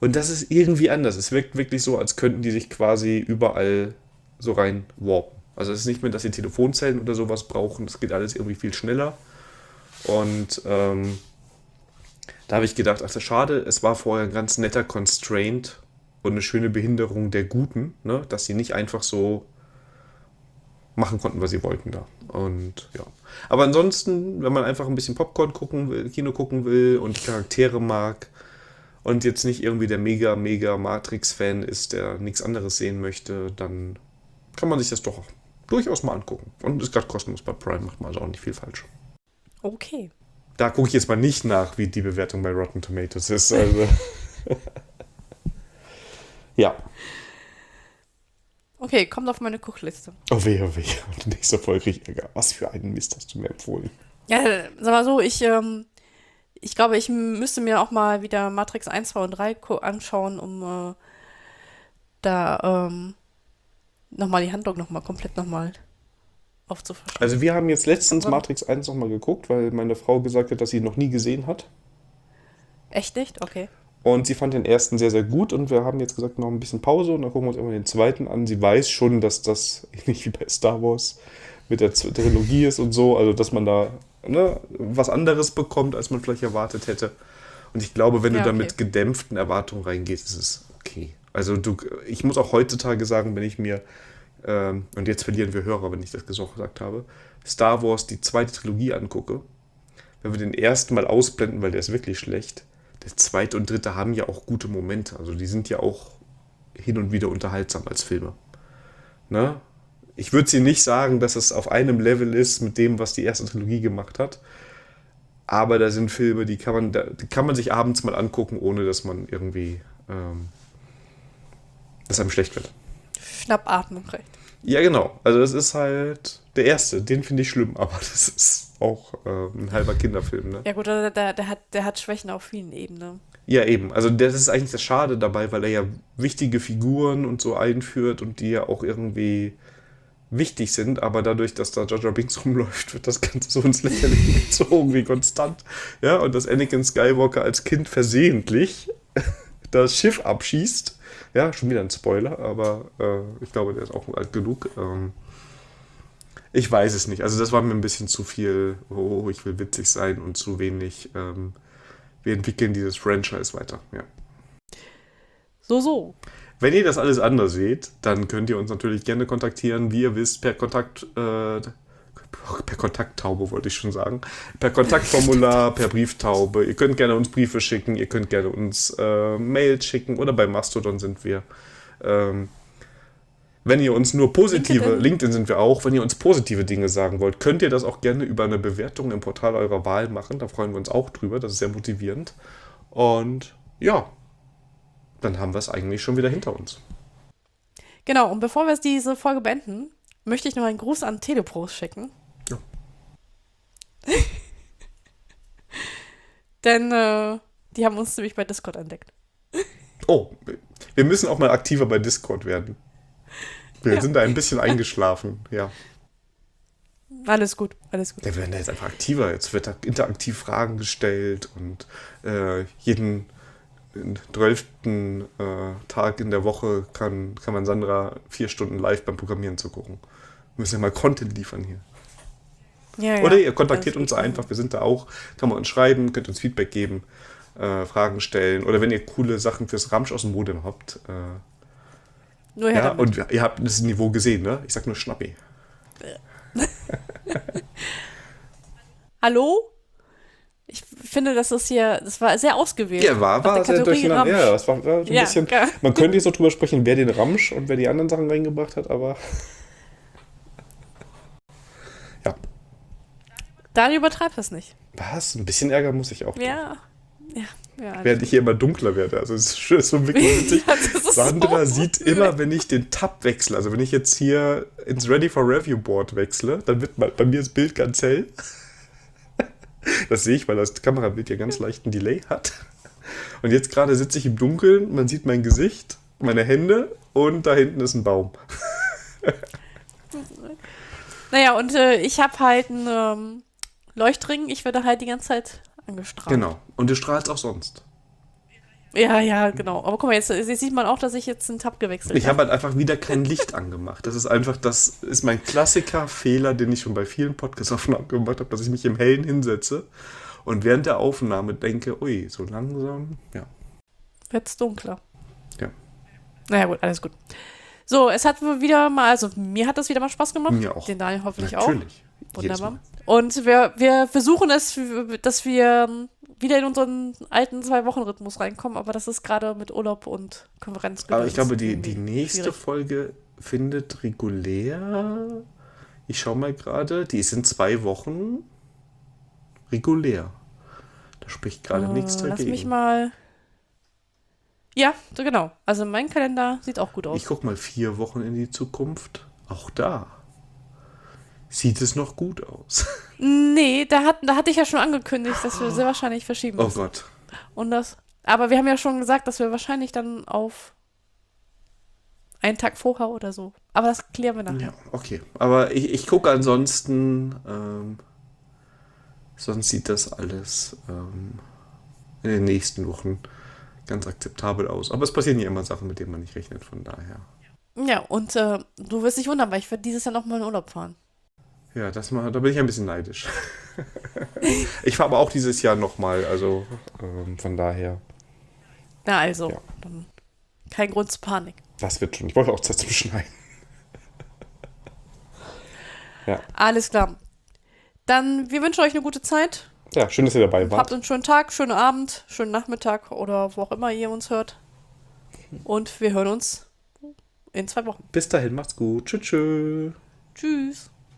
Und das ist irgendwie anders. Es wirkt wirklich so, als könnten die sich quasi überall so rein warpen. Also es ist nicht mehr, dass sie Telefonzellen oder sowas brauchen. Das geht alles irgendwie viel schneller. Und ähm, da habe ich gedacht, ach, das ist schade. Es war vorher ein ganz netter Constraint und eine schöne Behinderung der Guten, ne? Dass sie nicht einfach so machen konnten, was sie wollten da. Und ja. Aber ansonsten, wenn man einfach ein bisschen Popcorn gucken will, Kino gucken will und die Charaktere mag und jetzt nicht irgendwie der mega, mega Matrix-Fan ist, der nichts anderes sehen möchte, dann kann man sich das doch durchaus mal angucken. Und ist gerade kostenlos bei Prime, macht man also auch nicht viel falsch. Okay. Da gucke ich jetzt mal nicht nach, wie die Bewertung bei Rotten Tomatoes ist. Also ja. Okay, kommt auf meine Kuchliste. Oh weh, oh weh. Und nächste Folge kriege ich Ärger. Was für einen Mist hast du mir empfohlen? Ja, sag mal so, ich, ähm, ich glaube, ich müsste mir auch mal wieder Matrix eins, zwei und drei ko- anschauen, um äh, da ähm, nochmal die Handlung nochmal komplett nochmal aufzufrischen. Also wir haben jetzt letztens Aber- Matrix eins nochmal geguckt, weil meine Frau gesagt hat, dass sie ihn noch nie gesehen hat. Echt nicht? Okay. Und sie fand den ersten sehr, sehr gut und wir haben jetzt gesagt, noch ein bisschen Pause und dann gucken wir uns irgendwann den zweiten an. Sie weiß schon, dass das ähnlich wie bei Star Wars mit der Z- Trilogie ist und so, also dass man da ne, was anderes bekommt, als man vielleicht erwartet hätte. Und ich glaube, wenn Ja, du da okay. mit gedämpften Erwartungen reingehst, ist es okay. Also du, ich muss auch heutzutage sagen, wenn ich mir, ähm, und jetzt verlieren wir Hörer, wenn ich das gesagt habe, Star Wars die zweite Trilogie angucke, wenn wir den ersten mal ausblenden, weil der ist wirklich schlecht, der zweite und dritte haben ja auch gute Momente. Also die sind ja auch hin und wieder unterhaltsam als Filme. Ne? Ich würde sie nicht sagen, dass es auf einem Level ist mit dem, was die erste Trilogie gemacht hat. Aber da sind Filme, die kann man, da- die kann man sich abends mal angucken, ohne dass man irgendwie, ähm, dass einem schlecht wird. Schnappatmung recht. Ja, genau. Also das ist halt der erste. Den finde ich schlimm, aber das ist auch äh, ein halber Kinderfilm, ne? Ja gut, der, der, der, hat, der hat Schwächen auf vielen Ebenen. Ja, eben. Also das ist eigentlich das Schade dabei, weil er ja wichtige Figuren und so einführt und die ja auch irgendwie wichtig sind, aber dadurch, dass da Jar Jar Binks rumläuft, wird das Ganze so ins Lächerliche gezogen wie konstant. Ja, und dass Anakin Skywalker als Kind versehentlich das Schiff abschießt. Ja, schon wieder ein Spoiler, aber äh, ich glaube, der ist auch alt genug. Ähm, ich weiß es nicht. Also das war mir ein bisschen zu viel, oh, ich will witzig sein und zu wenig, ähm, wir entwickeln dieses Franchise weiter. Ja. So, so. Wenn ihr das alles anders seht, dann könnt ihr uns natürlich gerne kontaktieren, wie ihr wisst, per Kontakt, äh, per Kontakttaube wollte ich schon sagen, per Kontaktformular, per Brieftaube. Ihr könnt gerne uns Briefe schicken, ihr könnt gerne uns äh, Mails schicken oder bei Mastodon sind wir. Ähm, wenn ihr uns nur positive, LinkedIn. LinkedIn sind wir auch, wenn ihr uns positive Dinge sagen wollt, könnt ihr das auch gerne über eine Bewertung im Portal eurer Wahl machen. Da freuen wir uns auch drüber, das ist sehr motivierend. Und ja, dann haben wir es eigentlich schon wieder hinter uns. Genau, und bevor wir diese Folge beenden, möchte ich noch einen Gruß an Telepros schicken. Ja. Denn äh, die haben uns nämlich bei Discord entdeckt. Oh, wir müssen auch mal aktiver bei Discord werden. Wir Ja. sind da ein bisschen eingeschlafen, ja. Alles gut, alles gut. Ja, wir werden da jetzt einfach aktiver. Jetzt wird da interaktiv Fragen gestellt und äh, jeden zwölften Äh, Tag in der Woche kann, kann man Sandra vier Stunden live beim Programmieren zugucken. Wir müssen ja mal Content liefern hier. Ja, ja. Oder ihr kontaktiert Das uns geht. einfach, wir sind da auch, kann man uns schreiben, könnt uns Feedback geben, äh, Fragen stellen. Oder wenn ihr coole Sachen fürs Ramsch aus dem Modem habt. Äh, Nur her ja, damit. und ihr habt das Niveau gesehen, ne? Ich sag nur Schnappi. Hallo? Ich finde, das ist hier, das war sehr ausgewählt. Ja, war, Nach war der sehr Kategorie durcheinander. Ramsch. Ja, das war, war so ein Ja, bisschen. geil. Man könnte jetzt noch drüber sprechen, wer den Ramsch und wer die anderen Sachen reingebracht hat, aber. Ja. Daniel übertreibt das nicht. Was? Ein bisschen Ärger muss ich auch. Ja. Ja. ja Während ich hier immer dunkler werde. Also, es ist ist so wirklich witzig. Ja, das ist Sandra so sieht immer, wenn ich den Tab wechsle, also wenn ich jetzt hier ins Ready for Review Board wechsle, dann wird mal- bei mir das Bild ganz hell. Das sehe ich, weil das Kamerabild ja ganz leichten Delay hat. Und jetzt gerade sitze ich im Dunkeln, man sieht mein Gesicht, meine Hände und da hinten ist ein Baum. Naja, und äh, ich habe halt einen ähm, Leuchtring. Ich werde halt die ganze Zeit angestrahlt. Genau. Und du strahlst auch sonst. Ja, ja, genau. Aber guck mal, jetzt, jetzt sieht man auch, dass ich jetzt einen Tab gewechselt Ich habe halt einfach wieder kein Licht angemacht. Das ist einfach, das ist mein Klassiker-Fehler, den ich schon bei vielen Podcast-Aufnahmen gemacht habe, dass ich mich im Hellen hinsetze und während der Aufnahme denke, ui, so langsam, ja. Wird's dunkler. Ja. Naja, gut, alles gut. So, es hat wieder mal, also mir hat das wieder mal Spaß gemacht. Mir auch. Den Daniel hoffentlich Natürlich. auch. Wunderbar. Und wir, wir versuchen es, dass wir wieder in unseren alten Zwei-Wochen-Rhythmus reinkommen, aber das ist gerade mit Urlaub und Konferenz. Aber ich glaube, die, die nächste schwierig. Folge findet regulär, ich schaue mal gerade, die ist in zwei Wochen regulär. Da spricht gerade äh, nichts dagegen. Lass mich mal... Ja, so genau. Also mein Kalender sieht auch gut aus. Ich gucke mal vier Wochen in die Zukunft. Auch da sieht es noch gut aus. Nee, da, hat, da hatte ich ja schon angekündigt, dass wir sehr wahrscheinlich verschieben Oh müssen. Gott. Und das, aber wir haben ja schon gesagt, dass wir wahrscheinlich dann auf einen Tag vorher oder so. Aber das klären wir nachher. Ja, okay. Aber ich, ich gucke ansonsten, ähm, sonst sieht das alles ähm, in den nächsten Wochen ganz akzeptabel aus. Aber es passieren ja immer Sachen, mit denen man nicht rechnet, von daher. Ja, und äh, du wirst dich wundern, weil ich werde dieses Jahr nochmal in Urlaub fahren. Ja, das mal, da bin ich ein bisschen neidisch. Ich fahre aber auch dieses Jahr nochmal, also ähm, von daher. Na also, Ja. dann kein Grund zur Panik. Das wird schon. Ich wollte auch Zeit zum Schneiden. Ja. Alles klar. Dann, wir wünschen euch eine gute Zeit. Ja, schön, dass ihr dabei Habt wart. einen schönen Tag, schönen Abend, schönen Nachmittag oder wo auch immer ihr uns hört. Und wir hören uns in zwei Wochen. Bis dahin, macht's gut. Tschüss. Tschüss. Tschüss.